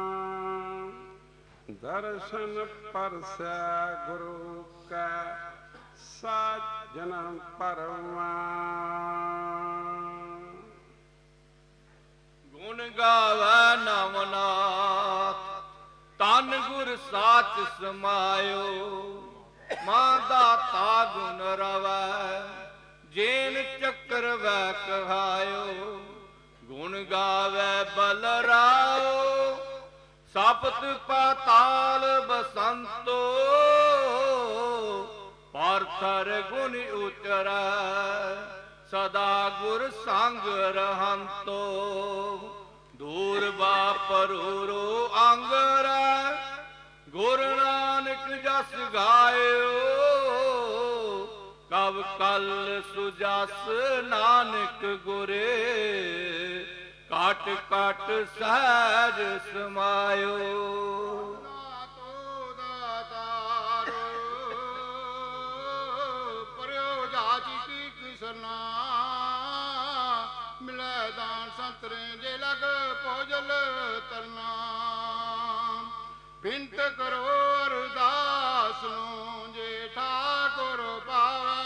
ਦਰਸ਼ਨ ਪਰਸੈ ਗੁਰੂ ਕੈ। ਸਚ ਜਨਮ ਪਰਮਾ, ਗੁਣ ਗਾਵੈ ਨਵਨਾਥ। ਤਨ ਗੁਰ ਸਾਚ ਸਮਾਇਓ, ਮਾਂ ਦਾਤਾ ਗੁਣ ਰਵੈ। ਜੇਨ ਚੱਕਰ ਵੈ ਕਹਾਇਓ, ਗੁਣ ਗਾਵੈ ਬਲਰਾਓ। ਸਪਤ ਪਾਤਾਲ ਬਸੰਤੋ, ਪਾਰਥਰ ਗੁਣ ਉਚਰੈ। ਸਦਾ ਗੁਰ ਸੰਗ ਰਹੰਤੋ, ਦੂਰ ਬਾਪਰੂਰੋ ਅੰਗਰੈ। ਗੁਰ ਨਾਨਕ ਜਸ ਗਾਇਓ, ਕਬ ਕਲ ਸੁਜਸ ਨਾਨਕ ਗੁਰੇ। ਕਾਟ ਕਾਟ ਸਹਿਜ ਸਮਾਇਓ। ਪਰਿਓ ਜਾਚੀ ਕੀ ਕਿਸਨਾ, ਮਿਲੈ ਦਾਨ ਸੰਤਰੇ ਜੇ ਲਗ ਭੋਜਲ ਤਰਨਾ। ਬਿੰਤ ਕਰੋ ਅਰਦਾਸ ਨੂੰ, ਜੇ ਠਾਕੁਰ ਪਾਵੈ।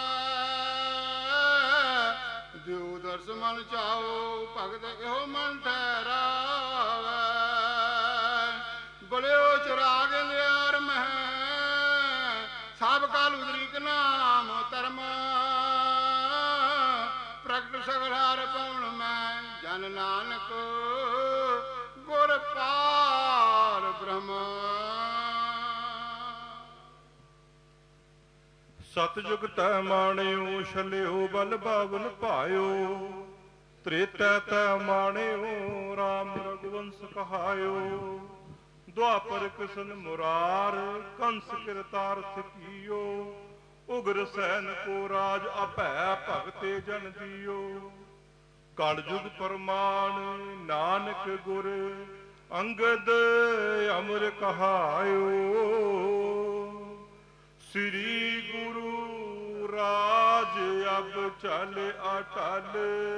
ਦਿਉ ਦਰਸ ਮਨ ਚਾਓ, ਭਗਤ ਇਹੋ ਮਨ ਠਹਿਰਾਵੈ। ਬਲਿਓ ਚਰਾਗ ਲਿਆਰ ਮਹਿ, ਸਭ ਕਾਲ ਉਦਰੀਕ ਨਾਮ ਧਰਮ। ਪ੍ਰਗਟ ਸਗਲ ਹਰ ਪਉਣ ਮੈਂ, ਜਨ ਨਾਨਕ ਗੁਰ ਪਾਰ ਬ੍ਰਹਮ। ਸਤਜੁਗ ਤੈ ਮਾਣਿਓ, ਛਲਿਓ ਬਲ ਬਾਵਨ ਭਾਇਓ। ਤ੍ਰੇਤੈ ਤੈ ਮਾਣਿਓ, ਰਾਮ ਰਘੁਵੰਸ ਕਹਾਇਓ। ਦੁਆਪਰ ਕ੍ਰਿਸ਼ਨ ਮੁਰਾਰ, ਕੰਸ ਕਿਰਤਾਰਥ ਕੀਓ। ਉਗਰ ਸੈਨ ਕੋ ਰਾਜ, ਅਭੈ ਭਗਤੇ ਜਨ ਦੀਓ। ਕਲਯੁਗ ਪਰਮਾਨ, ਨਾਨਕ ਗੁਰ ਅੰਗਦ ਅਮਰ ਕਹਾਇਓ। ਸ੍ਰੀ ਗੁਰੂ ਰਾਜ ਅਬ ਚਲ ਅਟਲ,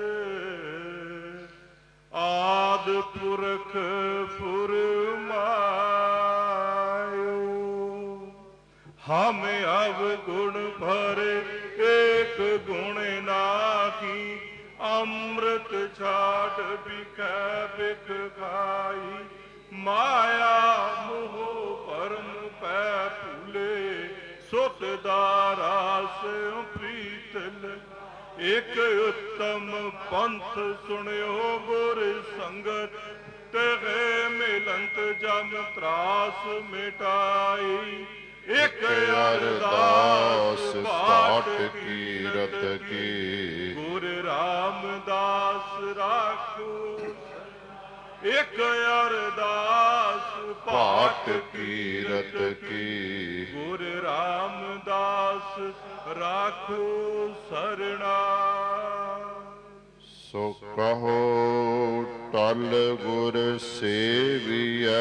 ਆਦ ਪੁਰਖ ਫੁਰਮਾਇਓ। हम अवगुण भरे एक गुण नाही, अमृत छाड़ बिखै बिख खाई। माया मोह परम पै भूले, सुख दारास प्रीत लग। एक उत्तम पंथ सुनियो गुर संगत, तेहे मिलंत जम त्रास मिटाई। एक अरदास पाठ कीरत की, गुर रामदास राखो। एक अरदास पाठ कीरत की, गुर रामदास राखो सरना। सो कहो टल गुर सेविय,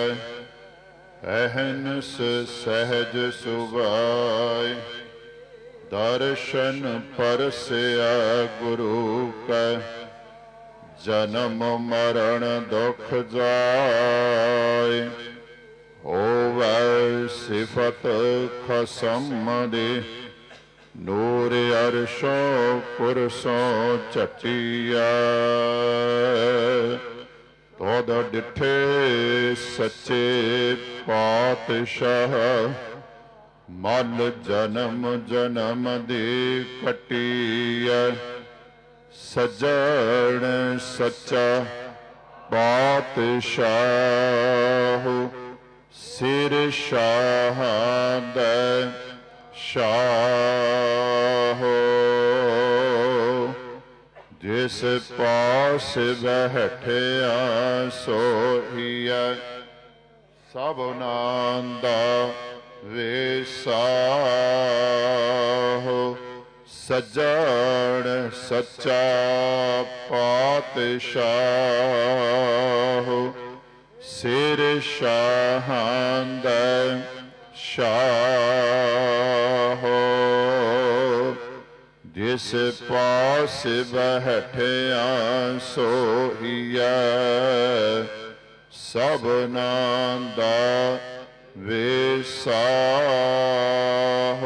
अहनस सहज सुभाय। दर्शन परसया गुरु कै, जन्म मरण दुख जाय। होवै सिफत खसम दे, नूर अरशों पुरसों चटिया। तोद डिठे सच्चे पातशाह, मल जन्म जन्म दे कटिया। सजण सच्चा पातशाह, सिर शाह दै शाह। जिस पास बैठिया सोहिया, सबनां दा वेसाह। सजण सच्चा पातशाह, सिर शाहां दै शाह। जिस पास बैठिया सोहिया, सबनां दा वेसाह।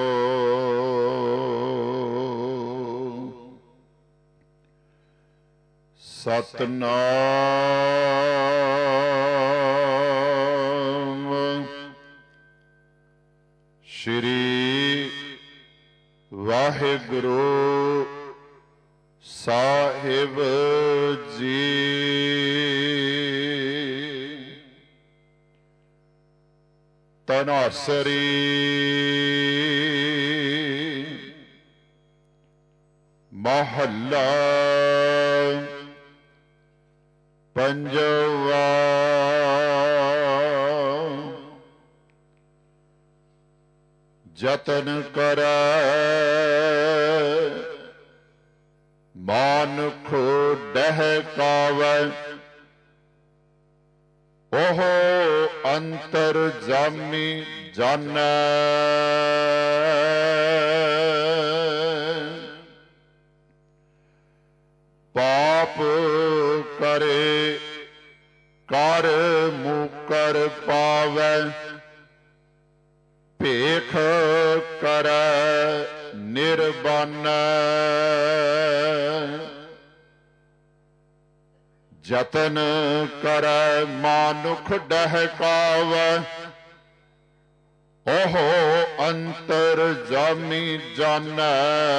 सतनाम श्री वाहिगुरु साहिब जी। तनासरी महला पंजवा। जतन करै मानुख डहकावै, ओह अंतर जामी जानै। पाप करे कर मुकर पावै, भेख करै निर्बानै। जतन करै मानुख डहकावै, ओह अंतर जामी जानै।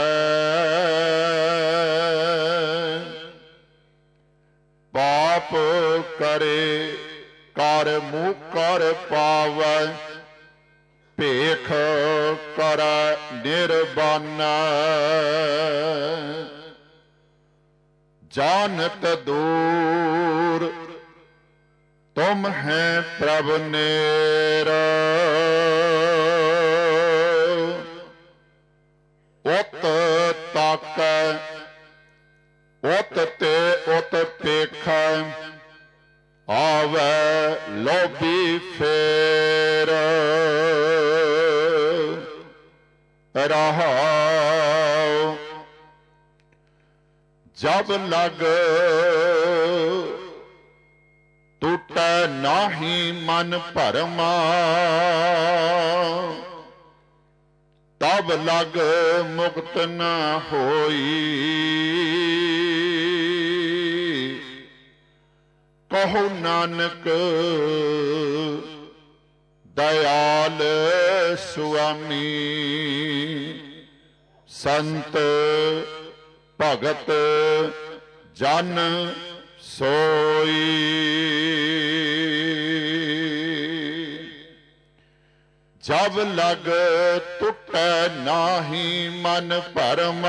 पाप करे कर मुकर पावै, भेख करै निर्बानै। जानत दूर तुम है प्रभ नेर, उत ताकै उत ते उत पेखै, आवै लोभी फेर। रहाओ जब लग टूटै नाही मन भरमा, ਤਬ ਲਗ ਮੁਕਤ ਨ ਹੋਈ। ਕਹੋ ਨਾਨਕ ਦਇਆਲ ਸੁਆਮੀ, ਸੰਤ ਭਗਤ ਜਨ ਸੋਈ। ਜਬ ਲਗ ਟੁਟੈ ਨਾਹੀ ਮਨ ਭਰਮ,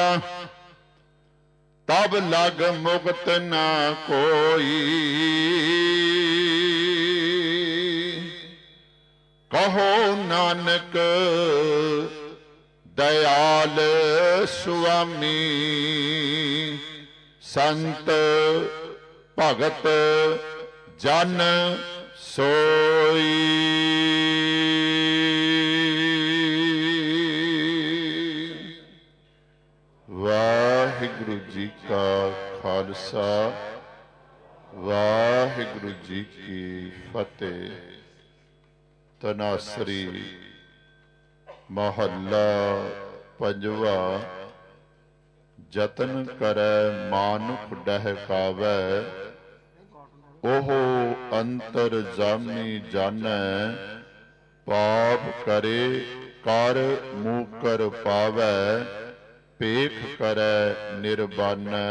ਤਬ ਲਗ ਮੁਕਤ ਨਾ ਕੋਈ। ਕਹੋ ਨਾਨਕ ਦਇਆਲ ਸੁਆਮੀ, ਸੰਤ ਭਗਤ ਜਨ ਸੋਈ। ਵਾਹਿਗੁਰੂ ਜੀ ਕਾ ਖਾਲਸਾ, ਵਾਹਿਗੁਰੂ ਜੀ ਕੀ ਫਤਿਹ। ਤਨਾਸਰੀ ਮਹੱਲਾ ਪੰਜਵਾ। ਜਤਨ ਕਰੈ ਮਾਨੁਖ ਡਹਿਕਾਵੈ, ਉਹ ਅੰਤਰ ਜਾਮੀ ਜਾਣੈ। ਪਾਪ ਕਰੇ ਕਰ ਮੂਕਰ ਪਾਵੈ, ਭੇਖ ਕਰੈ ਨਿਰਬਾਨੈ।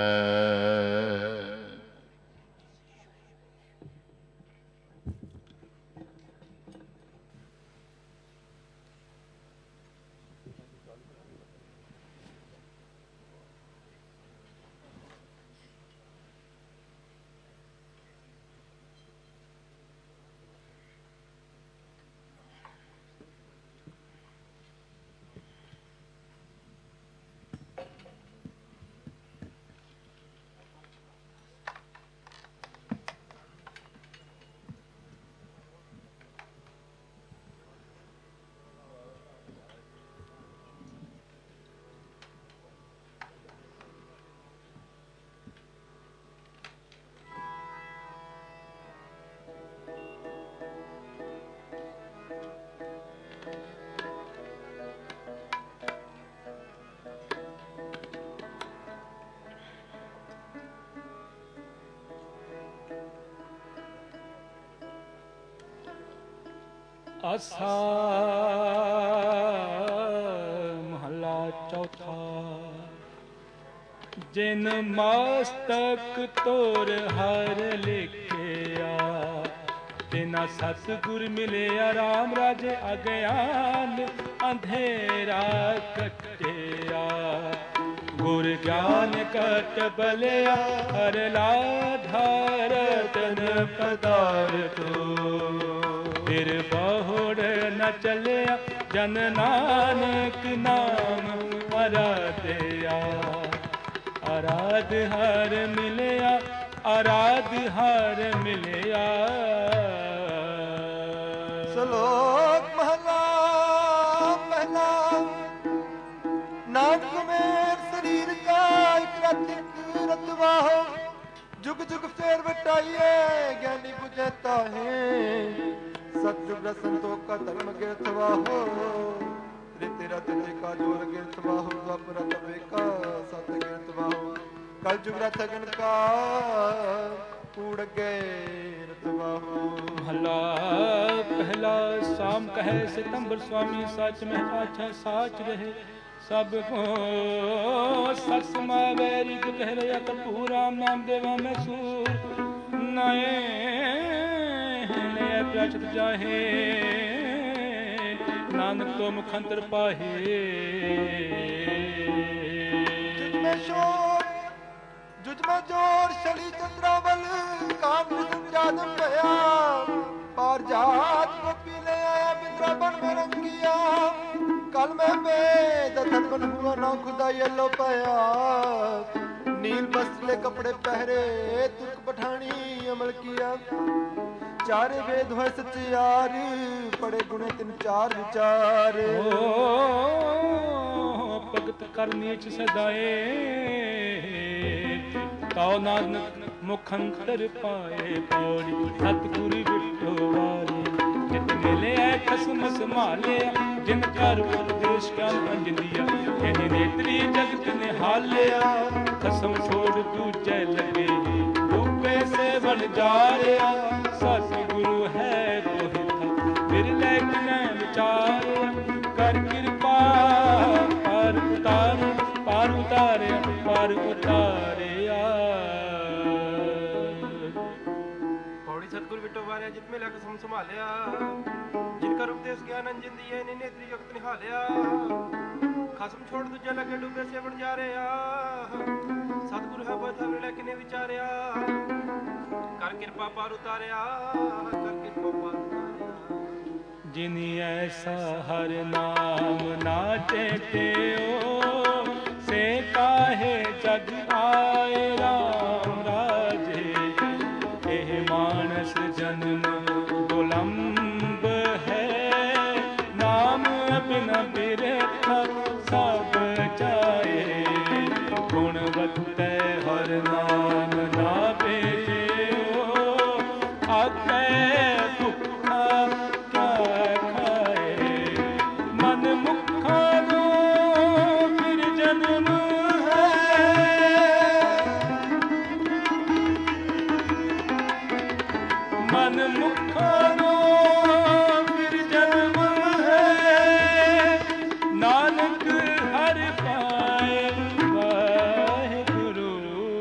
ਆਸਾ ਮਹਲਾ ਚੌਥਾ। ਜਿਨ ਮਸਤਕ ਤੋਰ ਹਰ ਲਿਖਿਆ, ਤਿਨਾ ਸਤਿਗੁਰ ਮਿਲਿਆ। ਰਾਮ ਰਾਜੇ ਅਗਿਆਨ ਅੰਧੇਰਾ ਕੱਟਿਆ, ਗੁਰ ਗਿਆਨ ਕਟ ਬਲਿਆ। ਹਰ ਲਾਧਾਰ ਤਨ ਪਦਾਰਥੋ, ਫਿਰ ਬਹੁੜ ਨ ਚੱਲਿਆ। ਜਨ ਨਾਨਕ ਨਾਮ ਅਰਾਧਿਆ, ਅਰਾਧ ਹਰ ਮਿਲਿਆ, ਅਰਾਧ ਹਰ ਮਿਲਿਆ। ਸ਼ਲੋਕ ਮਹਲਾ ਪਹਿਲਾ। ਨਾਨਕ ਮੇਰ ਸਰੀਰ ਕਾ ਇਕ ਰਤਵਾਹੋ, जुग जुग फेर बटाइए ज्ञानी बुझे ताहे। सतयुग संतोख का धर्म गिरथवा हो, रित रत का जोर गिरथवा हो। द्वापर तवे का सत गिरथवा हो, कल जुग रथ गण का कूड़ गिरथवा हो। महला पहला। शाम कहे सितंबर स्वामी, सच में आछा साच रहे। सब को सत समावैरी गहरे कपूर। राम नाम देवा में सूर, नए प्रचत जाहे। नानक तो मुखंतर पाहे। जुज में शोर जुज में जोर, शली चंद्रावल काम जादम गया। पार जात को पी ले आया, बिंद्रावन में रंगिया। कल में वेद धर्मन हुआ ना खुदा ये लो पाया। नील वस्त्र कपड़े पहरे, तुर्क पठानी अमल किया। चारे वेद हुए सचियार, पड़े गुणे तिन चार विचार। भगत कर नीच सदाए, ताओ नानक मुखंतर पाए। पौड़ी सतगुरु बिटो वारी, जित मिले खसम संभाले। ਜਿਨ ਕਰ ਉਪਦੇਸ਼ ਗਿਆਨ ਅੰਜਲੀਆ ਇਹਨੇ ਨੇਤਰੀ ਜਗਤ ਨਿਹਾਲਿਆ ਖਸਮ ਛੋੜ ਦੂਜੇ ਲੱਗੇ ਰੂਪੇ ਸੇ ਬਣ ਜਾਰਿਆ ਸਤਿਗੁਰੂ ਹੈ ਕੋਹਿ ਬਿਰਲੇ ਕਿਨੈ ਵਿਚਾਰਿਆ ਕਰ ਕਿਰਪਾ ਪਾਰ ਉਤਾਰਿਆ ਪਾਰ ਉਤਾਰਿਆ। ਪੌੜੀ ਸਤਿਗੁਰ ਵਿਟੋ ਵਾਰਿਆ ਜਿਤ ਮੇ ਲਖ ਸਮ ਸੰਭਾਲਿਆ ਜਿਨ ਕਰ ਉਪਦੇਸ਼ ਗਿਆਨ ਅੰਜਨ ਦੀਏ ਨੇ ਨੇਤਰੀ ਜਗਤ ਨਿਹਾਲਿਆ ਖਸਮ ਛੋੜ ਦੂਜਾ ਲੱਗੇ ਡੁੱਬੇ ਸੇ ਬਣ ਜਾ ਰਿਹਾ ਸਤਿਗੁਰ ਹੈ ਬੋਧਾ ਵੇਲੇ ਕਿਨੇ ਵਿਚਾਰਿਆ ਕਰ ਕਿਰਪਾ ਪਾਰ ਉਤਾਰਿਆ ਕਰ ਕਿਰਪਾ ਪਾਰ ਉਤਾਰਿਆ। ਜਿਨੀ ਐਸਾ ਹਰ ਨਾਮ ਨਾ ਚੇਤਿਓ ਸੇ ਕਾਹੇ ਜਗ ਆਏ ਰਾਮ ਰਾਜੇ ਇਹ ਮਾਨਸ ਜਨਮ ਦੁਲੰਭ ਹੈ ਨਾਮ ਬਿਨ ਬਿਰਥ ਸਭ ਜਾਏ ਗੁਣਵਤੈ ਹਰ ਨਾਮ ਨਾ ਭੇਜਿਓ ਆਕੇ ਭੁੱਖਾ ਕਿਆ ਖਾਏ ਮਨ ਮੁਖਾਂ ਨੂੰ ਫਿਰ ਜਨਮ ਮਨ ਮੁਖਾਂ ਨੂੰ ਫਿਰ ਜਨਮ ਹੈ ਨਾਨਕ ਹਰਿ ਪਾਏ ਵਾਹਿਗੁਰੂ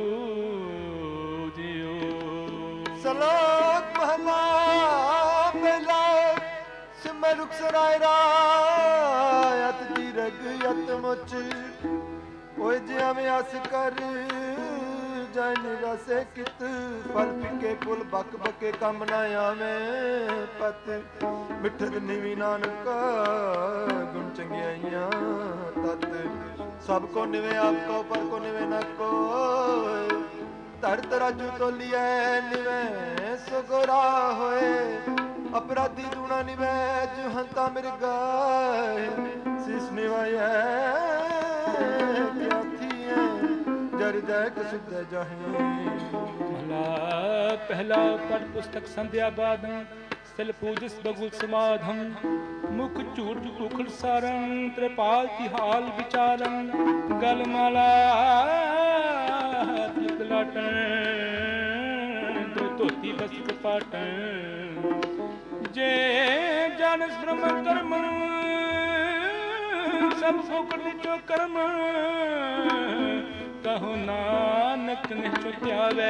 ਜੀਓ। ਸਲੋਕ ਮਹਲਾ ਪਹਿਲਾ ਸਿਮਰ ਰੁਖ ਸਰਾਇ ਰਾਇਤ ਦੀ ਰਗ ਯਤ ਮੁਚ ਓਏ ਜਿਵੇਂ ਅਸ ਕਰ ਜਨ ਰਸੇ ਕਿਤ ਫਲ ਫਿਕੇ ਫੁੱਲ ਬਕ ਬਕੇ ਕੰਮ ਨਾ ਆਵੇਂ ਪਤ ਮਿੱਠਤ ਨਿਵੀ ਨਾਨਕ ਗੁਣ ਚੰਗਿਆਈਆਂ ਤਤ ਸਭ ਕੋ ਨਿਵੇ ਆਪ ਕੋ ਪਰ ਕੋ ਨਿਵੇ ਨ ਕੋਇ ਧਰ ਤਰਾਜੂ ਤੋਲੀਐ ਨਿਵੇ ਸੁਗਰਾ ਹੋਏ ਅਪਰਾਧੀ ਦੂਣਾ ਨਿਵੇ ਜੁਹੰਤਾ ਮਿਰਗਾਏ ਸਿਸ ਨਿਵਾਇਐ ਕਿਆ ਥੀਐ ਜਰ ਜੈ ਕਸੁਧ ਜਾਹੀ। ਮਹਲਾ ਪਹਿਲਾ ਪੜ ਪੁਸਤਕ ਸੰਧਿਆ ਬਾਦੰ ਸਿਲ ਪੂਜਿਸ ਬਗੁਲ ਸਮਾਧੰ ਮੁਖ ਝੂਠ ਕੁਖੜ ਸਾਰੰ ਤ੍ਰਿਪਾਲ ਤਿਹਾਲ ਵਿਚਾਰੰ ਗਲ ਮਾਲਾ ਲਾਟਣ ਧੋਤੀ ਬਸ ਕਪਾਟਣ ਜੇ ਜਨ ਬ੍ਰਹਮ ਕਰਮ ਸਭ ਫੋਕੜ ਵਿੱਚੋਂ ਕਰਮ ਕਹੋ ਨਾਨਕ ਨਿਹ ਧਿਆਵੇ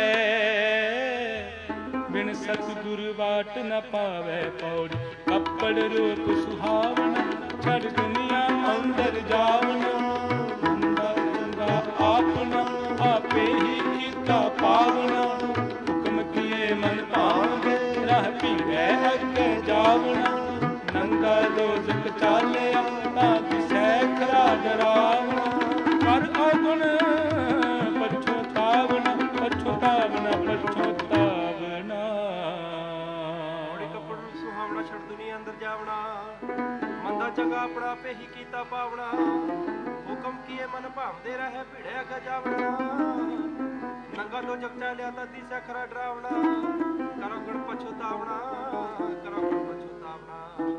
ਬਿਨ ਸਤਿਗੁਰ ਬਾਟ ਨ ਪਾਵੇ ਪੌੜੀ ਕੱਪੜ ਰੂਪ ਸੁਹਾਵਣਾ ਛੜ ਦੁਨੀਆ ਅੰਦਰ ਜਾਵਣਾ ਬੰਦਾ ਬੰਦਾ ਆਪਣਾ ਆਪੇ ਹੀ ਕੀਤਾ ਪਾਵਣਾ ਹੁਕਮ ਕੀਏ ਮਨ ਭਾਵੇ ਰਹਿ ਭੀੜੈ ਅੱਗੇ ਜਾਵਣਾ ਨੰਗਾ ਦੋਜਕ ਚਾਲਿਆ ਤਾਂ ਦਿਸੈ ਖਰਾ ਡਰਾਵਣਾ ਕਰ ਔਗੁਣ ਪਛੋਤਾਵਣਾ ਪਛੋਤਾਵਣਾ ਪਛੋਤਾਵਣਾ। ਔੜੀ ਕੱਪੜ ਨੂੰ ਸੁਹਾਵਣਾ ਛੜ ਦੁਨੀਆ ਅੰਦਰ ਜਾਵਣਾ ਮੰਦਾ ਚੰਗਾ ਆਪਣਾ ਆਪੇ ਹੀ ਕੀਤਾ ਪਾਵਣਾ ਹੁਕਮ ਕੀਏ ਮਨ ਭਾਵਦੇ ਰਹੇ ਭਿੜੇ ਅੱਗੇ ਜਾਵਣਾ ਨੰਗਾ ਦੋਜਕ ਚਾਲਿਆ ਤਾਂ ਦਿਸੈ ਖਰਾ ਡਰਾਵਣਾ ਕਰੋ ਗੁਣ ਪਛੋਤਾਵਣਾ ਕਰੋ ਗੁਣ ਪਛੋਤਾਵਣਾ।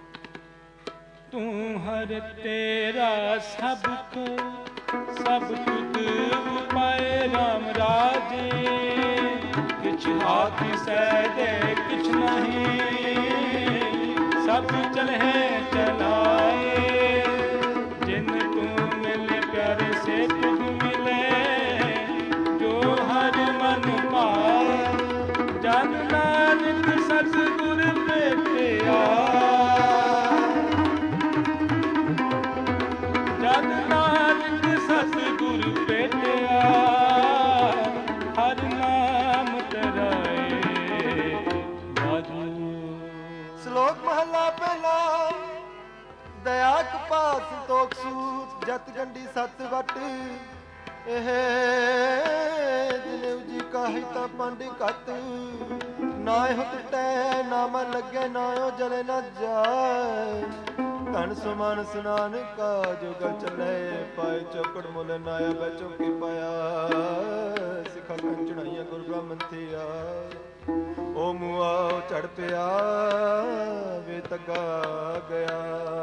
ਤੂੰ ਹਰ ਤੇਰਾ ਸਭ ਕੋ ਸਭ ਤੁਧ ਉਪਾਏ ਰਾਮ ਰਾਜੇ ਕਿਛ ਹਾਥ ਸਹਿ ਦੇ ਕਿਛ ਨਹੀਂ ਸਭ ਚਲਹਿ ਚਲਾਏ ਜਿਨ ਤੂੰ ਮਿਲੇ ਪਿਆਰੇ ਸੇ ਤੁਧ ਮਿਲੇ ਜੋ ਹਰ ਮਨ ਭਾਏ ਜਨ ਨਾਨਕ ਸਤਿਗੁਰ ਭੇਟਿਆ ਜਨ ਨਾਨਕ ਸਤਿਗੁਰ ਭੇਟਿਆ ਹਰ ਨਾਮ ਤਰਾਏ ਵਾਜੂ। ਸ਼ਲੋਕ ਮਹਲਾ ਪਹਿਲਾ ਦਇਆ ਕਪਾ ਸੰਤੋਖ ਸੂਤ ਜਤ ਗੰਢੀ ਸਤ ਵਟ ਇਹ ਦਿਨ ਉਜੀ ਕਾਹੀ ਤਾਂ ਪੰਡ ਕਤ ਨਾ ਇਹੋ ਟਟੈ ਨਾ ਮਨ ਲੱਗੇ ਨਾ ਉਹ ਜਲੇ ਨਾ ਜਾਏ ਧਨ ਸੁਮਨ ਸੁਨਾਨ ਕਾ ਜੁਗਲ ਚੱਲੇ ਪਾਏ ਚੌਕੜ ਮੁੱਲ ਨਾਇਆ ਬੈ ਚੌਕੀ ਪਾਇਆ ਸਿਖਾ ਕੰਨ ਚੜਾਈਆਂ ਗੁਰ ਬ੍ਰਾਹਮਣ ਥਿਆ ਓ ਮੁਆ ਝੜ ਪਿਆ ਵੇ ਤੱਗਾ ਗਿਆ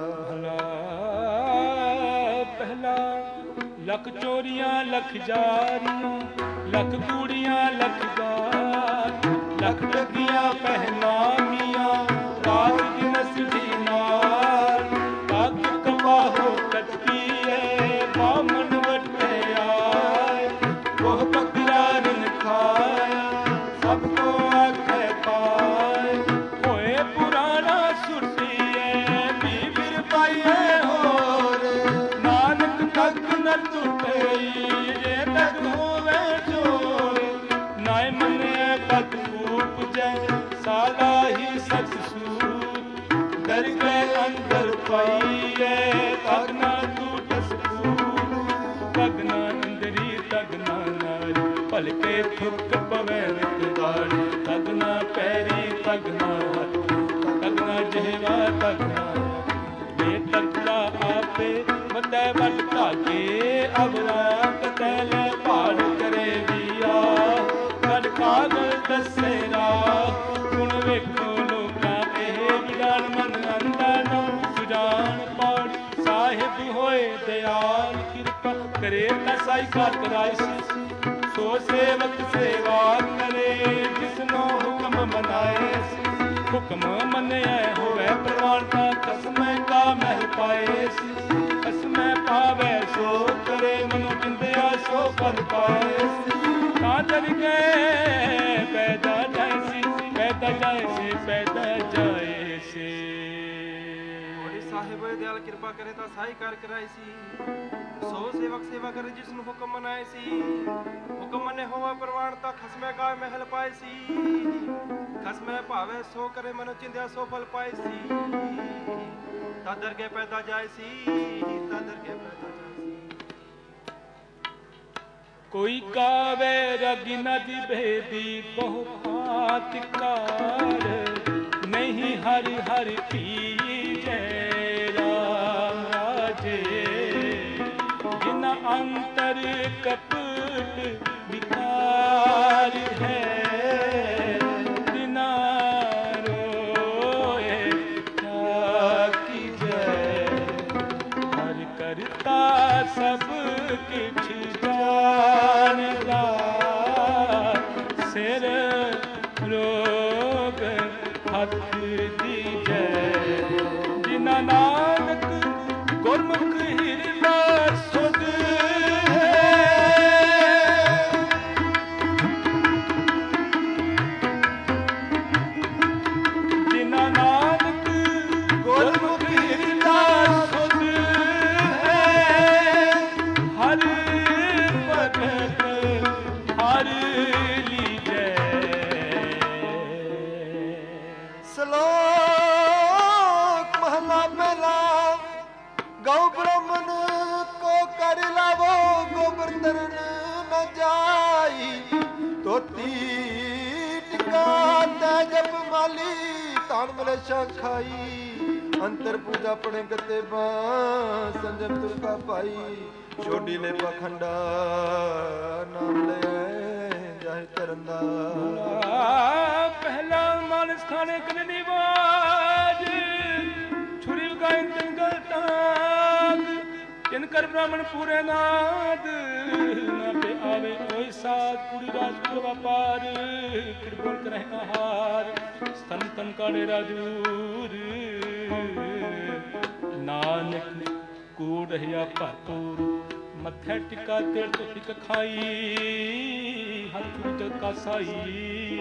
ਪਹਿਲਾ ਲੱਖ ਚੋਰੀਆਂ ਲੱਖ ਜਾਰੀਆਂ ਲੱਖ ਕੂੜੀਆਂ ਲੱਖ ਗਾਰ ਲੱਖ ਲੱਗੀਆਂ ਪਹਿਨਾਮੀਆਂ ਰਾਤ ਦਿਨ ਸਿੱਧੀ ਨਾਲ ਪੱਗ ਕਵਾਹੋ ਕੱਟੀਏ ਬਾਮਣ ਵੱਟੇ ਆਏ ਉਹ ਬੱਕਰਾ ਰਨ ਖਾਇਆ ਸਭ ਕੋ ਆਖੇ ਪਾਏ ਹੋਏ ਪੁਰਾਣਾ ਸੁਰਤੀਏ ਬੀਬਰ ਪਾਈਏ ਹੋਰ ਨਾਨਕ ਤੱਕ ਨ ਟੁੱਟਈ ਜੇ ਤੱਕ ਹੋਵੇ ਜੋਰ ਨਾਇ ਮੰਨੇ ਬਦ ਉਪਜੈ ਸਾਲਾ ਹੀ ਸਚ ਸੂਤ ਦਰ ਗਏ ਅੰਦਰ ਪਾਈਏ ਤਗਨਾ ਟੂਟ ਸਕੂਤ ਤਗਨਾ ਅੰਦਰੀ ਤਗਨਾ ਨਾਰੀ ਭਲਕੇ ਥੁੱਕ ਪਵੇ ਵਿਦਾੜੀ ਤਗਨਾ ਪੈਰੀ ਤਗਨਾ ਹੱਥ ਤਗਨਾ ਜਿਹਵਾ ਤਗਨਾ ਵੇ ਤਗਦਾ ਆਪੇ ਮਤੈ ਵੱਟ ਧਾਗੇ ਅਵਰਾ ਕਤੈ ਲੈ ਭਾੜ ਕਰੇ ਵੀਆ ਕਦ ਕਾਗਲ ਦੱਸੇ ਰਾਹ ਹੁਣ ਵੇਖੋ ਲੋਕਾਂ ਇਹ ਵਿਗਾਨ ਮਨ ਅੰਦਰ ਸੁਜਾਨ ਪਾੜ ਸਾਹਿਬ ਹੋਏ ਦਿਆਲ ਕਿਰਪਾ ਕਰੇ ਤਾਂ ਸਾਈ ਘਰ ਕਰਾਈ ਸੋ ਸੇਵਕ ਸੇਵਾ ਕਰੇ ਜਿਸਨੋ ਹੁਕਮ ਮਨਾਏ ਹੁਕਮ ਮੰਨਿਆ ਹੋਵੇ ਪ੍ਰਵਾਨਤਾ ਕਸਮੈ ਕਾ ਮਹਿ ਪਾਏ ਕਸਮੈ ਪਾਵੇ ਸੋ ਕਰੇ ਮਨੁ ਚਿੰਤਿਆ ਸੋ ਫਲ ਪਾਏ ਤਾਂ ਜਗ ਗਏ ਪੈਦਾ ਜਾਇਸੀ ਪੈਦਾ ਜਾਇਸੀ ਪੈਦਾ ਜਾਇਸੀ ਸਾਹਿਬ ਦਿਆਲ ਕਿਰਪਾ ਕਰੇ ਤਾਂ ਸਾਈ ਕਰ ਕਰਾਈ ਸੀ ਸੋ ਸੇਵਕ ਸੇਵਾ ਕਰੇ ਜਿਸ ਨੂੰ ਹੁਕਮ ਮਨਾਏ ਸੀ ਹੁਕਮ ਮੰਨੇ ਹੋਵਾ ਪ੍ਰਵਾਨ ਤਾਂ ਖਸਮੇ ਕਾ ਮਹਿਲ ਪਾਏ ਸੀ ਖਸਮੇ ਭਾਵੇ ਸੋ ਕਰੇ ਮਨੁ ਚਿੰਦਿਆ ਸੋ ਫਲ ਪਾਏ ਸੀ ਤਾਂ ਦਰਗੇ ਪੈਦਾ ਜਾਏ ਸੀ ਤਾਂ ਦਰਗੇ ਪੈਦਾ ਜਾਏ ਸੀ ਕੋਈ ਕਾਵੇ ਰਗ ਨਦੀ ਭੇਦੀ ਬਹੁ ਭਾਤ ਕਾਰ ਨਹੀਂ ਹਰਿ ਹਰਿ ਪੀਜੈ ਰਾਮ ਰਾਜੇ ਜਿਨ ਅੰਤਰ ਕਪਟ ਵਿਕਾਰ ਹੈ ਦਿਨਾ ਰੋਏ ਤਾ ਕੀਜੈ ਹਰਿ ਕਰਤਾ ਸਭ ਕਿਛ ਜਾਣਦਾ ਸਿਰ ਰੋਗ ਹੱਥ ਦੀਜੈ ਜਿਨਾ ਨਾਨਕ ਗੁਰਮੁਖ ਹਿਰਦਾ ਸੁਧ ਜਿਨਾ ਨਾਨਕ ਗੁਰਮੁਖ ਹਿਰਦਾ ਸੁਧ ਹਰ ਭਗਤ ਹਰ ਲੀਜੈ ਸ਼ਲੋਕ ਮਹਲਾ ਪਹਿਲਾ ਗਊ ਬ੍ਰਾਹਮਣ ਕੋ ਕਰ ਲਾਵੋ ਗੋਬਰ ਤਰਨ ਨ ਜਾਈ ਤੋਤੀ ਟਿਕਾ ਤੈ ਜਪ ਮਾਲੀ ਧਨ ਮਲੇਸ਼ਾ ਖਾਈ ਅੰਤਰ ਪੂਜਾ ਪੜੇ ਗੱਤੇ ਬਾਂ ਸੰਜਮ ਤੁਰਕਾ ਪਾਈ ਛੋਡੀ ਲੈ ਪਖੰਡਾ ਨਾਮ ਲੈ ਜਾਹਿ ਤਰੰਦਾ ਪਹਿਲਾ ਮਨ ਸਥਾਨੇ ਕਨ ਨਿਵਾਜ ਛੁਰੀ ਲਗਾਇ ਤੰਗਲ ਤਾਗ ਜਿਨ ਕਰ ਬ੍ਰਾਹਮਣ ਪੂਰੇ ਨਾਦ ਨਾ ਪੇ ਆਵੇ ਕੋਈ ਸਾਧ ਕੁੜੀ ਰਾਜ ਵਪਾਰ ਕਿਰਪਨ ਕਰਹਿ ਆਹਾਰ ਸਤਨ ਤਨ ਕਾੜੇ ਰਾਜੂਰ ਨਾਨਕ ਕੂੜ ਰਹਿਆ ਭਰਪੂਰ ਮੱਥੇ ਟਿਕਾ ਤੇੜ ਤੋਂ ਟਿਕ ਖਾਈ ਹੱਥ ਵਿੱਚ ਕਾਸਾਈ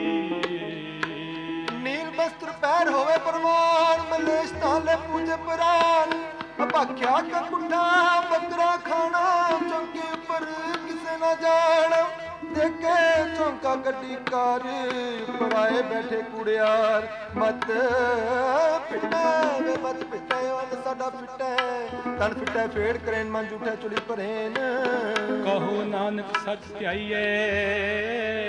ਨੀਲ ਬਸਤਰ ਪੈਰ ਹੋਵੇ ਪਰਮਾਨ ਮਲੇਸ਼ ਤਾਲੇ ਪੂਜੇ ਪ੍ਰਾਨ ਅਭਾਖਿਆ ਕਾ ਪੁੱਠਾ ਬੱਕਰਾ ਖਾਣਾ ਚੌਂਕੇ ਉੱਪਰ ਕਿਸੇ ਨਾ ਜਾਣ ਦੇਖੇ ਚੌਂਕਾ ਗੱਡੀ ਕਾਰ ਪਰਾਏ ਬੈਠੇ ਕੁੜਿਆਰ ਮਤ ਪਿੱਟਾ ਵੇ ਮਤ ਪਿੱਟਾ ਉਹ ਸਾਡਾ ਪਿੱਟਾ ਤਨ ਫਿੱਟਾ ਫੇੜ ਕਰੇਨ ਮਨ ਝੂਠਾ ਚੁੜੀ ਭਰੇਨ ਕਹੋ ਨਾਨਕ ਸੱਚ ਧਿਆਈਏ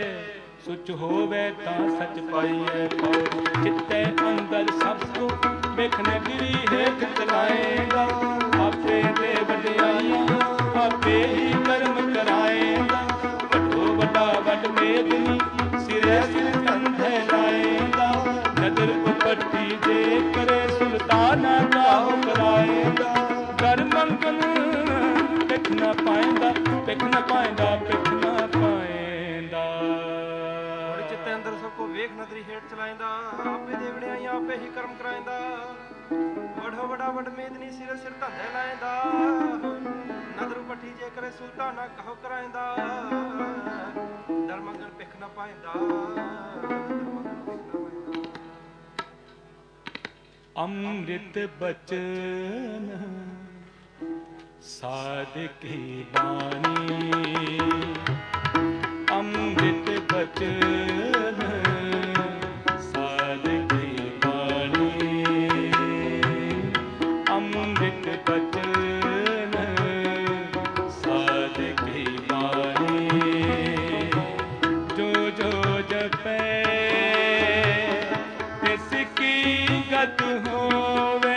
ਸੁਚ ਹੋਵੇ ਤਾਂ ਸੱਚ ਪਾਈਏ ਚਿੱਤੇ ਅੰਦਰ ਸਭ ਕੋ ਵੇਖਣ ਗਿਰੀ ਹੇਠ ਚਲਾਏਗਾ, ਆਪੇ ਦੇ ਵਡਿਆਈਆਂ ਆਪੇ ਹੀ ਕਰਮ ਕਰਾਏਗਾ, ਵੱਡੋ ਵੱਡਾ ਵੱਡ ਮੇਦਨੀ ਸਿਰੇ ਸਿਰ ਕੰਧੇ ਲਾਏਗਾ, ਨਦਰ ਉਪੱਟੀ ਦੇ ਕਰੇ ਸੁਲਤਾਨਾ ਕਾਹੋ ਕਰਾਏਗਾ, ਕਰ ਮੰਗਨ ਪਿੱਖ ਨਾ ਪਾਏਂਦਾ, ਪਿੱਖ ਨਾ ਪਾਏਂਦਾ, ਪਿੱਖ ਨਾ ਪਾਏਂਦਾ। ਬੜੇ ਚਿੱਤੇ ਅੰਦਰ ਸਭ ਕੋ ਵੇਖ ਨਦਰੀ ਹੇਠ ਚਲਾਏਂਦਾ, ਆਪੇ ਦੇ ਵਡਿਆਈਆਂ ਆਪੇ ਹੀ ਕਰਮ ਕਰਾਏਂਦਾ, ਵੱਡੋ ਵੱਡਾ ਵੱਡ ਮੇਦਨੀ ਸਿਰੇ ਸਿਰ ਧੰਦੇ ਲਾਏਂਦਾ, ਨਦਰ ਪੱਠੀ ਜੇ ਕਰੇ ਸੁਲਤਾਨਾ ਕਹੋ ਕਰਾਏਂਦਾ, ਦਰ ਮੰਗਣ ਪਿੱਖ ਨਾ ਪਾਏਂਦਾ। ਅੰਮ੍ਰਿਤ ਬਚਨ ਸਾਧਕੀ ਬਾਣੀ, ਅੰਮ੍ਰਿਤ ਬਚਨ ਸਾਧਕੀ ਬਾਣੀ, ਅੰਮ੍ਰਿਤ ਬਚਨ ਸਾਧਕੀ ਬਾਣੀ, ਜੋ ਜੋ ਜਪੈ ਤਿਸ ਕੀ ਗਤ ਹੋਵੇ,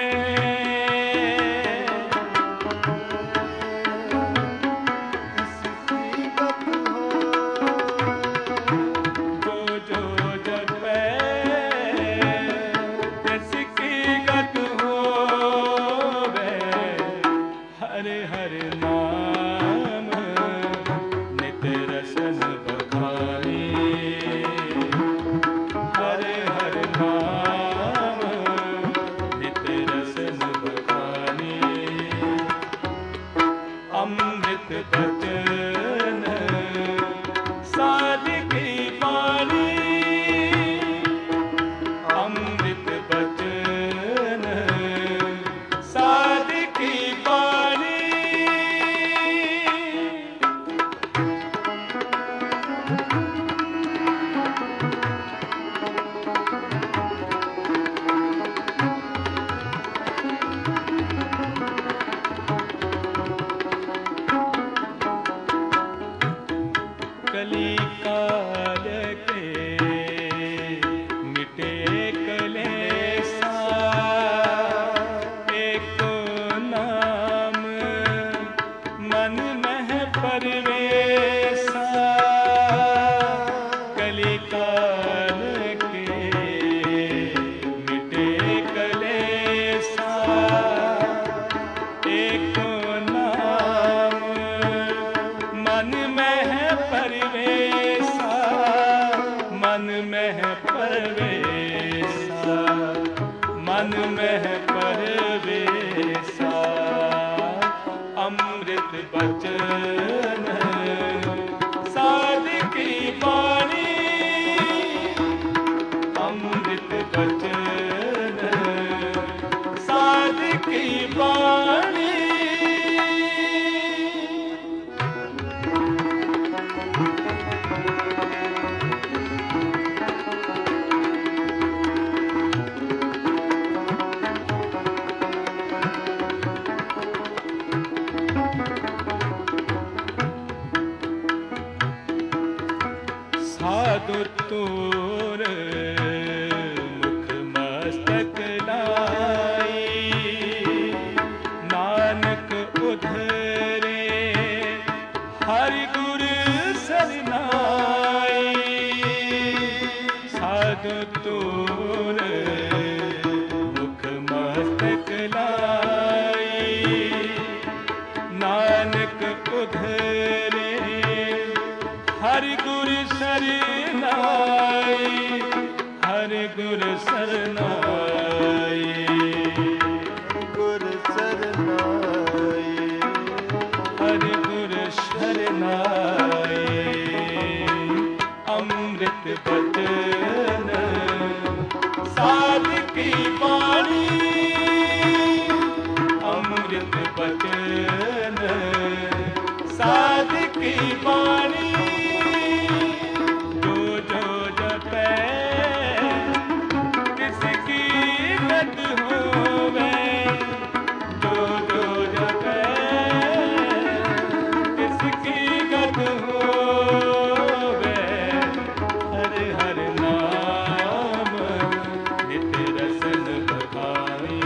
ਹਰਿ ਹਰਿ ਨਾਮ ਨਿਤ ਰਸਨ ਬਖਾਈ।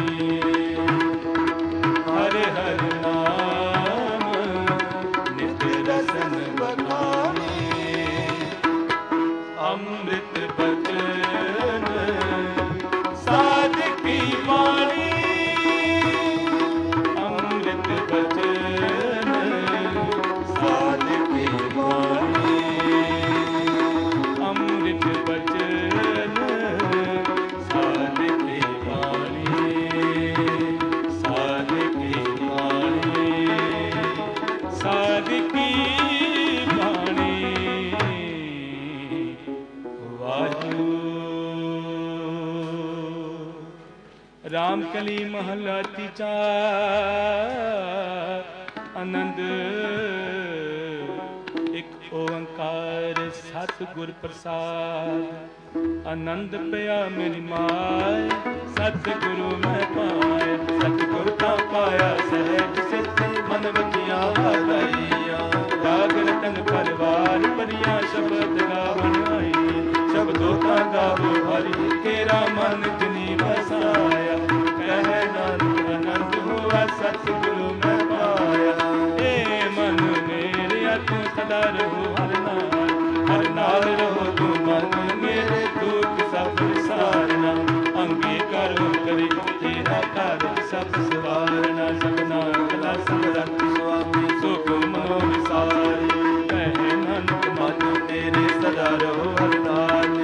ਕਲੀ ਮਹਲਾ ਤੀਜਾ। ਆਨੰਦ ਇੱਕ ਓੰਕਾਰ ਸਤਿਗੁਰ ਪ੍ਰਸਾਦ। ਆਨੰਦ ਪਿਆ ਮੇਰੀ ਮਾਏ ਸਤਿਗੁਰੂ ਮੈਂ ਪਾਏ। ਸਤਿਗੁਰ ਤਾਂ ਪਾਇਆ ਸਹਿਜ ਸਿੱਧੀ ਮਨ ਵਜੀਆਂ ਵਾਦਾਈਆਂ। ਰਾਗ ਰਤਨ ਪਰਵਾਰ ਭਰੀਆਂ ਸ਼ਬਦ ਗਾਵਣ ਆਈ। ਸ਼ਬਦੋ ਤਾਂ ਗਾਵੋ ਹਰੀ ਤੇਰਾ ਮਨ ਜਿਨੀ ਵਸਾਇਆ। ਕਹਿ ਨਾਨਕ ਆਨੰਦ ਹੋਆ ਸਤਿਗੁਰੂ ਮੈਂ ਪਾਇਆ। ਏ ਮਨ ਮੇਰੇ ਤੂੰ ਸਦਾ ਰਹੋ ਹਰ ਨਾਲ। ਹਰ ਨਾਲ ਰਹੋ ਤੂੰ ਮਨ ਮੇਰੇ ਦੁੱਖ ਸਭ ਵਿਸਾਰਨਾ। ਅੰਗੀਕਾਰ ਕਰੇ ਤੇਰਾ ਕਾਰਜ ਸਭ ਸਵਾਰਨਾ। ਸਭਨਾ ਕਲਾ ਸਮਰੱਥ ਸੁਆਮੀ ਸੁਖ ਮਨੋ ਵਿਸਾਰੇ। ਕਹਿ ਨਾਨਕ ਮਨ ਮੇਰੇ ਸਦਾ ਰਹੋ ਹਰ ਨਾਲ।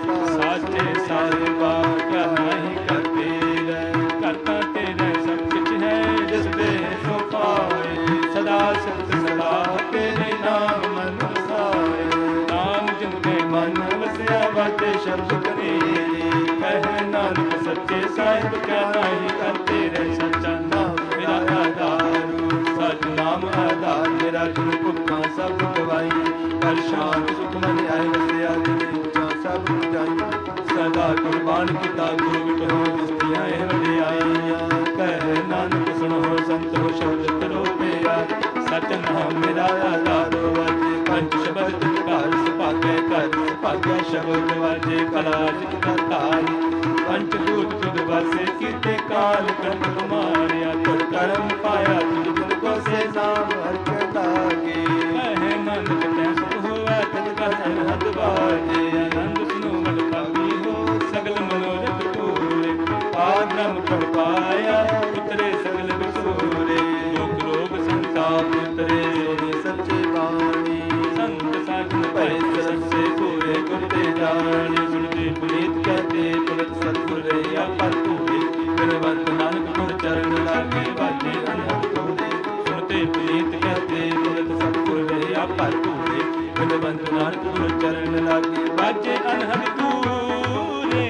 ਸਾਚੇ ਸਾਹਿਬਾ ਕਿਆ ਨਹੀਂ ਕਰਤੇ ਰਹਿ। ਕਰਤਾ ਤੇਰੇ ਸਭ ਕੁਛ ਹੈ ਜਿਸ ਤੇ ਸੋ ਪਾਏ। ਸਦਾ ਸਤ ਸਲਾਹ ਤੇਰੇ ਨਾਮ ਮਨ ਵਸਾਏ। ਨਾਮ ਜਿਨ ਕੇ ਮਨ ਵਸਿਆ ਵਾਜੇ ਸ਼ਬਦ ਕਰੇ। ਕਹਿ ਨਾਨਕ ਸੱਚੇ ਸਾਹਿਬ ਕਿਆ ਨਹੀਂ ਕਰਤੇ ਰਹਿ। ਸੱਚਾ ਨਾਮ ਮੇਰਾ ਆਧਾਰ। ਸਚ ਨਾਮ ਆਧਾਰ ਮੇਰਾ ਗੁਰੂ ਭੁੱਖਾਂ ਸਭ ਗਵਾਈ। ਪਰ ਸ਼ਾਂਤ ਸੁਖ ਮਨ ਆਏ ਵਸਿਆ ਉੱਚਾ ਸਭ ਜਾਈ। ਸਦਾ ਕੁਰਬਾਨ ਕੀਤਾ ਗੁਰੂ ਵਿਟੋ ਦਿਸਤੀਆਂ ਇਹ ਵਡਿਆਈਆਂ। ਕਹਿ ਨਾਨਕ ਸੁਣੋ ਸੰਤੋ ਸ਼ਬਦ ਕਰੋ ਪਿਆਰ। ਸਚ ਨਾਮ ਮੇਰਾ ਆਧਾਰ ਵਾਜੇ ਪੰਜ ਸ਼ਬਦ ਤੁਮ ਘਰ ਸੁਭਾਗੇ ਘਰ ਸੁਭਾਗਿਆ ਸ਼ਬਦ ਵਾਜੇ ਕਲਾ ਜਿਤ ਧਾਰੀ। ਪੰਚ ਭੂਤ ਤੁਧ ਵਾਸੇ ਕੀਤੇ ਕਾਲ ਕੰਠ ਤੁਮਾਰਿਆ। ਤੁਧ ਕਰਮ ਪਾਇਆ ਤੁਧ ਗੁਰ ਕੋ ਸੇ ਨਾਮ ਹਰਿ ਕੇ ਲਾਗੇ। ਕਹਿ ਨਾਨਕ ਤੈ ਸੁਖ ਹੋਆ ਤਿਨ ਕਾ ਅਨਹਦ ਬਾਜੇ। ਆਨੰਦ ਸੁਨੋ ਮਨ ਭਾਗੀ ਹੋ ਸਗਲ ਮਨੋਰਥ ਪੂਰੇ। ਆਦ ਬ੍ਰਹਮ ਪੜ ਪਾਇਆ ਉਤਰੇ ਸਗਲ ਵਿਸੂਰੇ। ਦੁਖ ਰੋਗ ਸੰਤਾਪ ਉਤਰੇ ਸੋਨੀ ਸੱਚੇ ਬਾਣੀ। ਸੰਤ ਸਾਜਨ ਭਏ ਸਰਸੇ ਪੂਰੇ ਗੁਰ ਤੇ ਜਾਣੇ। ਸੁਣਦੇ ਪੁਨੀਤ ਕਹਤੇ ਪੁਰਖ ਸਤਿਗੁਰ ਰਿਆ ਪਰ ਧੂਰੇ। ਬਿਨਵੰਤ ਨਾਨਕ ਗੁਰ ਚਰਨ ਲਾਗੇ ਵਾਜੇ ਅਨਹਦ ਪੂਰੇ। ਸੁਣਦੇ ਪੁਨੀਤ ਕਹਤੇ ਪੁਰਖ ਸਤਿਗੁਰ ਰਿਆ ਪਰ ਧੂਰੇ। ਬਿਨਵੰਤ ਨਾਨਕ ਗੁਰ ਚਰਨ ਲਾਗੇ ਵਾਜੇ ਅਨਹਦ ਪੂਰੇ।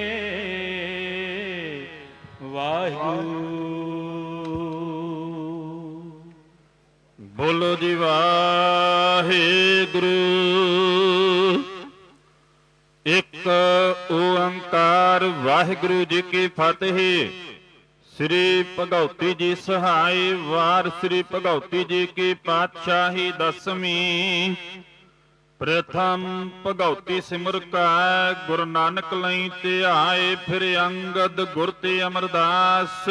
ਵਾਹਿਗੁਰੂ। ਬੋਲੋ ਜੀ ਵਾਹਿਗੁਰੂ। ਇੱਕ ਓੰਕਾਰ ਵਾਹਿਗੁਰੂ ਜੀ ਕੀ ਫਤਿਹ। ਸ੍ਰੀ ਭਗਉਤੀ ਜੀ ਸਹਾਈ ਵਾਰ ਸ੍ਰੀ ਭਗਉਤੀ ਜੀ ਕੀ ਪਾਤਸ਼ਾਹੀ ਦਸਵੀਂ। ਪ੍ਰਥਮ ਭਗਉਤੀ ਸਿਮਰ ਕੈ ਗੁਰੂ ਨਾਨਕ ਲਈ ਧਿਆਏ। ਫਿਰ ਅੰਗਦ ਗੁਰ ਤੇ ਅਮਰਦਾਸ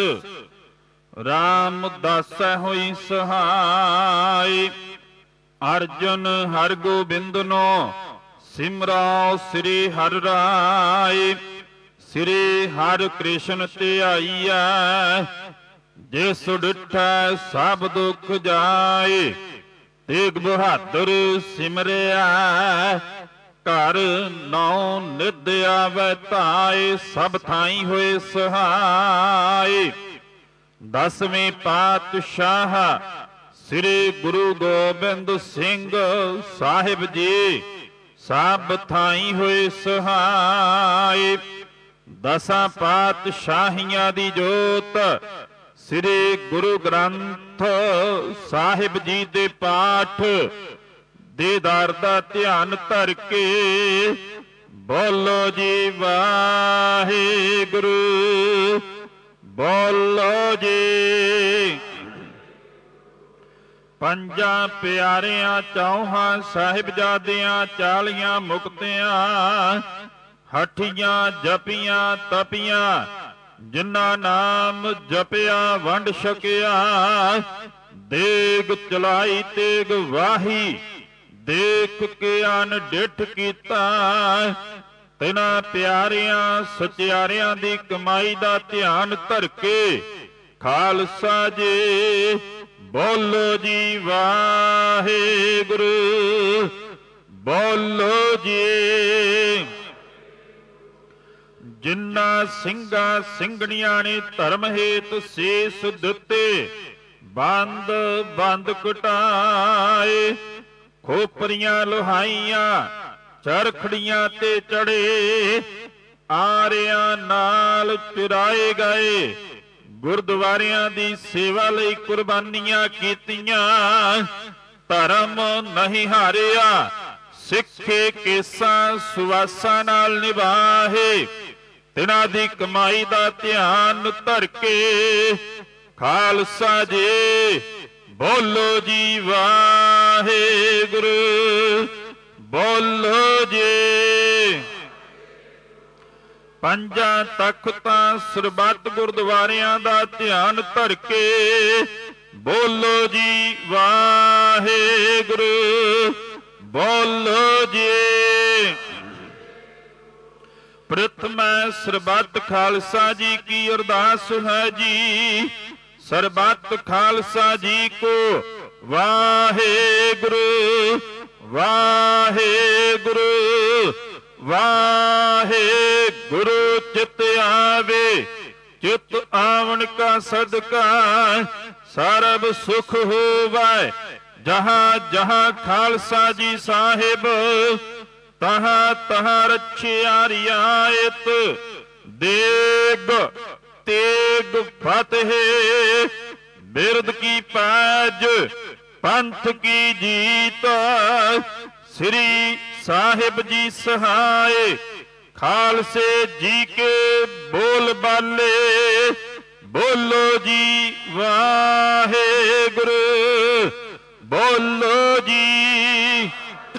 ਰਾਮਦਾਸੈ ਹੋਈ ਸਹਾਈ। ਅਰਜੁਨ ਹਰਿ ਗੋਬਿੰਦਨੋ ਸਿਮਰਾਓ ਸ੍ਰੀ ਹਰਿ ਰਾਏ। ਸ੍ਰੀ ਹਰਿ ਕ੍ਰਿਸ਼ਨ ਧਿਆਈਐ ਜਿਸ ਡਿਠੈ ਸਭ ਦੁਖ ਜਾਏ। ਤੇਗ ਬਹਾਦਰ ਸਿਮਰਿਆ ਘਰ ਨੌ ਨਿਧ ਆਵੈ ਧਾਏ। ਸਭ ਥਾਈ ਹੋਏ ਸਹਾਈ। ਦਸਵੇਂ ਪਾਤਸ਼ਾਹ ਸ੍ਰੀ ਗੁਰੂ ਗੋਬਿੰਦ ਸਿੰਘ ਸਾਹਿਬ ਜੀ ਸਭ ਥਾਈ ਹੋਏ ਸਹਾਈ। ਦਸਾਂ ਪਾਤਸ਼ਾਹੀਆਂ ਦੀ ਜੋਤ ਸ੍ਰੀ ਗੁਰੂ ਗ੍ਰੰਥ ਸਾਹਿਬ ਜੀ ਦੇ ਪਾਠ ਦੇਦਾਰ ਦਾ ਧਿਆਨ ਧਰ ਕੇ ਬੋਲੋ ਜੀ ਵਾਹਿਗੁਰੂ। ਬੋਲੋ ਜੀ। ਪੰਜਾਂ ਪਿਆਰਿਆਂ ਚੌਹਾਂ ਸਾਹਿਬਜ਼ਾਦਿਆਂ 40 ਮੁਕਤਿਆਂ ਹਠੀਆਂ ਜਪੀਆਂ ਤਪੀਆਂ। ਜਿਨ੍ਹਾਂ ਨਾਮ ਜਪਿਆ ਵੰਡ ਛਕਿਆ। ਦੇਗ ਚਲਾਈ ਤੇਗ ਵਾਹੀ ਦੇਖ ਕੇ ਅਨ ਡਿਠ ਕੀਤਾ। ਤਿਨਾਂ ਪਿਆਰਿਆਂ ਸਚਿਆਰਿਆਂ ਦੀ ਕਮਾਈ ਦਾ ਧਿਆਨ ਧਰ ਕੇ ਖਾਲਸਾ ਜੀ ਬੋਲੋ ਜੀ ਵਾਹਿਗੁਰੂ। ਬੋਲੋ ਜੀ। ਜਿਨ੍ਹਾਂ ਸਿੰਘਾਂ ਸਿੰਘਣੀਆਂ ਨੇ ਧਰਮ ਹੇਤ ਸੀਸ ਦਿੱਤੇ। ਬੰਦ ਬੰਦ ਕਟਾਏ। ਖੋਪਰੀਆਂ ਲੋਹਾਈਆਂ ਚਰਖੜੀਆਂ ਤੇ ਚੜੇ। ਆਰਿਆਂ ਨਾਲ ਚੁਰਾਏ ਗਏ। ਗੁਰਦੁਆਰਿਆਂ ਦੀ ਸੇਵਾ ਲਈ ਕੁਰਬਾਨੀਆਂ ਕੀਤੀਆਂ, ਧਰਮ ਨਹੀਂ ਹਾਰਿਆ, ਸਿੱਖੇ ਕੇਸਾਂ ਸੁਵਾਸਾਂ ਨਾਲ ਨਿਭਾਹੇ। ਤਿਨਾਂ ਦੀ ਕਮਾਈ ਦਾ ਧਿਆਨ ਧਰ ਕੇ ਖਾਲਸਾ ਜੀ ਬੋਲੋ ਜੀ ਵਾਹਿਗੁਰੂ, ਬੋਲੋ ਜੀ। ਪੰਜਾਂ ਤਖਤਾਂ ਸਰਬੱਤ ਗੁਰਦੁਆਰਿਆਂ ਦਾ ਧਿਆਨ ਧਰ ਕੇ ਬੋਲੋ ਜੀ ਵਾਹਿਗੁਰੂ, ਬੋਲੋ ਜੀ। ਪ੍ਰਥਮੈ ਸਰਬੱਤ ਖਾਲਸਾ ਜੀ ਕੀ ਅਰਦਾਸ ਹੈ ਜੀ, ਸਰਬੱਤ ਖਾਲਸਾ ਜੀ ਕੋ ਵਾਹਿਗੁਰੂ, ਵਾਹਿਗੁਰੂ, ਵਾਹਿਗੁਰੂ। ਚਿਤ ਆਵੇ, ਚਿਤ ਆਵਣ ਕਾ ਸਦਕਾ ਸਰਬ ਸੁਖ ਹੋਵੈ। ਜਹਾਂ ਜਹਾਂ ਖਾਲਸਾ ਜੀ ਸਾਹਿਬ, ਤਹਾਂ ਤਹਾਂ ਰਛਿਆ ਰਿਆਇਤ। ਦੇਗ ਤੇਗ ਫਤਿਹ, ਬਿਰਦ ਕੀ ਪੈਜ, ਪੰਥ ਕੀ ਜੀਤ। ਸ੍ਰੀ ਸਾਹਿਬ ਜੀ ਸਹਾਏ, ਖਾਲਸੇ ਜੀ ਕੇ ਬੋਲ ਬਾਲੇ, ਬੋਲੋ ਜੀ ਵਾਹਿਗੁਰੂ, ਬੋਲੋ ਜੀ।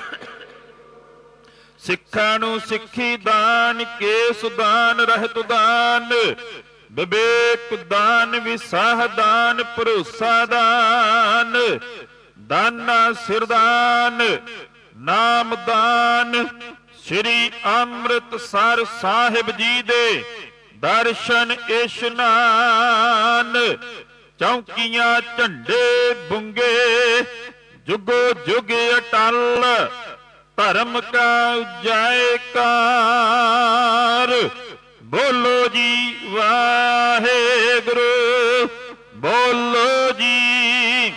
ਸਿੱਖਾਂ ਨੂੰ ਸਿੱਖੀ ਦਾਨ, ਕੇਸ ਦਾਨ, ਰਹਿਤ ਦਾਨ, ਵਿਵੇਕ ਦਾਨ, ਵਿਸਾਹ ਦਾਨ, ਭਰੋਸਾ ਦਾਨ, ਦਾਨਾ ਸਿਰਦਾਨ, ਨਾਮ ਦਾਨ। ਸ੍ਰੀ ਅੰਮ੍ਰਿਤਸਰ ਸਾਹਿਬ ਜੀ ਦੇ ਦਰਸ਼ਨ ਇਸ਼ਨਾਨ। ਚੌਂਕੀਆਂ ਝੰਡੇ ਬੁੰਗੇ, ਜੁਗੋ ਜੁਗ ਅਟਲ, ਧਰਮ ਕਾ ਜੈਕਾਰ। ਬੋਲੋ ਜੀ ਵਾਹਿਗੁਰੂ, ਬੋਲੋ ਜੀ।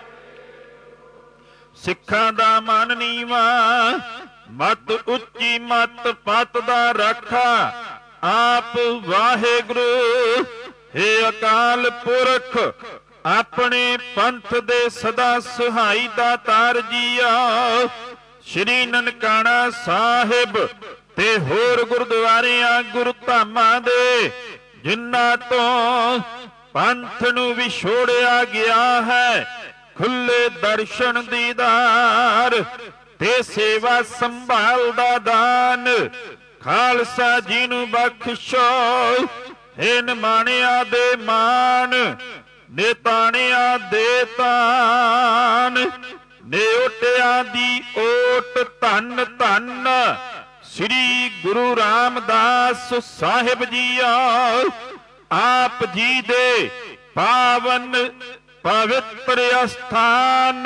ਸਿੱਖਾਂ ਦਾ ਮਨ ਨੀਵਾ, ਮਤ ਉੱਚੀ, ਮਤ ਪਤ ਦਾ ਰਾਖਾ ਆਪ ਵਾਹਿਗੁਰੂ। ਹੇ ਅਕਾਲ ਪੁਰਖ, ਆਪਣੇ ਪੰਥ ਦੇ ਸਦਾ ਸਹਾਈ ਦਾਤਾਰ ਜੀਆ। ਸ਼੍ਰੀ ਨਨਕਾਣਾ ਸਾਹਿਬ ਤੇ ਹੋਰ ਗੁਰਦੁਆਰਿਆਂ ਗੁਰਧਾਮਾਂ ਦੇ ਜਿਨ੍ਹਾਂ ਤੋਂ ਪੰਥ ਨੂੰ ਵਿਛੋੜਿਆ ਗਿਆ ਹੈ, ਖੁੱਲੇ ਦਰਸ਼ਨ ਦੀਦਾਰ ਤੇ ਸੇਵਾ ਸੰਭਾਲ ਦਾ ਦਾਨ ਖਾਲਸਾ ਜੀ ਨੂੰ ਬਖਸ਼ੋ। ਹੇ ਨਿਮਾਣਿਆਂ ਦੇ ਮਾਣ, ਨਿਤਾਣਿਆਂ ਦੇ ਤਾਨ, ਨਿਓਟਿਆਂ ਦੀ ਓਟ ਧੰਨ ਧੰਨ ਸ੍ਰੀ ਗੁਰੂ ਰਾਮਦਾਸ ਸਾਹਿਬ ਜੀਆ। ਆਪ ਜੀ ਦੇ ਪਾਵਨ ਪਵਿੱਤਰ ਅਸਥਾਨ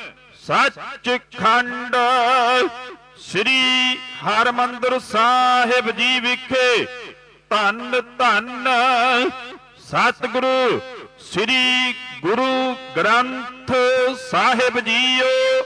ਸੱਚਖੰਡ ਸ੍ਰੀ ਹਰਿਮੰਦਰ ਸਾਹਿਬ ਜੀ ਵਿਖੇ ਧੰਨ ਧੰਨ ਸਤਿਗੁਰੂ ਸ੍ਰੀ ਗੁਰੂ ਗ੍ਰੰਥ ਸਾਹਿਬ ਜੀਓ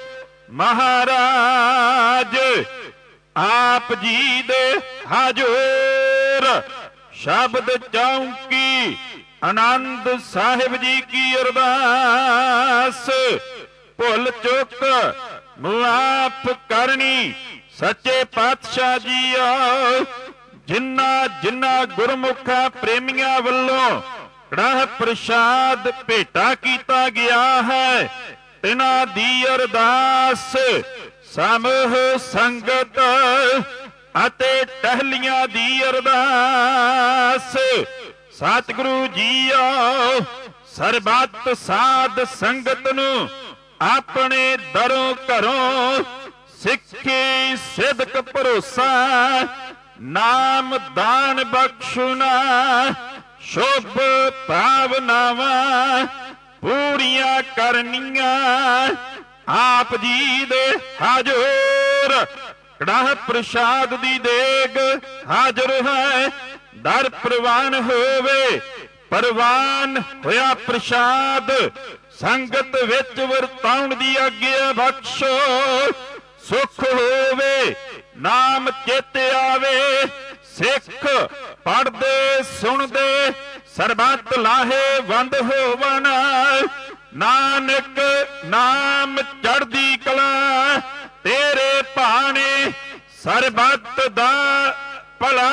ਮਹਾਰਾਜ ਆਪ ਜੀ ਦੇ ਹਜ਼ੂਰ ਸ਼ਬਦ ਚੌਂਕੀ ਆਨੰਦ ਸਾਹਿਬ ਜੀ ਕੀ ਅਰਦਾਸ। ਭੁੱਲ ਚੁੱਕ ਮੁਆਫ ਕਰਨੀ ਸੱਚੇ ਪਾਤਸ਼ਾਹ ਜੀਓ। ਜਿਨ੍ਹਾਂ ਜਿਨ੍ਹਾਂ ਗੁਰਮੁਖਾਂ ਪ੍ਰੇਮੀਆਂ ਵੱਲੋਂ ਕੜਾਹ ਪ੍ਰਸ਼ਾਦ ਭੇਟਾ ਕੀਤਾ ਗਿਆ ਹੈ, ਤਿਨਾਂ ਦੀ ਅਰਦਾਸ ਸਮੂਹ ਸੰਗਤ ਅਤੇ ਟਹਿਲੀਆਂ ਦੀ ਅਰਦਾਸ। ਸਤਿਗੁਰੂ ਜੀਓ ਸਰਬੱਤ ਸਾਧ ਸੰਗਤ ਨੂੰ ਆਪਣੇ ਦਰੋਂ ਘਰੋਂ ਸਿੱਖੀ ਸਿਦਕ ਭਰੋਸਾ ਨਾਮ ਦਾਨ ਬਖਸ਼ੁਨਾ ਸ਼ੁਭ ਭਾਵਨਾਵਾਂ ਪੂਰੀਆਂ ਕਰਨੀਆਂ। ਆਪ ਜੀ ਦੇ ਹਜ਼ੂਰ ਕੜਾਹ ਪ੍ਰਸ਼ਾਦ ਦੀ ਦੇਗ ਹਾਜ਼ਰ ਹੈ। ਦਰ ਪ੍ਰਵਾਨ ਹੋਵੇ, ਪ੍ਰਵਾਨ ਹੋਇਆ ਪ੍ਰਸ਼ਾਦ ਸੰਗਤ ਵਿੱਚ ਵਰਤਾਉਣ ਦੀ ਆਗਿਆ ਬਖਸ਼ੋ। ਸੁਖ ਹੋਵੇ, ਨਾਮ ਚਿਤ ਆਵੇ, ਸਿੱਖ ਪੜਦੇ ਸੁਣਦੇ ਸਰਬੱਤ ਲਾਹੇ ਵੰਦ ਹੋਵਨ, ਨਾਨਕ ਨਾਮ ਚੜ੍ਹਦੀ ਕਲਾ, ਤੇਰੇ ਭਾਣੇ ਸਰਬੱਤ ਦਾ ਭਲਾ।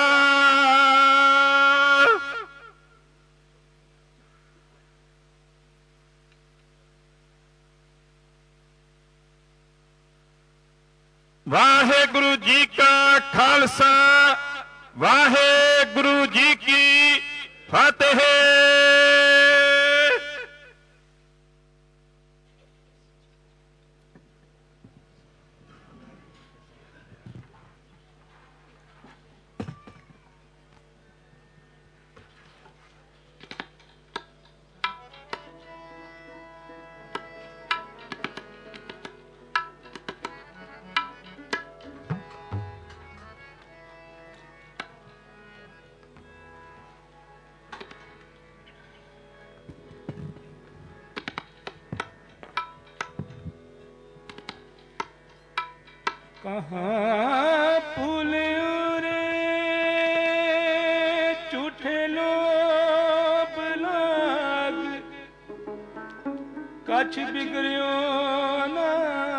ਵਾਹਿਗੁਰੂ ਜੀ ਕਾ ਖਾਲਸਾ, ਵਾਹਿਗੁਰੂ ਜੀ ਕੀ ਫਤਿਹ। कहाँ भूलियो रे झूठे लोभ लाग, कछ बिगड़ियो ना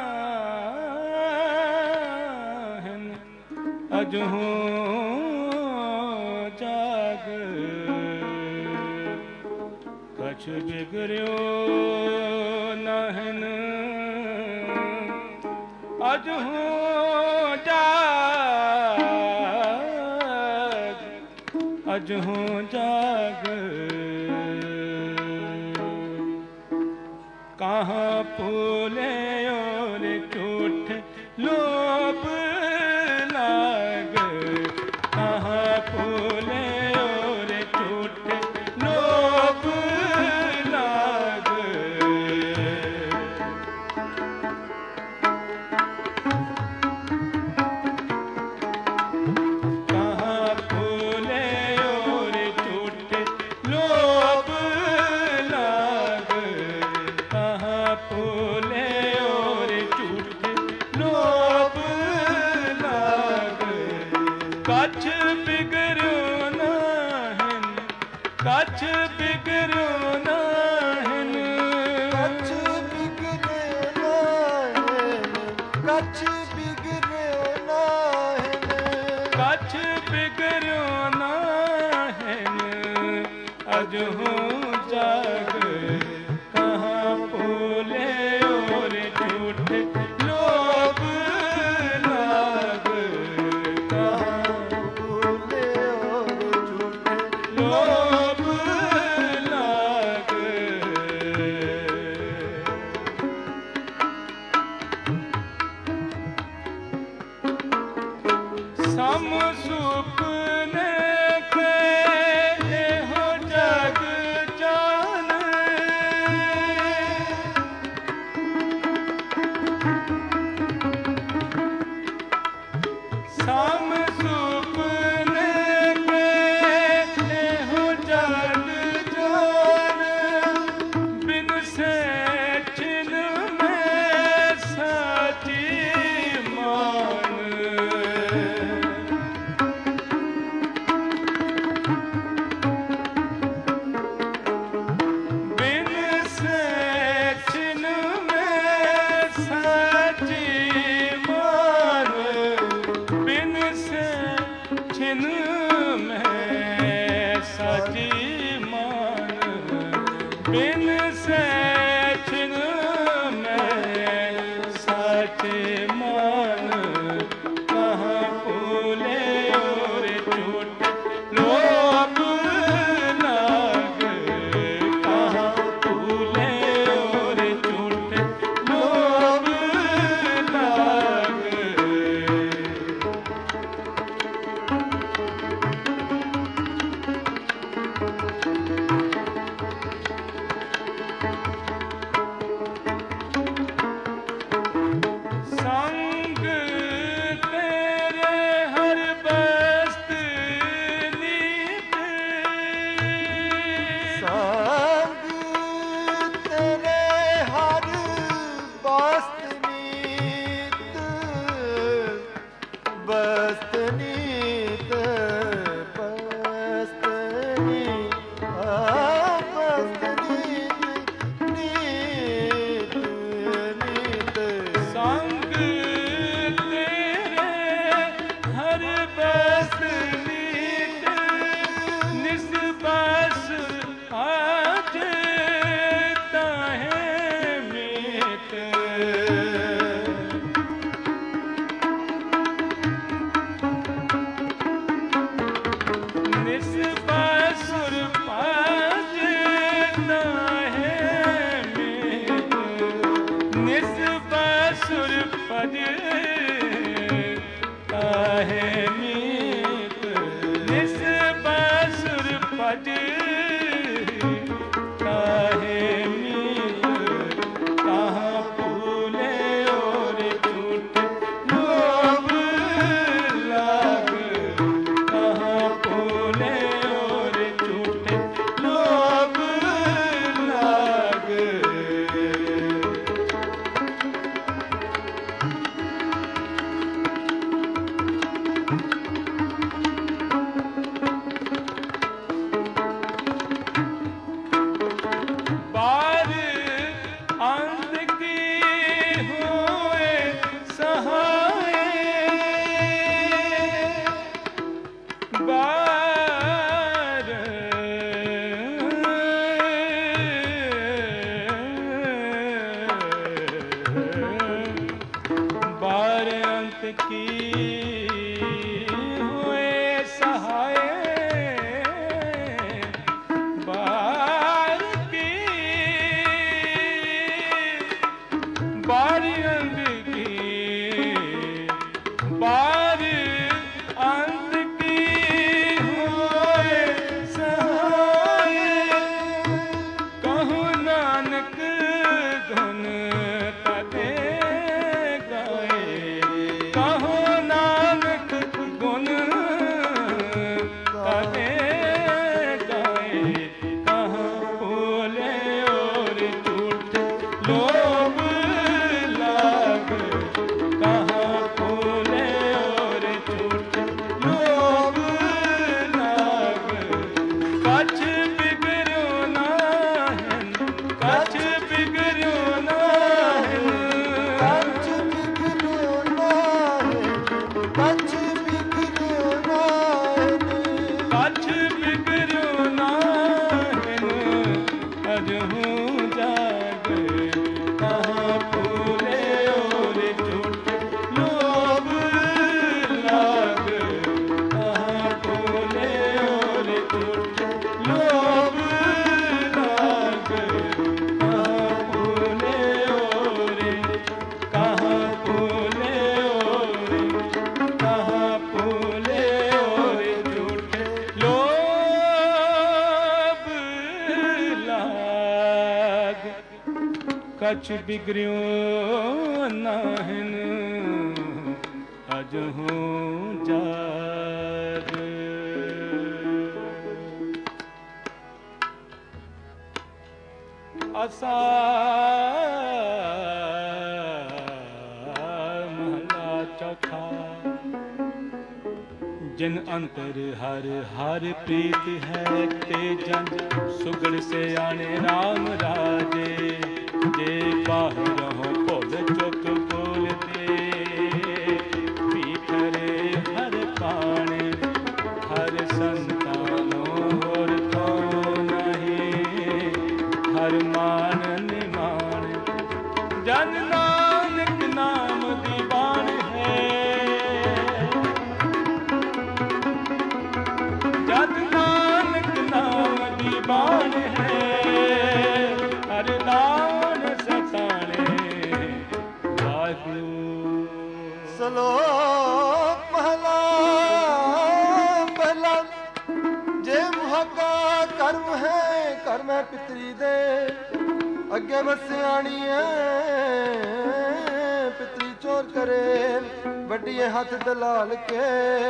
हन अजहू जाग, कछ बिगड़ियो ना हन अजहू अजहू जाग। कहाँ फूले और झूठ लोभ लाग, कहाँ फूले और झूठ लोभ लाग। कछ बिगड़ो ना हन, कछ बिगड़ो ना हन, कछ बिगड़ो ना हन, कछ बिगड़ो ना हन, कछ बिगड़ो ना हन अजहू जाग। कहाँ फूले और झूठ लोभ लाग, लोभ लाग। सम सुपने के हो जग जान, सम सुपने के हो जग जान, बिन से छिन में साची मान। ਨਿਸ ਬਾਸੁਰ ਭਜ ਕਾਹੇ ਮੀਤ ਨਿਸ ਬਾਸੁਰ ਭਜ ਕਾਹੇ ਮੀਤ ਕਹਾਂ ਭੂਲੇ ਔਰ ਝੂਠ ਲੋਭ ਲਾਗ ਕਹਾਂ ਭੂਲੇ ਔਰ ਝੂਠ ਲੋਭ ਲਾਗ बार अंत की हुए सहाय बार बार अंत की हुए सहाय बार की बारी अंत की बार अंत की होए सहाय कहूँ नानक धुन तदे गाए कहूँ नानक गुण तदे गाए कहाँ बोले और झूठ लोभ लाग कहाँ बोले और झूठ लोभ लाग कछ बिगड़ो नाहन कछ बिगड़ो नाहन कछ बिगड़ो नाहन कछ बिगड़ो नाहन कछ बिगड़ो नाहन अजहू जाग कहाँ फूले और झूठ लोभ लाग कहाँ फूले और झूठ लोभ लाग कहाँ फूले और कहाँ फूले और कहाँ फूले और झूठ लोभ लाग कछ बिगड़ियो नाहिन अजहू जाग असा महला चौथा जिन अंतर हर हर प्रीत है ते जन सुगड़ से आने राम राजे जे बाहर हो भुल चुक बोलते पीठरे हर पाने हर संतानो और तो नहीं हर मान निमान जन नानक नाम दीवान है जन नानक नाम दीवान है हर नाम सताने वाहिगुरू ਸਲੋਕ ਮਹਲਾ ਪਹਿਲਾ ਜੇ ਮੁਹੱਗਾ ਕਰਮ ਹੈ ਕਰਮ ਹੈ ਪਿਤਰੀ ਦੇ ਅੱਗੇ ਵਸਿਆਣੀ ਹੈ ਪਿਤਰੀ ਚੋਰ ਕਰੇ ਵੱਡੀ ਹੱਥ ਦਲਾਲ ਕੇ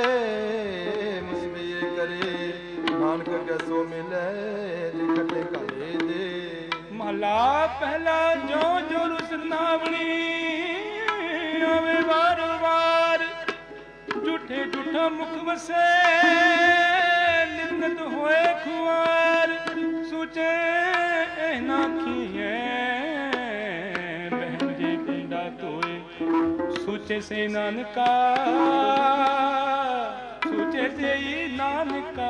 ਮੁਸਮੀਏ ਕਰੇ ਨਾਨਕ ਅਗੇ ਸੋ ਮਿਲੇ ਲਿਖਤੇ ਘਰੇ ਦੇ ਮਹਲਾ ਪਹਿਲਾ ਜੋ ਜੋ ਰੁਸਨਾਵਣੀ ਆਵੇ ਵਾਰ ਵਾਰ ਝੂਠੇ ਝੂਠਾ ਮੁਖ ਵਸੇ ਨਿੰਦਤ ਹੋਏ ਖੁਆਰ ਸੂਚੇ ਇਹਨਾਂ ਖੀਏ ਬਹਿਨ ਜੀ ਪਿੰਡਾ ਤੋਏ ਸੂਚੇ ਸੇ ਨਾਨਕਾ ਸੂਚੇ ਸੇ ਨਾਨਕਾ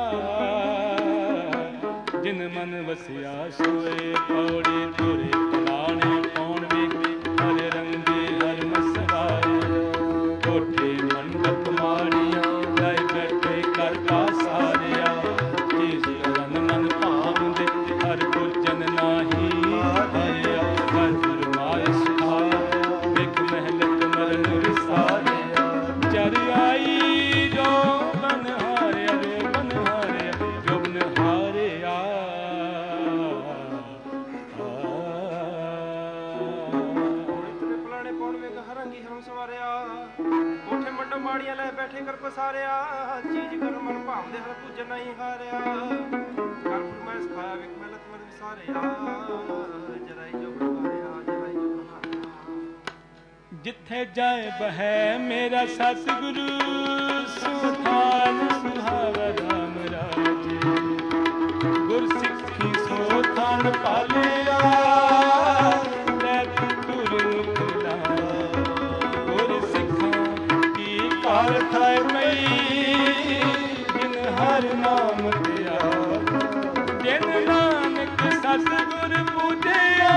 ਜਿਨ ਮਨ ਵਸਿਆ ਸੋਏ ਪੌੜੇ ਤੁਰੇ ਪੁਰਾਣੇ ਕੌਣ ਵੇਖੇ ਹਰ ਰੰਗੇ ਹਰ ਮਸਵਾਏ ਕੋਠੇ ਮੰਡਪ ਮਾੜੀਆਂ ਲੈ ਬੈਠੇ ਕਰਤਾ ਸਾਰਿਆ ਜਿਸ ਰਨ ਮਨ ਭਾਵਦੇ ਹਰ ਗੁਰਜਨ ਨਾਹੀ ਹਰਿਆ ਹਰ ਫਰਮਾਇਸ਼ ਹੁਕਮ ਸਵਾਰਿਆ ਕੋਠੇ ਮੰਡੋ ਮਾੜੀਆਂ ਲੈ ਬੈਠੇ ਕਰ ਪਸਾਰਿਆ ਚੀਜ਼ ਕਰ ਮਨ ਭਾਵਦੇ ਹਰ ਪੂਜਨ ਨਹੀਂ ਹਾਰਿਆ ਕਰ ਫਰਮਾਇਸ਼ ਖਾਇਆ ਵਿਖ ਮਿਲਤ ਮਨ ਵਿਸਾਰਿਆ ਜਰਾਈ ਜੋ ਬੁਖਾਰਿਆ ਜਰਾਈ ਜੋ ਬੁਖਾਰਿਆ ਜਿੱਥੇ ਜਾਏ ਬਹਿ ਮੇਰਾ ਸਤਿਗੁਰੂ ਸੁਖਾਨ ਸੁਹਾਵਾ ਰਾਮ ਰਾਜੇ ਗੁਰ ਸਿੱਖੀ ਸੋ ਥਾਨ ਪਾਲਿਆ ਲੈ ਗੁਰੂ ਮੁਕਲਾ ਗੁਰ ਸਿੱਖਾਂ ਕੀ ਕਾਰ ਥਾਇ ਪਈ ਜਿਨ ਹਰ ਨਾਮ ਧਿਆ ਜਿਨ ਨਾਨਕ ਸਤਿਗੁਰ ਪੂਜਿਆ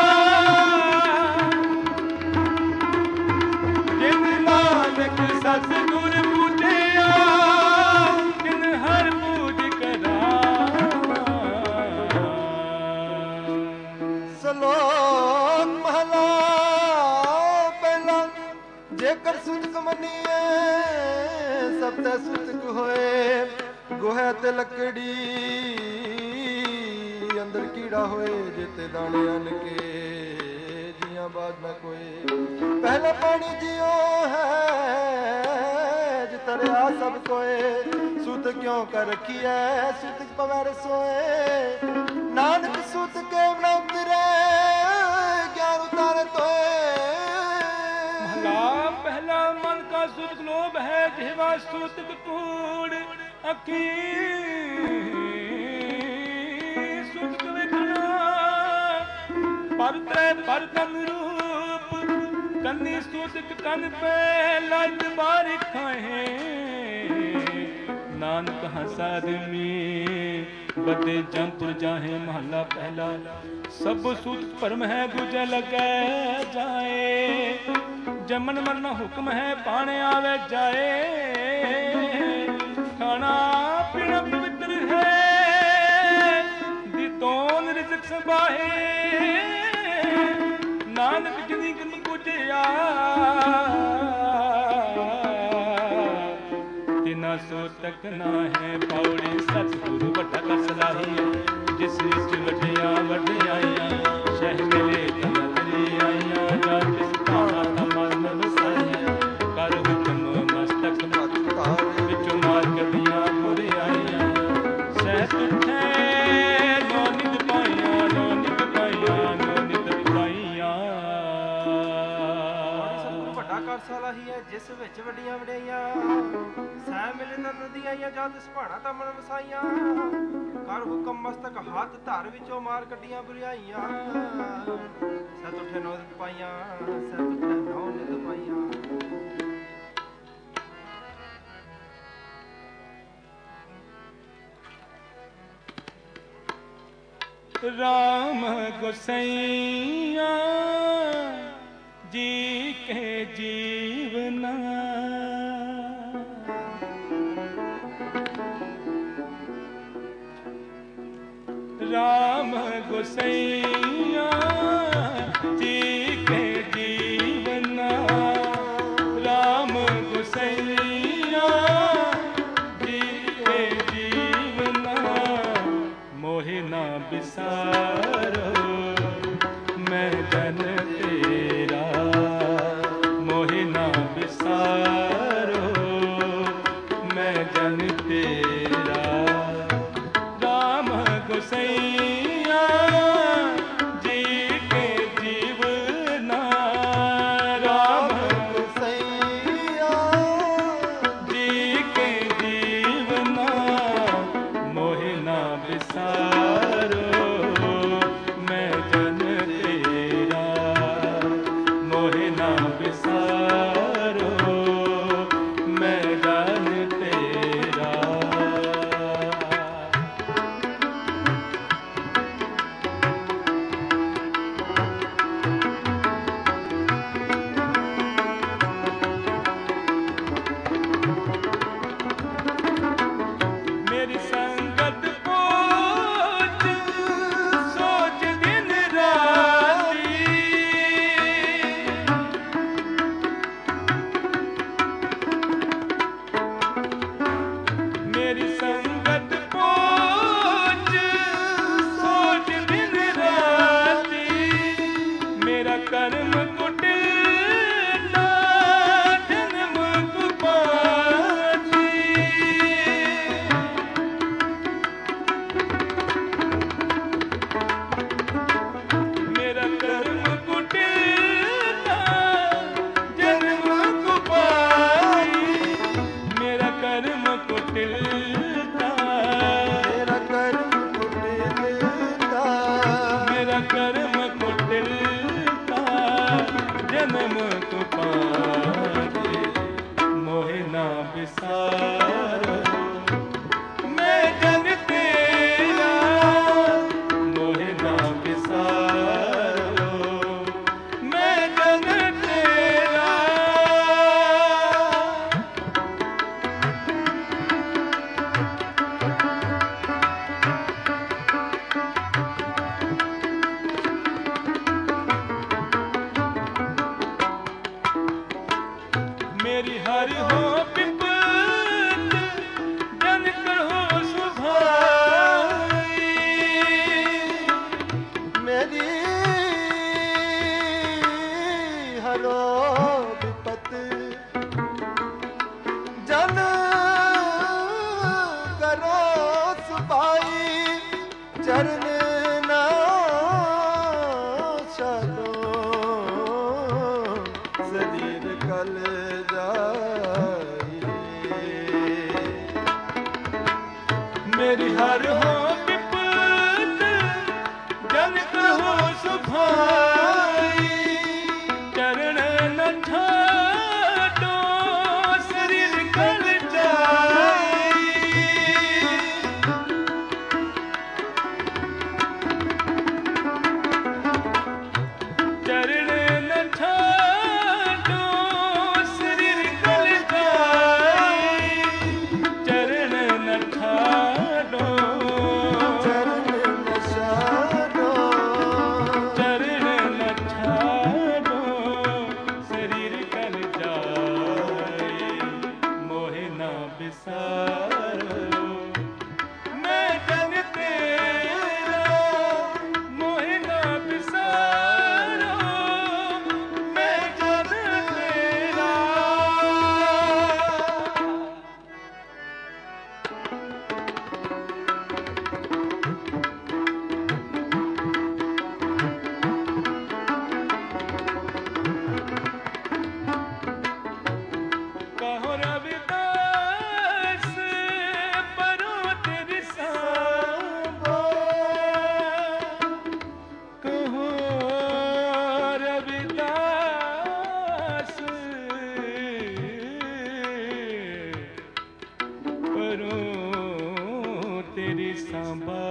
ਸਤਿਗੁਰ ਪੂਜਿਆ ਜਿਨ ਹਰ ਪੂਜ ਕਰਾ ਸਲੋਕ ਮਹਲਾ ਪਹਿਲਾ ਜੇਕਰ ਸੂਤਕ ਮੰਨੀਏ ਸਭ ਤੇ ਸੂਤਕ ਹੋਏ ਗੋਹੇ ਤੇ ਲੱਕੜੀ ਅੰਦਰ ਕੀੜਾ ਹੋਏ ਜਿੱਤੇ ਦਾਣੇ ਅੰਨ ਕੇ ਜੀਆਂ ਬਾਦ ਨਾ ਕੋਈ ਪਹਿਲਾ ਪਾਣੀ ਜਿਉ ਹੈ ਤਰਿਆ ਸਭ ਕੋਏ ਸੂਤ ਕਿਉਂ ਕਰ ਰਖੀਐ ਸੂਤਕ ਪਵੈ ਰਸੋਏ ਨਾਨਕ ਸੂਤ ਕੇ ਬਣਾ ਉਤਰੇ ਗਿਆਨ ਉਤਾਰੇ ਤੋਏ ਮਹਲਾ ਪਹਿਲਾ ਮਨ ਕਾ ਸੂਤਕ ਲੋਭ ਹੈ ਜਿਹਵਾ ਸੂਤਕ ਕੂੜ ਅੱਖੀ ਸੂਤਕ ਵੇਖਣਾ ਪਰ ਤੈ ਪਰ ਤਨ ਰੂਪ ਕੰਨੀ ਸੂਤਕ ਕੰਨ ਪੈ ਲੱਜ ਬਾਰਿ ਖਾਏ ਨਾਨਕ ਹਸਾਦਮੀ ਬਦੇ ਜੰਤੁਰ ਜਾਹੇ ਮਹਲਾ ਪਹਿਲਾ ਸਭ ਸੂਤਕ ਭਰਮ ਹੈ ਦੂਜੇ ਲਗੈ ਜਾਏ ਜਮਨ ਮਰਨ ਹੁਕਮ ਹੈ ਪਾਣੇ ਆਵੇ ਜਾਏ ਖਾਣਾ ਪੀਣਾ ਪਵਿੱਤਰ ਹੈ ਦਿੱਤੋਨ ਰਿਜ਼ਕ ਸਬਾਹੇ ਨਾਨਕ ਜਿਨੀ ਗੁਣ ਪੁਜਿਆ ਤਿਨਾ ਸੋ ਤੱਕ ਨਾ ਹੈ ਪੌੜੀ ਸਤਿਗੁਰੂ ਵੱਡਾ ਕਰ ਸਲਾਹੀਏ ਜਿਸ ਵਿੱਚ ਵਡਿਆ ਵਡਿਆਈਆਂ ਸ਼ਹਿ ਮਿਲੇ ਤਨਤਰੀ ਆਈਆਂ ਜਾ ਕਿਸ ਭਾਣਾ ਮਨ ਵਸਾਈਆਂ ਕਰ ਹੁਕਮ ਮਸਤਕ ਮਤਕਾਰ ਵਿੱਚੋਂ ਮਾਰ ਕਬੀਆਂ ਮੁਰਿਆਈਆਂ ਸਹਿ ਤੁਠੇ ਨੋ ਨਿਤ ਪਾਈਆਂ ਨੋ ਨਿਤ ਪਾਈਆਂ ਨੋ ਨਿਤ ਪਾਈਆਂ ਸਤਿਗੁਰੂ ਵੱਡਾ ਕਰ ਸਲਾਹੀਏ ਜਿਸ ਵਿੱਚ ਵੱਡੀਆਂ ਵਡਿਆਈਆਂ ਸਹਿ ਮਿਲੇ ਤਾਂ ਨਦੀਆਂ ਜਦ ਸੁਹਾਣਾ ਤਾਂ ਮਨ ਵਸਾਈਆਂ ਕਰ ਹੁਕਮ ਮਸਤਕ ਹੱਥ ਧਰ ਵਿੱਚੋਂ ਮਾਰ ਕੱਢੀਆਂ ਬੁਰੀਆਈਆਂ ਸਤ ਉਠੇ ਨੋ ਨਿਤ ਪਾਈਆਂ ਸਤ ਉਠੇ ਨੋ ਨਿਤ ਪਾਈਆਂ ਰਾਮ ਗੁਸਈਆ ਜੀ ਕੇ ਜੀਵਨਾ ਰਾਮ ਗੁਸਈਆ ਜੀ ਕੇ ਜੀਵਨਾ ਰਾਮ ਗੁਸਈਆ ਜੀ ਕੇ ਜੀਵਨਾ ਮੋਹਿ ਨਾ ਬਿਸਾਰੋ ਮੈਂ ਜਨ ਤੇਰਾ ਮੋਹਿ ਨਾ ਬਿਸਾਰੋ ਮੈਂ ਜਨ ਤੇਰਾ ਰਾਮ ਗੁਸਈਆ जन्म को पाके मोहे ना बिसारो मैं जन तेरा मोहे ना बिसारो मैं जन तेरा। मेरी हरि हो विपत जन कहो सुभाई मेरी हरो विपत जन करो सुभाई चरण ना छाड़ो शरीर कल मेरी हर हो विपत जन कहो सुभाई चरण न छाड़ो शरीर कल जाई चरण न छाड़ो शरीर कल जाई चरण न छाड़ो चरण न छाड़ो शरीर कल जाए मोहे ना बिसारो मैं जन तेरा मोहे ना बिसारो मैं जन तेरा। कहो रविदास परो तेरी सांबो कहो रविदास परो तेरी सांबा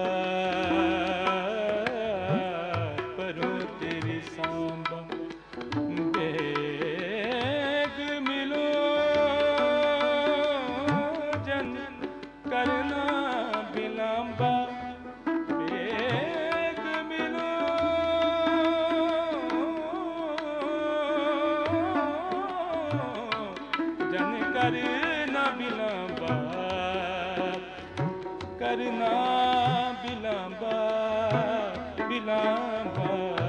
परो तेरी सांबा बेग मिलो जन करना बिलांबा बेग मिलो जन करना बिलांबा करना बिलांबा बिलांबा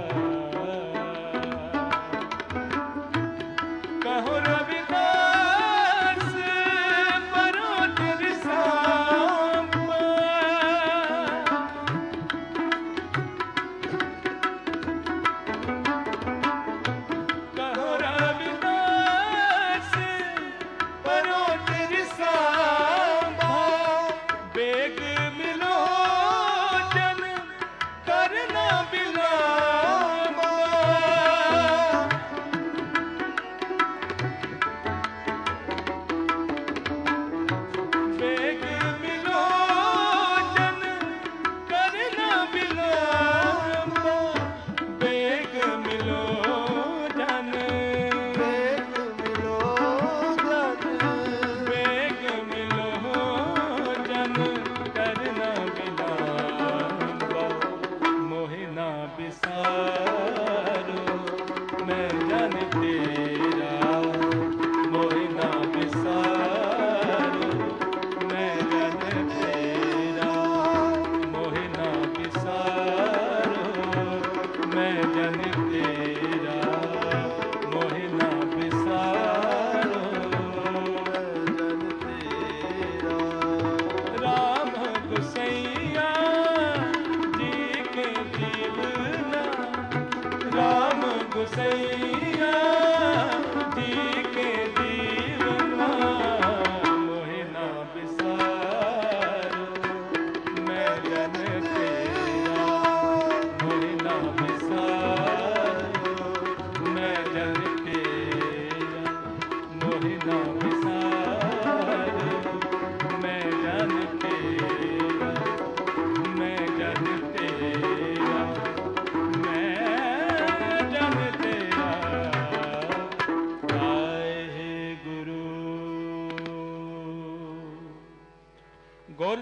कहो रविदास परो तेरी सांबा कहो रविदास परो तेरी सांबा बेग मिलो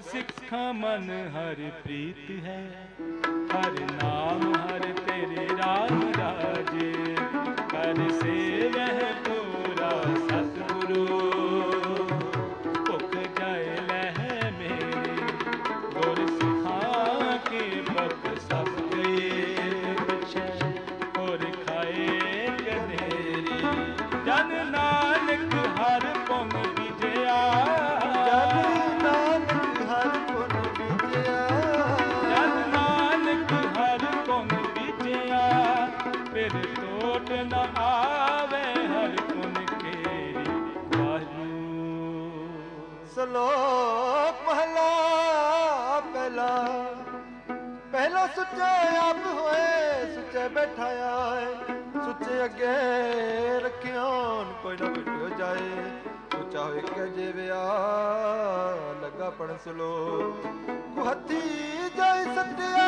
सिखा मन हर प्रीत है, हर नाम हर तेरे राम राजे, कर सेवह तोरा सतगुरु, भुख जाए लह मेरे, गुर सिखा के भुख सब गए पिछे, और खाए कनेरी, जन नानक हर पुन विजया, जन नानक हर पुन विजया, जन नानक हर पुन विजया, फिर टोट न आवे हर पुन केरी वाहिगुरू। श्लोक महला पहला, पहला सुचे आप होए, सुचे बैठाया है, सुचे अगे रखियान कोई ना मिट जाए, सुचा होए के जेविया लगा पढ़ सलो, कुहती जाए सत्या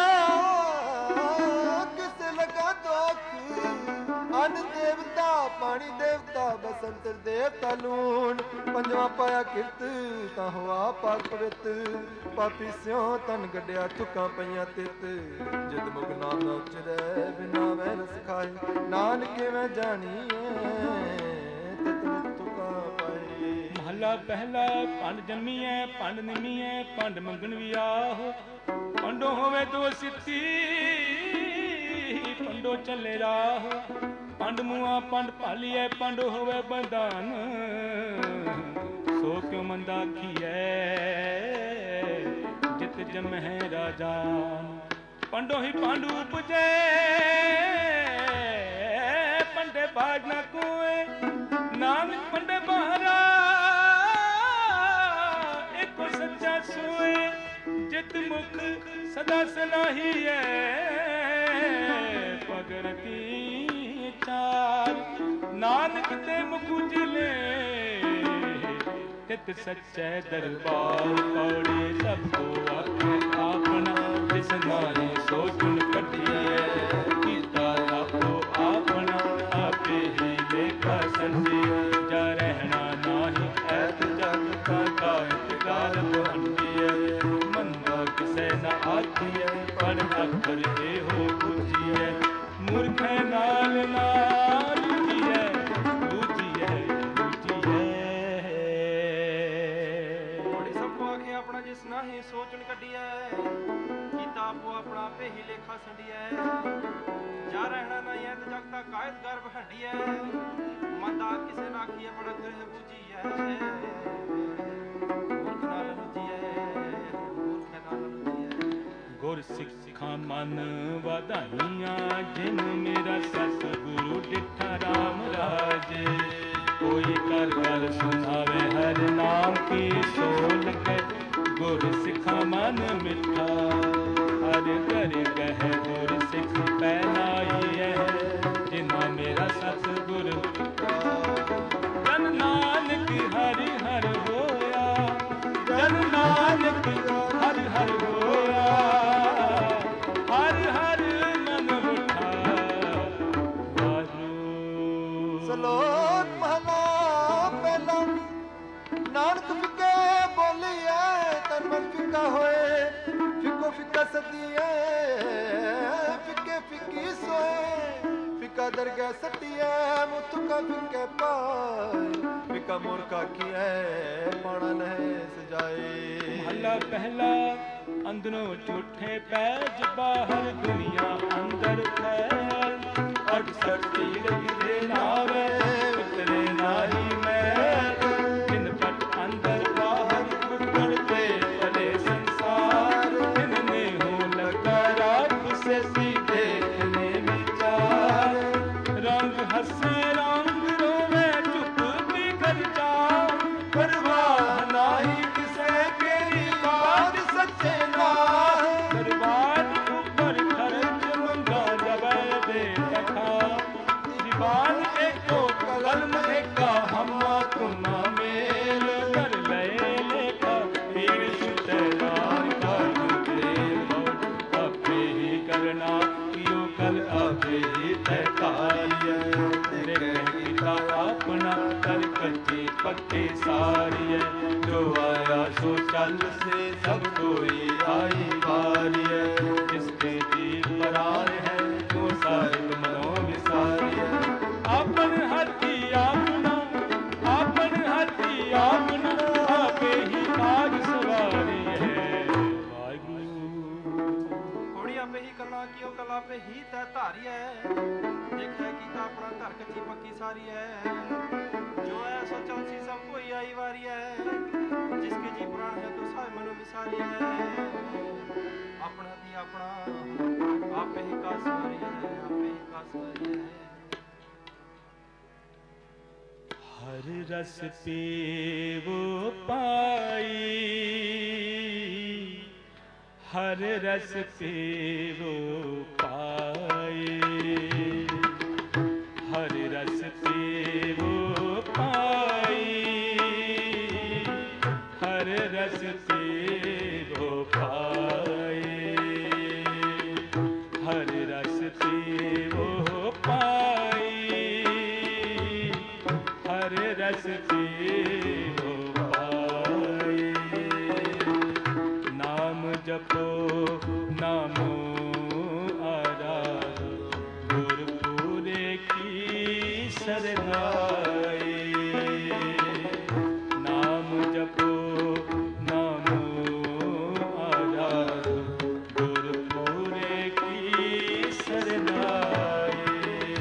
किसे लगा दुख, अन्न देवता पानी देवता बसंत देवता लून, पंजवा पाया किरत तां होआ पाक पवित, पापी स्यों तन गड्डिया थुकां पईयां तित, जित मुख नाम न उचरै बिना मैं रस खाए, नानके मैं जानीए तित मुख तुका पाए। महला पहला पंड जन्मीए पंड निमीए पंड मंगन भी आहो, पंडो होवे दो सिद्धि पंडो चले राह, पंड मुआ पंड पालिए पंड होवे बंदान, सो क्यों मंदा खिए जित जम है राजा, पंडो ही पांडु उपजे पंडे बाज न कुए, नानक पंडे बहरा एको सच्चा सोए, जित मुख सदा सनाही है पगरती चार, नानक ते मुख उजले तित सच्चे दरबार, पौड़ी सबको अपने अपना, जिस नाई सो चुन कटिए, कीता आपो अपना आपे ही लेखा संजिए, जा रहना नाही ऐत जग का कायत गाल बहंडिए, मंदा किसे न आखिए पर अखर ए हो पूजिए, मूर्ख नाल नाल लूजिए लूजिए लूजिए। बड़ी सबको आखे अपना जिस नाही सोचन कटिए, कीता आपो अपना पे ही लेखा संडिए, जा रहना नहीं ऐत जग का कायत गर्भ हंडिए, मंदा किसे ना आखिए पर अखर ए पूजिए, मूर्ख नाल लूजिए मूर्ख नाल लूजिए। गुर सिखा मन ਵਧਾਈਆਂ, ਜਿਨ ਮੇਰਾ ਸਤਿਗੁਰੂ ਡਿਠਾ ਰਾਮ ਰਾਜੇ, ਕੋਈ ਕਰ ਕਰ ਸੁਣਾਵੇ ਹਰ ਨਾਮ ਕੀ ਸੋ ਲਗੇ, ਗੁਰ ਸਿਖਾ ਮਨ ਮਿੱਠਾ, ਹਰ ਘਰ ਕਹਿ ਗੁਰ ਸਿੱਖ ਪਹਿਨਾਈ ਹੈ, ਜਿਨਾ ਮੇਰਾ ਸਤਿਗੁਰ ਜਨ ਨਾਨਕ ਹਰਿ ਹਰਿ ਹੋਇਆ, ਜਨ ਨਾਨਕ ਹਰਿ ਹਰਿ ਹੋਇਆ, ਹਰ ਹਰ ਮਨ ਮਿਠਾ ਵਾਹਿਗੁਰੂ। ਸਲੋਕ ਮਹਲਾ ਪਹਿਲਾ, ਨਾਨਕ ਫਿੱਕੇ ਬੋਲੀਏ ਤਨ ਮਨ ਫਿੱਕਾ ਹੋਏ, ਫਿੱਕੋ ਫਿੱਕਾ ਸਦੀਏ ਫਿੱਕੇ ਫਿੱਕੀ ਸੋਏ, ਫਿੱਕਾ ਦਰਗਹਿ ਸੱਟੀਏ ਮੁੱਥੁਕਾ ਫਿੱਕੇ ਪਾਏ, ਫਿੱਕਾ ਮੂਰਖਾ ਕੀਏ ਪਾਣਾ ਨਹਿ ਸਜਾਏ। ਮਹਲਾ ਪਹਿਲਾ ਅੰਦਰੋਂ ਝੂਠੇ ਪੈਜ ਬਾਹਰ ਦੁਨੀਆ ਅੰਦਰ ਫੈਲ, 68 ਤੀਰਥ ਦੇ ਨਾਵੇ ਉਤਰੇ ਨਾਹੀ ਮੈਲ, ਜਿਨ ਪਟ ਅੰਦਰ ਬਾਹਰ ਟੁੱਟਣ ਤੇ ਭਲੇ ਸੰਸਾਰ, ਜਿਨ ਨੇ ਹੋ ਲੱਗਾ ਰੱਬ ਸੇ ਸੀਧੇ ਨੇ ਵਿਚਾਰ, ਰੰਗ ਹੱਸੇ ਰੰਗ ਰੋਵੇ ਚੁੱਪ ਵੀ ਕਰ ਜਾ, ਪਰਵਾਹ ਨਾਹੀ ਕਿਸੇ ਕੇ ਬਾਤ ਸੱਚੇ ਦਰਬਾਰ ਉੱਪਰ ਖਰਚ ਮੰਗਾ ਜਬੈ ਦੇ ਤਖਾ, ਦੀਵਾਨ ਏਕੋ ਕਲਮ ਏਕਾ ਹਮਾ ਤੁਮਾ ਮੇਲ, ਕਰ ਲਏ ਲੇਖਾ ਪੀਰ ਸੁਤੇ ਨਾਮ ਕਰ ਤੇ ਮੋਟ, ਆਪੇ ਹੀ ਕਰਨਾ ਕਿਉ ਕਲ ਆਪੇ ਹੀ ਤੈ ਕਾਰੀਐ, ਤੇਰੇ ਕੀਤਾ ਆਪਣਾ ਕਰ ਕੱਚੀ पक्के सारी है, जो आया सो चल से सब कोई आई बारी है। जिसके जी परार है वो साहिब मनो विसारी है। आपन हाथी आपना, आपन हाथी आपना, आपे ही आज सवारी है। वाहिगुरू घोड़ी आपे ही कला कियो कला पे ही तै धारी है। देखा कीता अपना घर कच्ची पक्की सारी है, जो है सो चलसी सब कोई आई वारी है। जिसके जी प्राण है तो साहिब मनो विसारी है। अपना दी अपना आपे ही का सवारी है, आपे ही का सवारी है। हर रस पीवो पाई, हर रस पीवो पाई, हर रस पीवो पाई, हर रस पीवो पाई, हर रस पीवो पाई, हर रस पीवो पाई। नाम जपो नामो आराधो, गुर पूरे की सरनाई। नाम जपो नामो आराधो, गुर पूरे की सरनाई।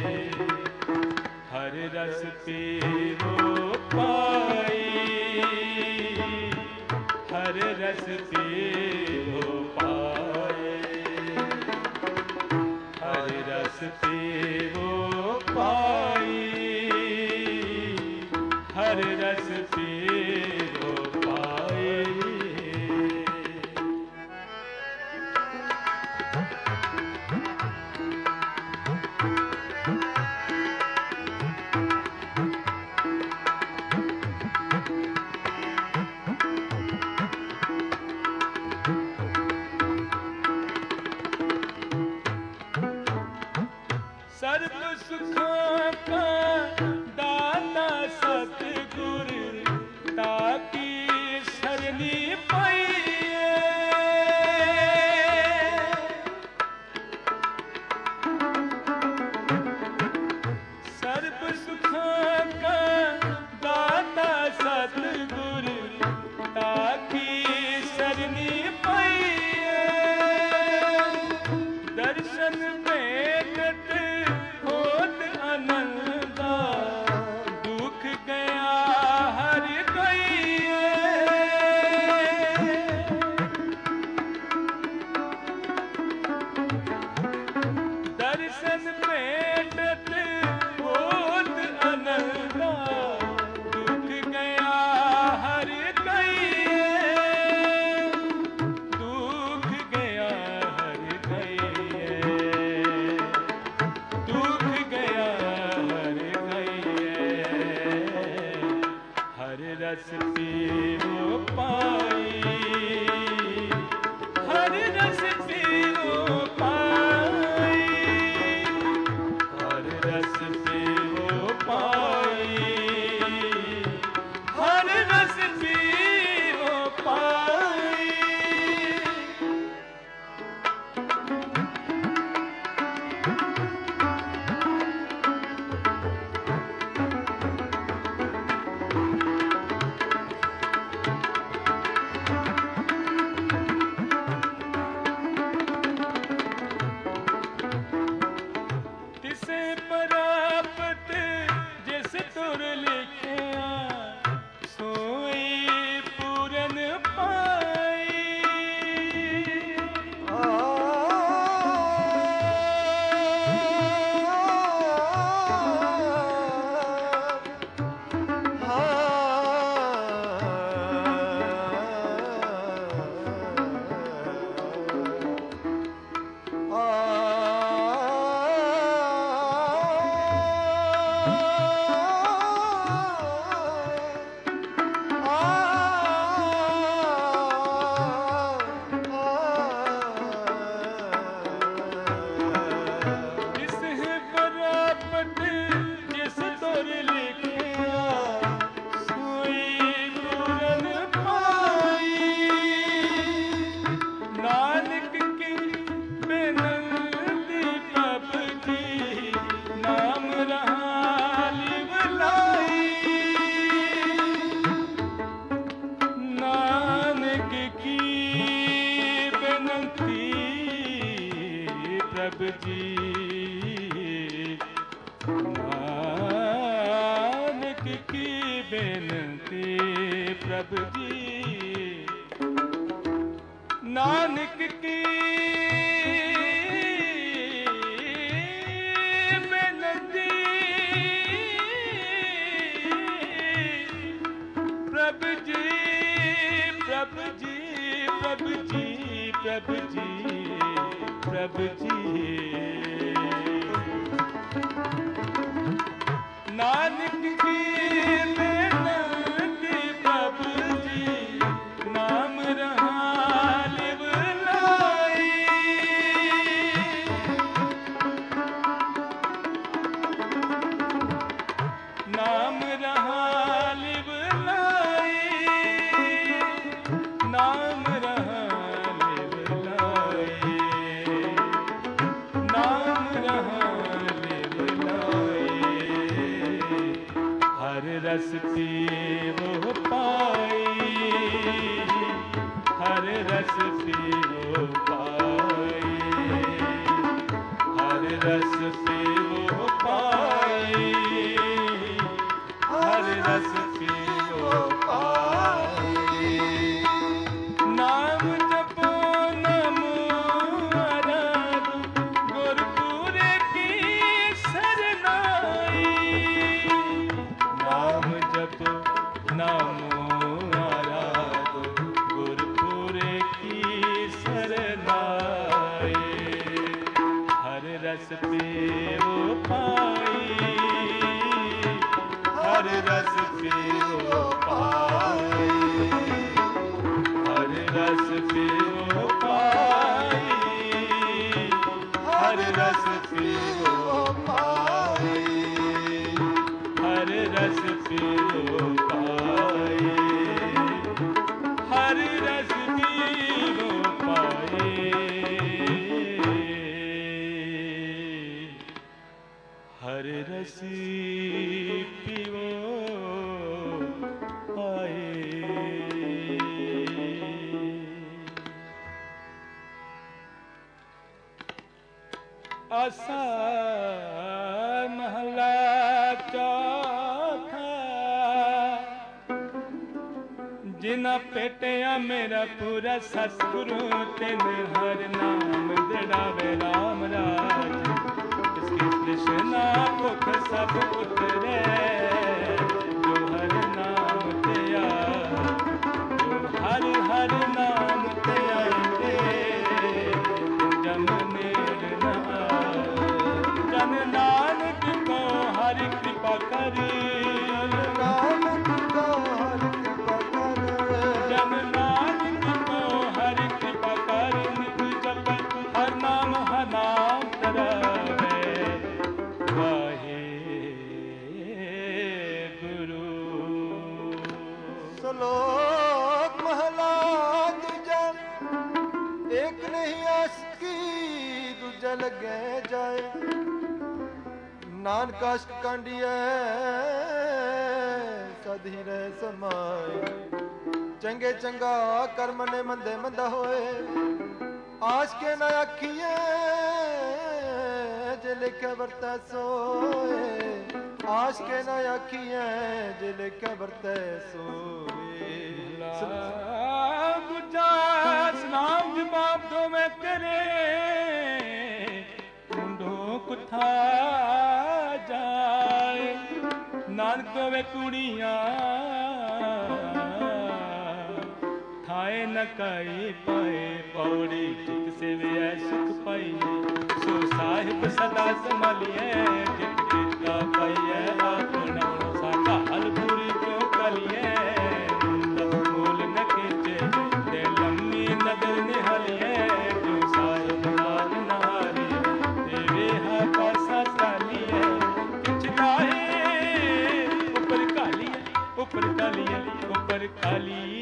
हर रस पीवो पाई, हर रस पीवो पाए, हर रस पीवो पाई, हर रस पीवो पाए। सर्व सुखों का दाता सतगुर, ताकि सरनी पाइए। सर्व सुखों का दाता सतगुर, ताकि सरनी पाइए। दर्शन भेटत होत आनंदा, दुख गया हर गइए। दर्शन भेटत होत आनंदा, दुख गया हर गइए। दुख गया हर गइए, दुख गया हर गइए। हर रस पीवो पाई, हर रस पीवो पाई, हर रस पीवो पाई, हर रस पीवो पाई। की बेनती प्रभु जी, नानक की बेनती प्रभु जी, प्रभु जी, प्रभु जी, प्रभु जी, प्रभु जी। नानक की बेनती प्रभु जी, नाम रहा लिव लाई, नाम रहा लिव लाई, नाम रहा लिव लाई, नाम रहा लिव लाई। हर रस पीवो पाई, हर रस पीवो पाई, हर रस पीवो पाई, हर रस पीवो पाई। नाम जपो नमो आराधो, गुरपुरे की सरनाई। नाम जपो नमो आराधो, गुरपुरे की सरनाई। हर रस पीवो पाई, हर रस पीवो पाई, हर रस पीवो पाई, हर रस पीवो पाई, हर रस पीवो पाई, हर रस पीवो पाई, हर रस पीवो पाए। आसा महला चौथा, जिना पेटिया मेरा पूरा सतगुरु, तिन हर नाम दृढ़ावे राम राज। इसकी तृष्णा भुख सब उतरे, जो हर नाम ते आए, जो हर हर नाम ते आए, जम नेड़ न आए। जन नानक को हरि कृपा करी, नानक को हरि कृपा कर, जन नानक को हरि कृपा कर। नित जपत हर नाम धरावे, वाहे गुरु। श्लोक महला दूजा, एक नहीं आसकी दूजा लगे जाए। नानक आशक कांडिए सदी रह समाए। चंगे चंगा कर्म ने मंदे मंदा होए, आश के न आखिए जे लिखे बरते सोए। आश के न आखिए जे लिखे बरते सोए। दूजा सलाम जवाब दो मैं करे, मुंडो कुथा जाए। नानक वे कुड़ियां थाए न काई पाए, पौड़ी चित से वे सुख पाइए। सो साहिब सदा संभालिए, जित का पाइए अपना। साका हलपुरी क्यों कलिए, मूल न खींचे ते लम्मी नदर निहालिए। क्यों साहिब नाल नारी तेरे हा पासा सालिए। किछ लाए ऊपर कालिए, ऊपर कालिए, ऊपर कालिए।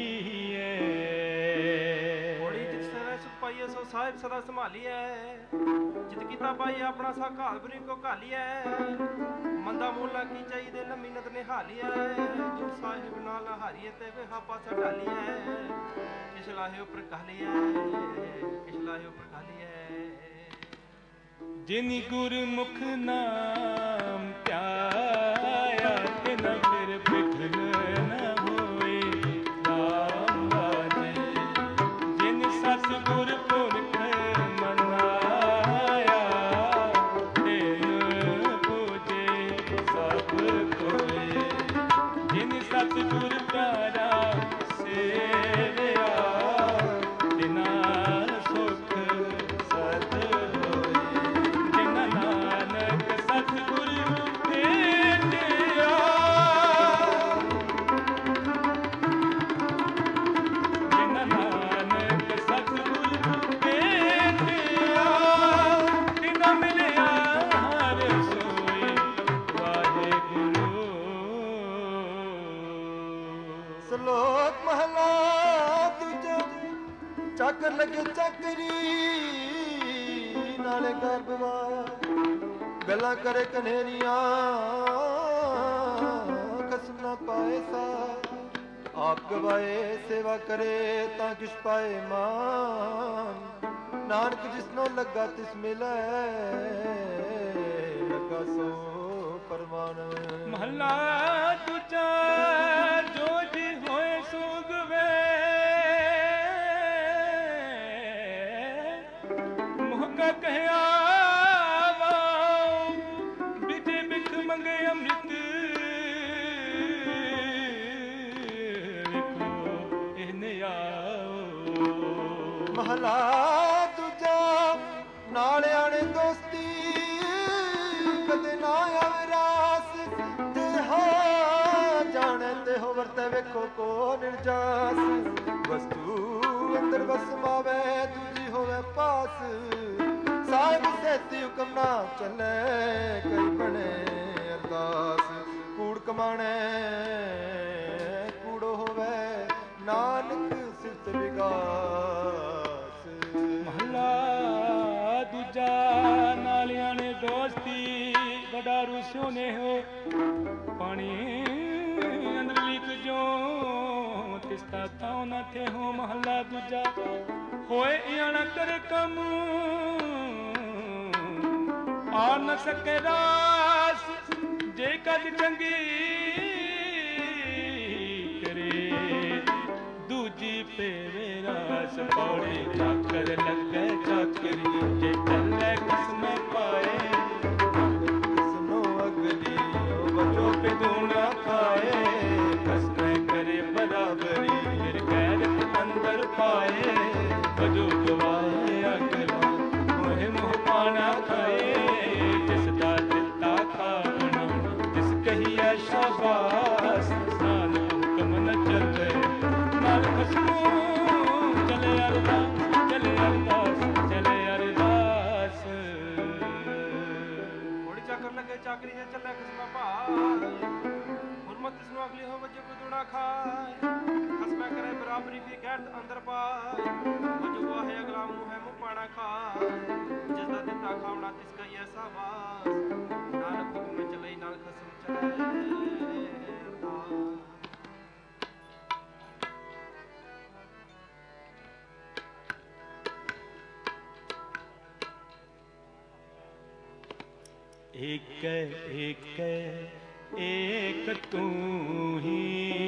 पाइए सो साहिब सदा संभालिए। जित कीता पाइए अपना सा घालपुरी को घालिए। मंदा मूला की चाहिए लम्मी नद निहालिए। जो साहिब नाल हारिए ते वे हा पासा ढालिए। किश लाहे उपर घालिए, किश लाहे उपर घालिए। जिनी गुरमुख नाम प्याया, तिन फिर ਕੋਏ ਜਿਨ ਸਤਿਗੁਰ ਪਿਆਰਾ ਸੇਵਿਆ ਤਿਨਾ ਸੁਖ ਸਦ ਹੋਏ ਜਿਨ ਨਾਨਕ ਸਤਿਗੁਰ ਭੇਟਿਆ ਜਿਨ ਨਾਨਕ ਸਤਿਗੁਰ ਭੇਟਿਆ ਤਿਨਾ ਮਿਲਿਆ ਹਰ ਸੋਈ ਵਾਹਿਗੁਰੂ। ਸ਼ਲੋਕ ਮਹਲਾ ਦੂਜਾ। ਚੱਕਰ ਲੱਗੇ ਚੱਕਰੀ ਨਾਲੇ ਗਰਭਵਾ ਗੱਲਾਂ ਕਰੇ ਕਨੇਰੀਆਂ ਖਸਮ ਨਾ ਪਾਏ ਸਾ ਆਪ ਗਵਾਏ ਸੇਵਾ ਕਰੇ ਤਾਂ ਕਿਛ ਪਾਏ ਮਾਨ ਨਾਨਕ ਜਿਸਨੋਂ ਲੱਗਾ ਤਿਸ ਮਿਲੈ ਲੱਗਾ ਸੋ ਪਰਮਾਨ। ਮਹਲਾ ਦੂਜਾ। ਜੋ ਜੀ ਹੋਏ ਸੋਗਵੇ ਮੁਹਕਾ ਕਹਿਆ ਬਿਜੇ ਬਿਖ ਮੰਗੇ ਅੰਮ੍ਰਿਤ ਵੇਖੋ ਇਹਨੇ ਆਓ। ਮਹਲਾ ਦੂਜਾ। ਨਾਲ ਆਣੇ ਦੋਸਤੀ ਕਦੇ ਨਾ ਆਵੇ ਰਾਸ ਤੇ ਹੋ ਜਾਣੇ ਤੇ ਹੋ ਵਰਤੇ ਵੇਖੋ ਕੋ ਨਿਰਜਾਸ ਵਸਤੂ ਅੰਦਰ ਵਸਮਾਵੇ ਦੂਜੀ ਹੋਵੇ ਪਾਸ ਸਾਹਿਬ ਸੇਤੀ ਹੁਕਮ ਨਾ ਚੱਲੇ ਕਈ ਬਣੇ ਅਰਦਾਸ ਕੂੜ ਕਮਾਣੇ ਕੂੜੋ ਹੋਵੇ ਨਾਨਕ ਸਿਫਤ ਵਿਗਾਸ। ਮਹਲਾ ਦੂਜਾ। ਨਾਲਿਆਂ ਨੇ ਦੋਸਤੀ ਬੜਾ ਰੁਸਿਓ ਨੇ ਹੋ ਪਾਣੀ ਅੰਦਰ ਲੀਕ ਜੋ ਤਿਸਤਾ ਤਾਉ ਨਾ ਥੇ ਹੋ। ਮਹਲਾ ਦੂਜਾ। ਹੋਏ ਆਣਾ ਕਰੇ ਕੰਮ ਆ ਨ ਸਕੇ ਰਾਸ ਜੇ ਕਦ ਚੰਗੀ ਕਰੇ ਦੂਜੀ ਪੇਵੇ ਰਾਸ ਪੌੜੇ ਚਾਕਰ ਲੱਗੇ ਚਾਕਰੀ ਜੇ ਚੱਲੇ ਕਿਸਮ ਪਾਏ ਕਿਸਨੋ ਅਗਲੀ ਬਚੋ ਪੇ ਦੂਣਾ ਖਾਏ ਕਸਮ ਕਰੇ ਬਰਾਬਰੀ ਫਿਰ ਗੈਰਤ ਅੰਦਰ ਪਾਏ ਬਜੋ ਗਵਾਏ ਅਗਲਾ ਮੋਹ ਮੋਹ ਪਾਣਾ ਖਾਏ ਜਿਸ ਦਾ ਦਿੱਤਾ ਖਾਣਾ ਜਿਸ ਕਹੀਏ ਸ਼ਾਬਾਸ਼ ਨਾਲ ਹੁਕਮ ਨ ਚੱਲੇ ਨਾਲ ਖਸਮੂ ਚਲੇ ਅਰਦਾਸ ਚਲੇ ਅਰਦਾਸ ਚਲੇ ਅਰਦਾਸ। ਘੋੜੀ ਚੱਕਰ ਲੱਗੇ ਚਾਕਰੀ ਜੇ ਚੱਲੇ ਕਿਸਮਾ ਭਾਰ ਹੁਰਮਤ ਇਸ ਨੂੰ ਅਗਲੀ ਹੋ ਵਜੇ ਕੋ ਦੁਣਾ ਖਾਏ ਖਸਮਾ ਕਰੇ ਬਰਾਬਰੀ ਵੀ ਗੈਰਤ ਅੰਦਰ ਪਾਏ ਵਜੋ ਵਾਹੇ ਅਗਲਾ ਮੂੰਹ ਹੈ ਮੂੰਹ ਪਾਣਾ ਖਾਏ ਜਿਸ ਦਾ ਦਿੱਤਾ ਖਾਵਣਾ ਤਿਸ ਕਈ ਐਸਾ ਬਾਸ ਨਾਨਕ ਹੁਕਮ ਚਲੇ ਨਾਲ ਖਸਮ ਚਲੇ ਅਰਦਾਸ। एक एक एक तू ही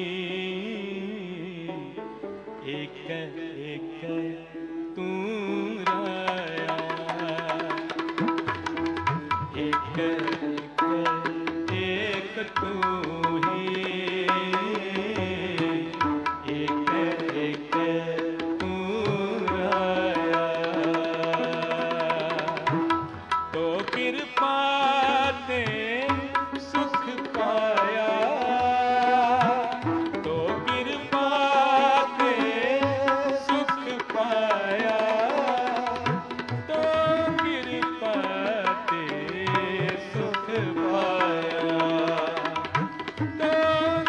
एक एक तू राया एक एक तू ही एक एक तू राया तो कृपा सुख पाया तो कृपा ते सुख पाया तो कृपा ते सुख पाया तो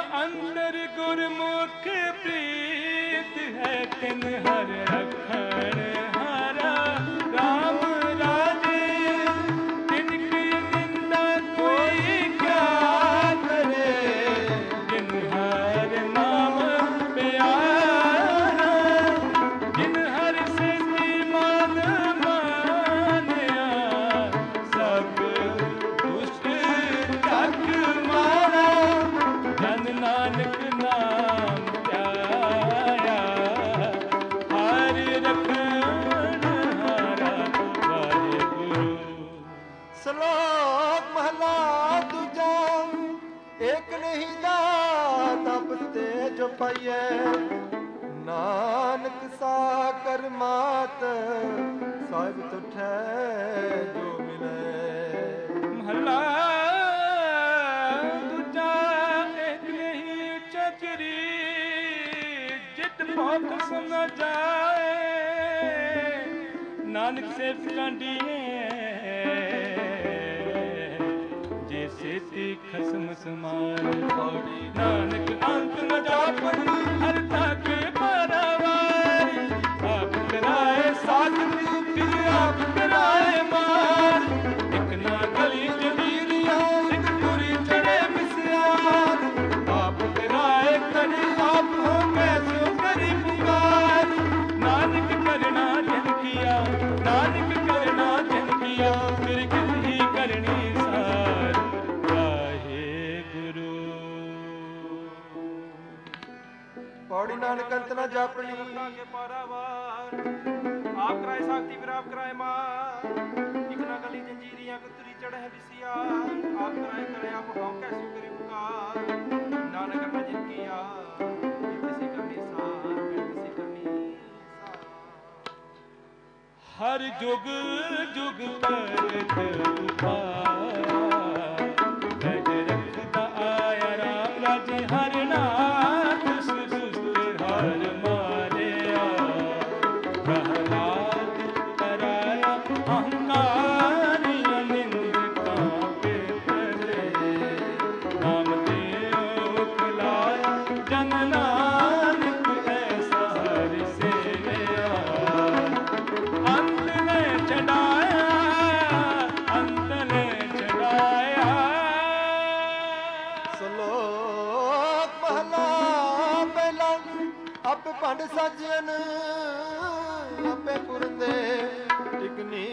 ਅੰਦਰ ਗੁਰਮੁਖ ਪ੍ਰੀਤ ਹੈ ਤਿਨ ਹਰ ਰਖਣ ਹਾਰਾ ਰਾਮ ਰਾਜੇ ਤਿਨ ਕੀ ਨਿੰਦਾ ਕੋਈ ਕਿਆ ਕਰੇ ਜਿਨ ਹਰ ਨਾਮ ਪਿਆਰਾ ਜਿਨ ਹਰ ਸੇਤੀ ਮਨ ਮਾਨਿਆ ਸਭ ਦੁਸ਼ਟ ਜਗ ਮਾਰਾ ਜਨ ਨਾਨਕ ਨਾਮ ਧਿਆਇਆ ਹਰਿ ਰਖਣ ਹਾਰਾ ਵਾਹਿਗੁਰੂ। ਸ਼ਲੋਕ ਮਹਲਾ ਦੂਜਾ। ਏਕ ਨਹੀਂ ਦਾਤ ਆਪਤੇ ਜੋ ਪਾਈਐ ਨਾਨਕ ਸਾਕਰ ਮਾਤ ਸਾਹਿਬ ਤੁਠੈ ਜੋ ਮਿਲੈ। ਮਹਲਾ ਦੂਜਾ। ਏਕ ਨਹੀਂ ਚੱਕਰੀ ਜਿਤ ਭੋਖ ਸੁਨ ਜਾਏ ਨਾਨਕ ਸੇ ਕਾਂਡੀਏ ਜੇ ਸੇਤੀ ਖਸਮ ਸਮਾਨ ਪੌੜੀ ਨਾਨਕ ਅੰਤ ਨ ਜਾਪਨ ਹਰ ਤੱਕ ਪਰਵਾਰ ਆਪ ਕਰਾਏ ਸਾਧ ਫਿਰ ਆਪ ਕਰਾਏ ਮਾਰ ਇਕ ਨਾ ਗਲੀ ਜਦੀਰੀਆਂ ਇਕ ਪੂਰੀ ਚੜੇ ਮਿਸਿਆਰ ਆਪ ਕਰਾਏ ਕਰੀ ਆਪ ਹੋ ਕੈਸੋ ਕਰੀ ਪੁਕਾਰ ਨਾਨਕ ਕਰਨਾ ਜਨ ਕੀਆ ਨਾਨਕ ਕਰਨਾ ਜਨ ਕੀਆ ਫਿਰ ਕਿਹੀ ਕਰਨੀ ਸਾਰ ਵਾਹਿਗੁਰੂ। ਪੌੜੀ ਨਾਨਕ ਅੰਤ ਨਾ ਜਾਪਣੀ ਕੇ ਪਾਰਾਵਾਰ ਆਪ ਕਰਾਏ ਸਾਖਤੀ ਫਿਰ ਆਪ ਕਰਾਏ ਮਾਰ ਇਕ ਨਾ ਗਲੀ ਜੰਜੀਰੀਆਂ ਕਤਰੀ ਚੜ੍ਹੇ ਵਿਸਿਆ ਆਪ ਕਰਾਏ ਕਰੇ ਆਪ ਹਉ ਕੈਸੋ ਕਰੀ ਪੁਕਾਰ ਨਾਨਕ ਕਰਨਾ ਜਿਨ ਕੀਆ ਕਿਸੇ ਕਰਨੀ ਸਾਰ ਕਿਸੇ ਕਰਨੀ ਹਰ ਜੁਗ ਜੁਗ ਭਗਤ ਉਪਾਇਆ ਗਜ ਰਖਦਾ ਆਇਆ ਰਾਮ ਰਾਜੇ ਹਰ ਨਾਥ ਸੁਸਤ ਹਰ ਮਾਰਿਆ ਪ੍ਰਹਲਾਦ ਕਰਾਇਆ ਅਹੰਕਾਰੀ ਨਿੰਦਕਾਂ ਕੇ ਤਲੇ ਨਾਮ ਦੇਵ ਖਲਾਇਆ ਜਨ ਨਾਨਕ ਐਸਾ ਹਰਿ ਸੇਵਿਆ ਅੰਤ ਨੇ ਚੜਾਇਆ ਅੰਤ ਨੇ ਚੜਾਇਆ। ਸ਼ਲੋਕ ਮਹਲਾ ਪਹਿਲਾ। ਆਪੇ ਭੰਡ ਸਾਜਨ ਆਪੇ ਪੁਰੰਦੇ ਇਕ ਨੀ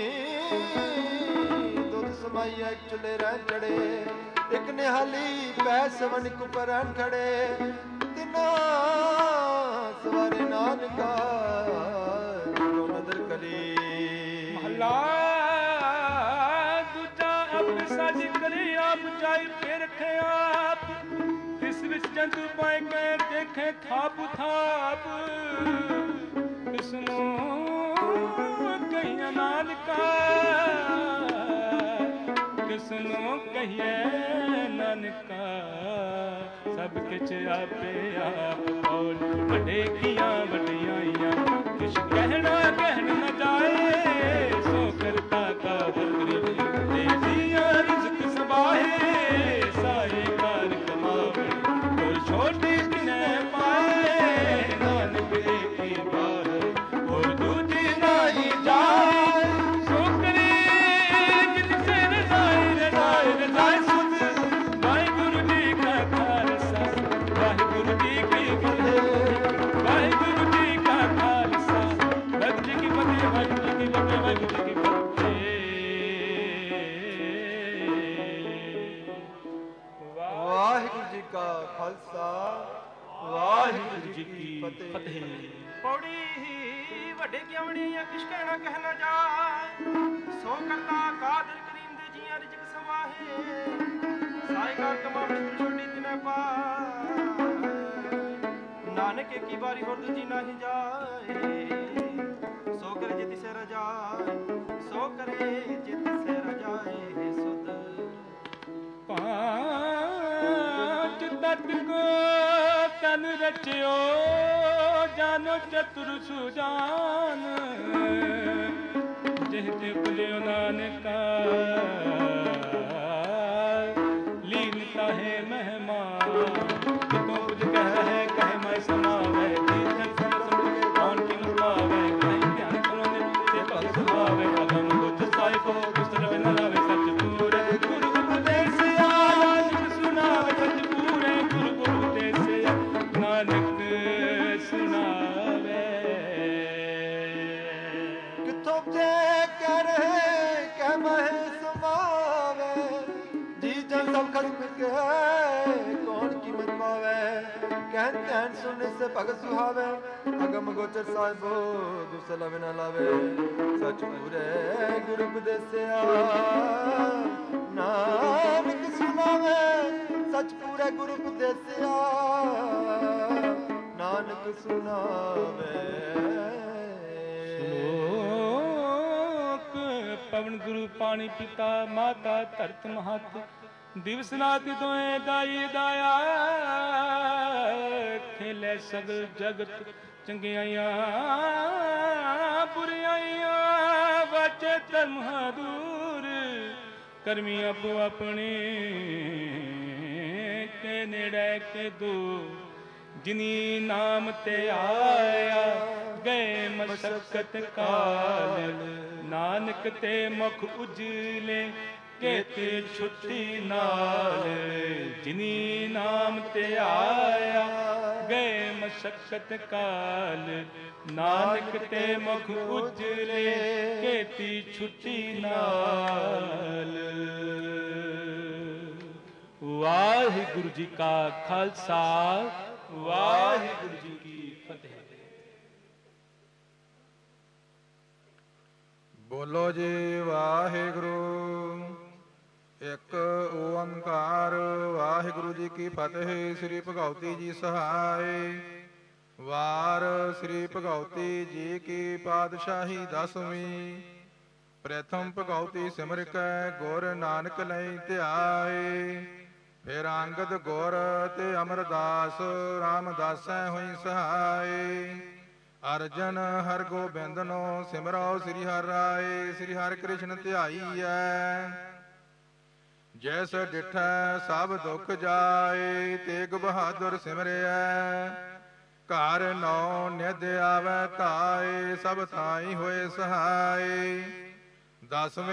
ਦੁੱਧ ਸਮਾਈਆ ਇਕ ਚੁੱਲੇ ਰਹਿ ਚੜੇ ਇਕ ਨਿਹਾਲੀ ਪੈ ਸਵਨ ਕੁਪਰ ਖੜੇ ਤਿਨਾ ਸਵਾਰੇ ਨਾਨਕਾ ਜੋ ਨਦਰ ਕਲੀ। ਮਹਲਾ ਦੂਜਾ। ਆਪੇ ਸਾਜ ਕਰੇ ਆਪ ਚਾਈ ਫੇਰ ਰਖੇ ਆਪ ਇਸ ਵਿੱਚ ਜੰਤੂ ਪਾਏ ਗਏ ਦੇਖੇ ਥਾਪ ਥਾਪ ਕਿਸ ਨੂੰ ਕਹੀਏ ਨਾਨਕਾ ਕਿਸ ਨੂੰ ਕਹੀਏ ਨਾਨਕਾ ਸਭ ਕਿਛ ਆਪੇ ਆਪ ਔਰ ਵੱਡੇ ਕੀਆਂ ਵਡਿਆਈਆਂ ਕਿਛ ਕਹਿਣਾ ਕਹਿਣ ਨ ਜਾਏ ਸੋ ਕਰਤਾ ਕਾ ਬਕਰੀ ਦੇ ਜੀਆਂ ਰਿਜ਼ਕ ਸਬਾਹੇ ਸਾਰੇ ਕਾਰ ਕਮਾਵਣ ਕੋਈ ਛੋਟੀ ਕਿਨੇ ਪਾਏ ਨਾਨਕ ਏਕੀ ਬਾਰ ਹੋਰ ਦੂਜੀ ਨਹੀਂ ਜਾਏ ਸੋ ਕਰੇ ਜਿਨ ਸੇ ਰਜ਼ਾਏ ਰਜ਼ਾਏ ਰਜ਼ਾਏ ਸੁਧ ਵਾਹਿਗੁਰੂ ਜੀ ਕਾ ਖਾਲਸਾ ਵਾਹਿਗੁਰੂ ਜੀ ਕੀ ਫਤਿਹ ਵਾਹਿਗੁਰੂ ਜੀ ਕਾ ਖਾਲਸਾ ਵਾਹਿਗੁਰੂ ਜੀ ਕੀ ਫਤਿਹ ਵਾਹਿਗੁਰੂ ਜੀ ਕੀ ਫਤਿਹ ਵਾਹਿਗੁਰੂ ਜੀ ਕੀ ਫਤਿਹ। ਵਾਹਿਗੁਰੂ ਜੀ ਕਾ ਖਾਲਸਾ ਵਾਹਿਗੁਰੂ ਜੀ ਕੀ ਫਤਿਹ। ਪੌੜੀ ਵੱਡੇ ਕਿਉਣੀਆਂ ਕਿਛ ਕਹਿਣਾ ਕਹਿਣਾ ਜਾ ਸੋ ਕਰਤਾ ਕਾਦਰ ਕਰੀਮ ਦੇ ਜੀਆਂ ਰਿਜਕ ਸਵਾਹੇ ਸਾਇਕਾ ਕਮਾਵਣ ਛੋਟੀ ਦਿਨੇ ਪਾ ਨਾਨਕ ਕੀ ਵਾਰੀ ਹੋਰ ਦੂਜੀ ਨਹੀਂ ਜਾਏ ਸੋ ਕਰੇ ਜਿਤ ਸੇ ਰਜਾਏ ਸੋ ਕਰੇ ਜਿਤ ਸੇ ਰਜਾਏ ਸੁਧ ਪਾਂਚ ਤਤ ਕੋ ਤਨ ਰਚਿਓ ਜਾਨੋ ਚਤੁਰ ਸੁਜਾਨ ਜਿਹ ਤੇ ਭੁਲਿਓ ਨਾਨਕਾ ਲੀਨ ਤਾਹੇ ਮਹਿਮਾਨ खसम के कौन कीमत पावे कहन कहन सुन से भगत सुहावे अगम गोचर साहिबो दुसला बिना लावे सच पूरे गुरु उपदेसिया नानक सुनावे सच पूरे गुरु उपदेसिया नानक सुनावे पवन गुरु पानी पिता माता धरत महत दिवस रात दोए दाई दाया खेले सगल जगत चंगियाइया बुराइया बचे धर्म दूर करमी अपो अपने के नेड़े के दो जिनी नाम ते आया गए मशक्कत काल नानक ते मुख उजले केते छुट्टी नाल जिनी नाम ते आया गए मशक्कत काल नानक ते मुख उजले केती छुट्टी नाल। वाहिगुरु जी का खालसा वाहिगुरु जी की फतेह। बोलो जी वाहिगुरु एक ओंकार वाहिगुरु जी की फतेह। श्री भगवती जी सहाय वार श्री भगवती जी की पातशाही 10वीं। प्रथम भगवती सिमर कै गुर नानक लई ध्याए फिर अंगद गुर ते अमरदास रामदासै हुई सहाय। अर्जन हर गोबिंद नो सिमरो श्री हर राय श्री हर कृष्ण ध्याई है। जैस डिठै सब दुख जाए तेग बहादुर सिमरिया घर नौ निध आवे ताए सब थाई होए सहाय। 10वें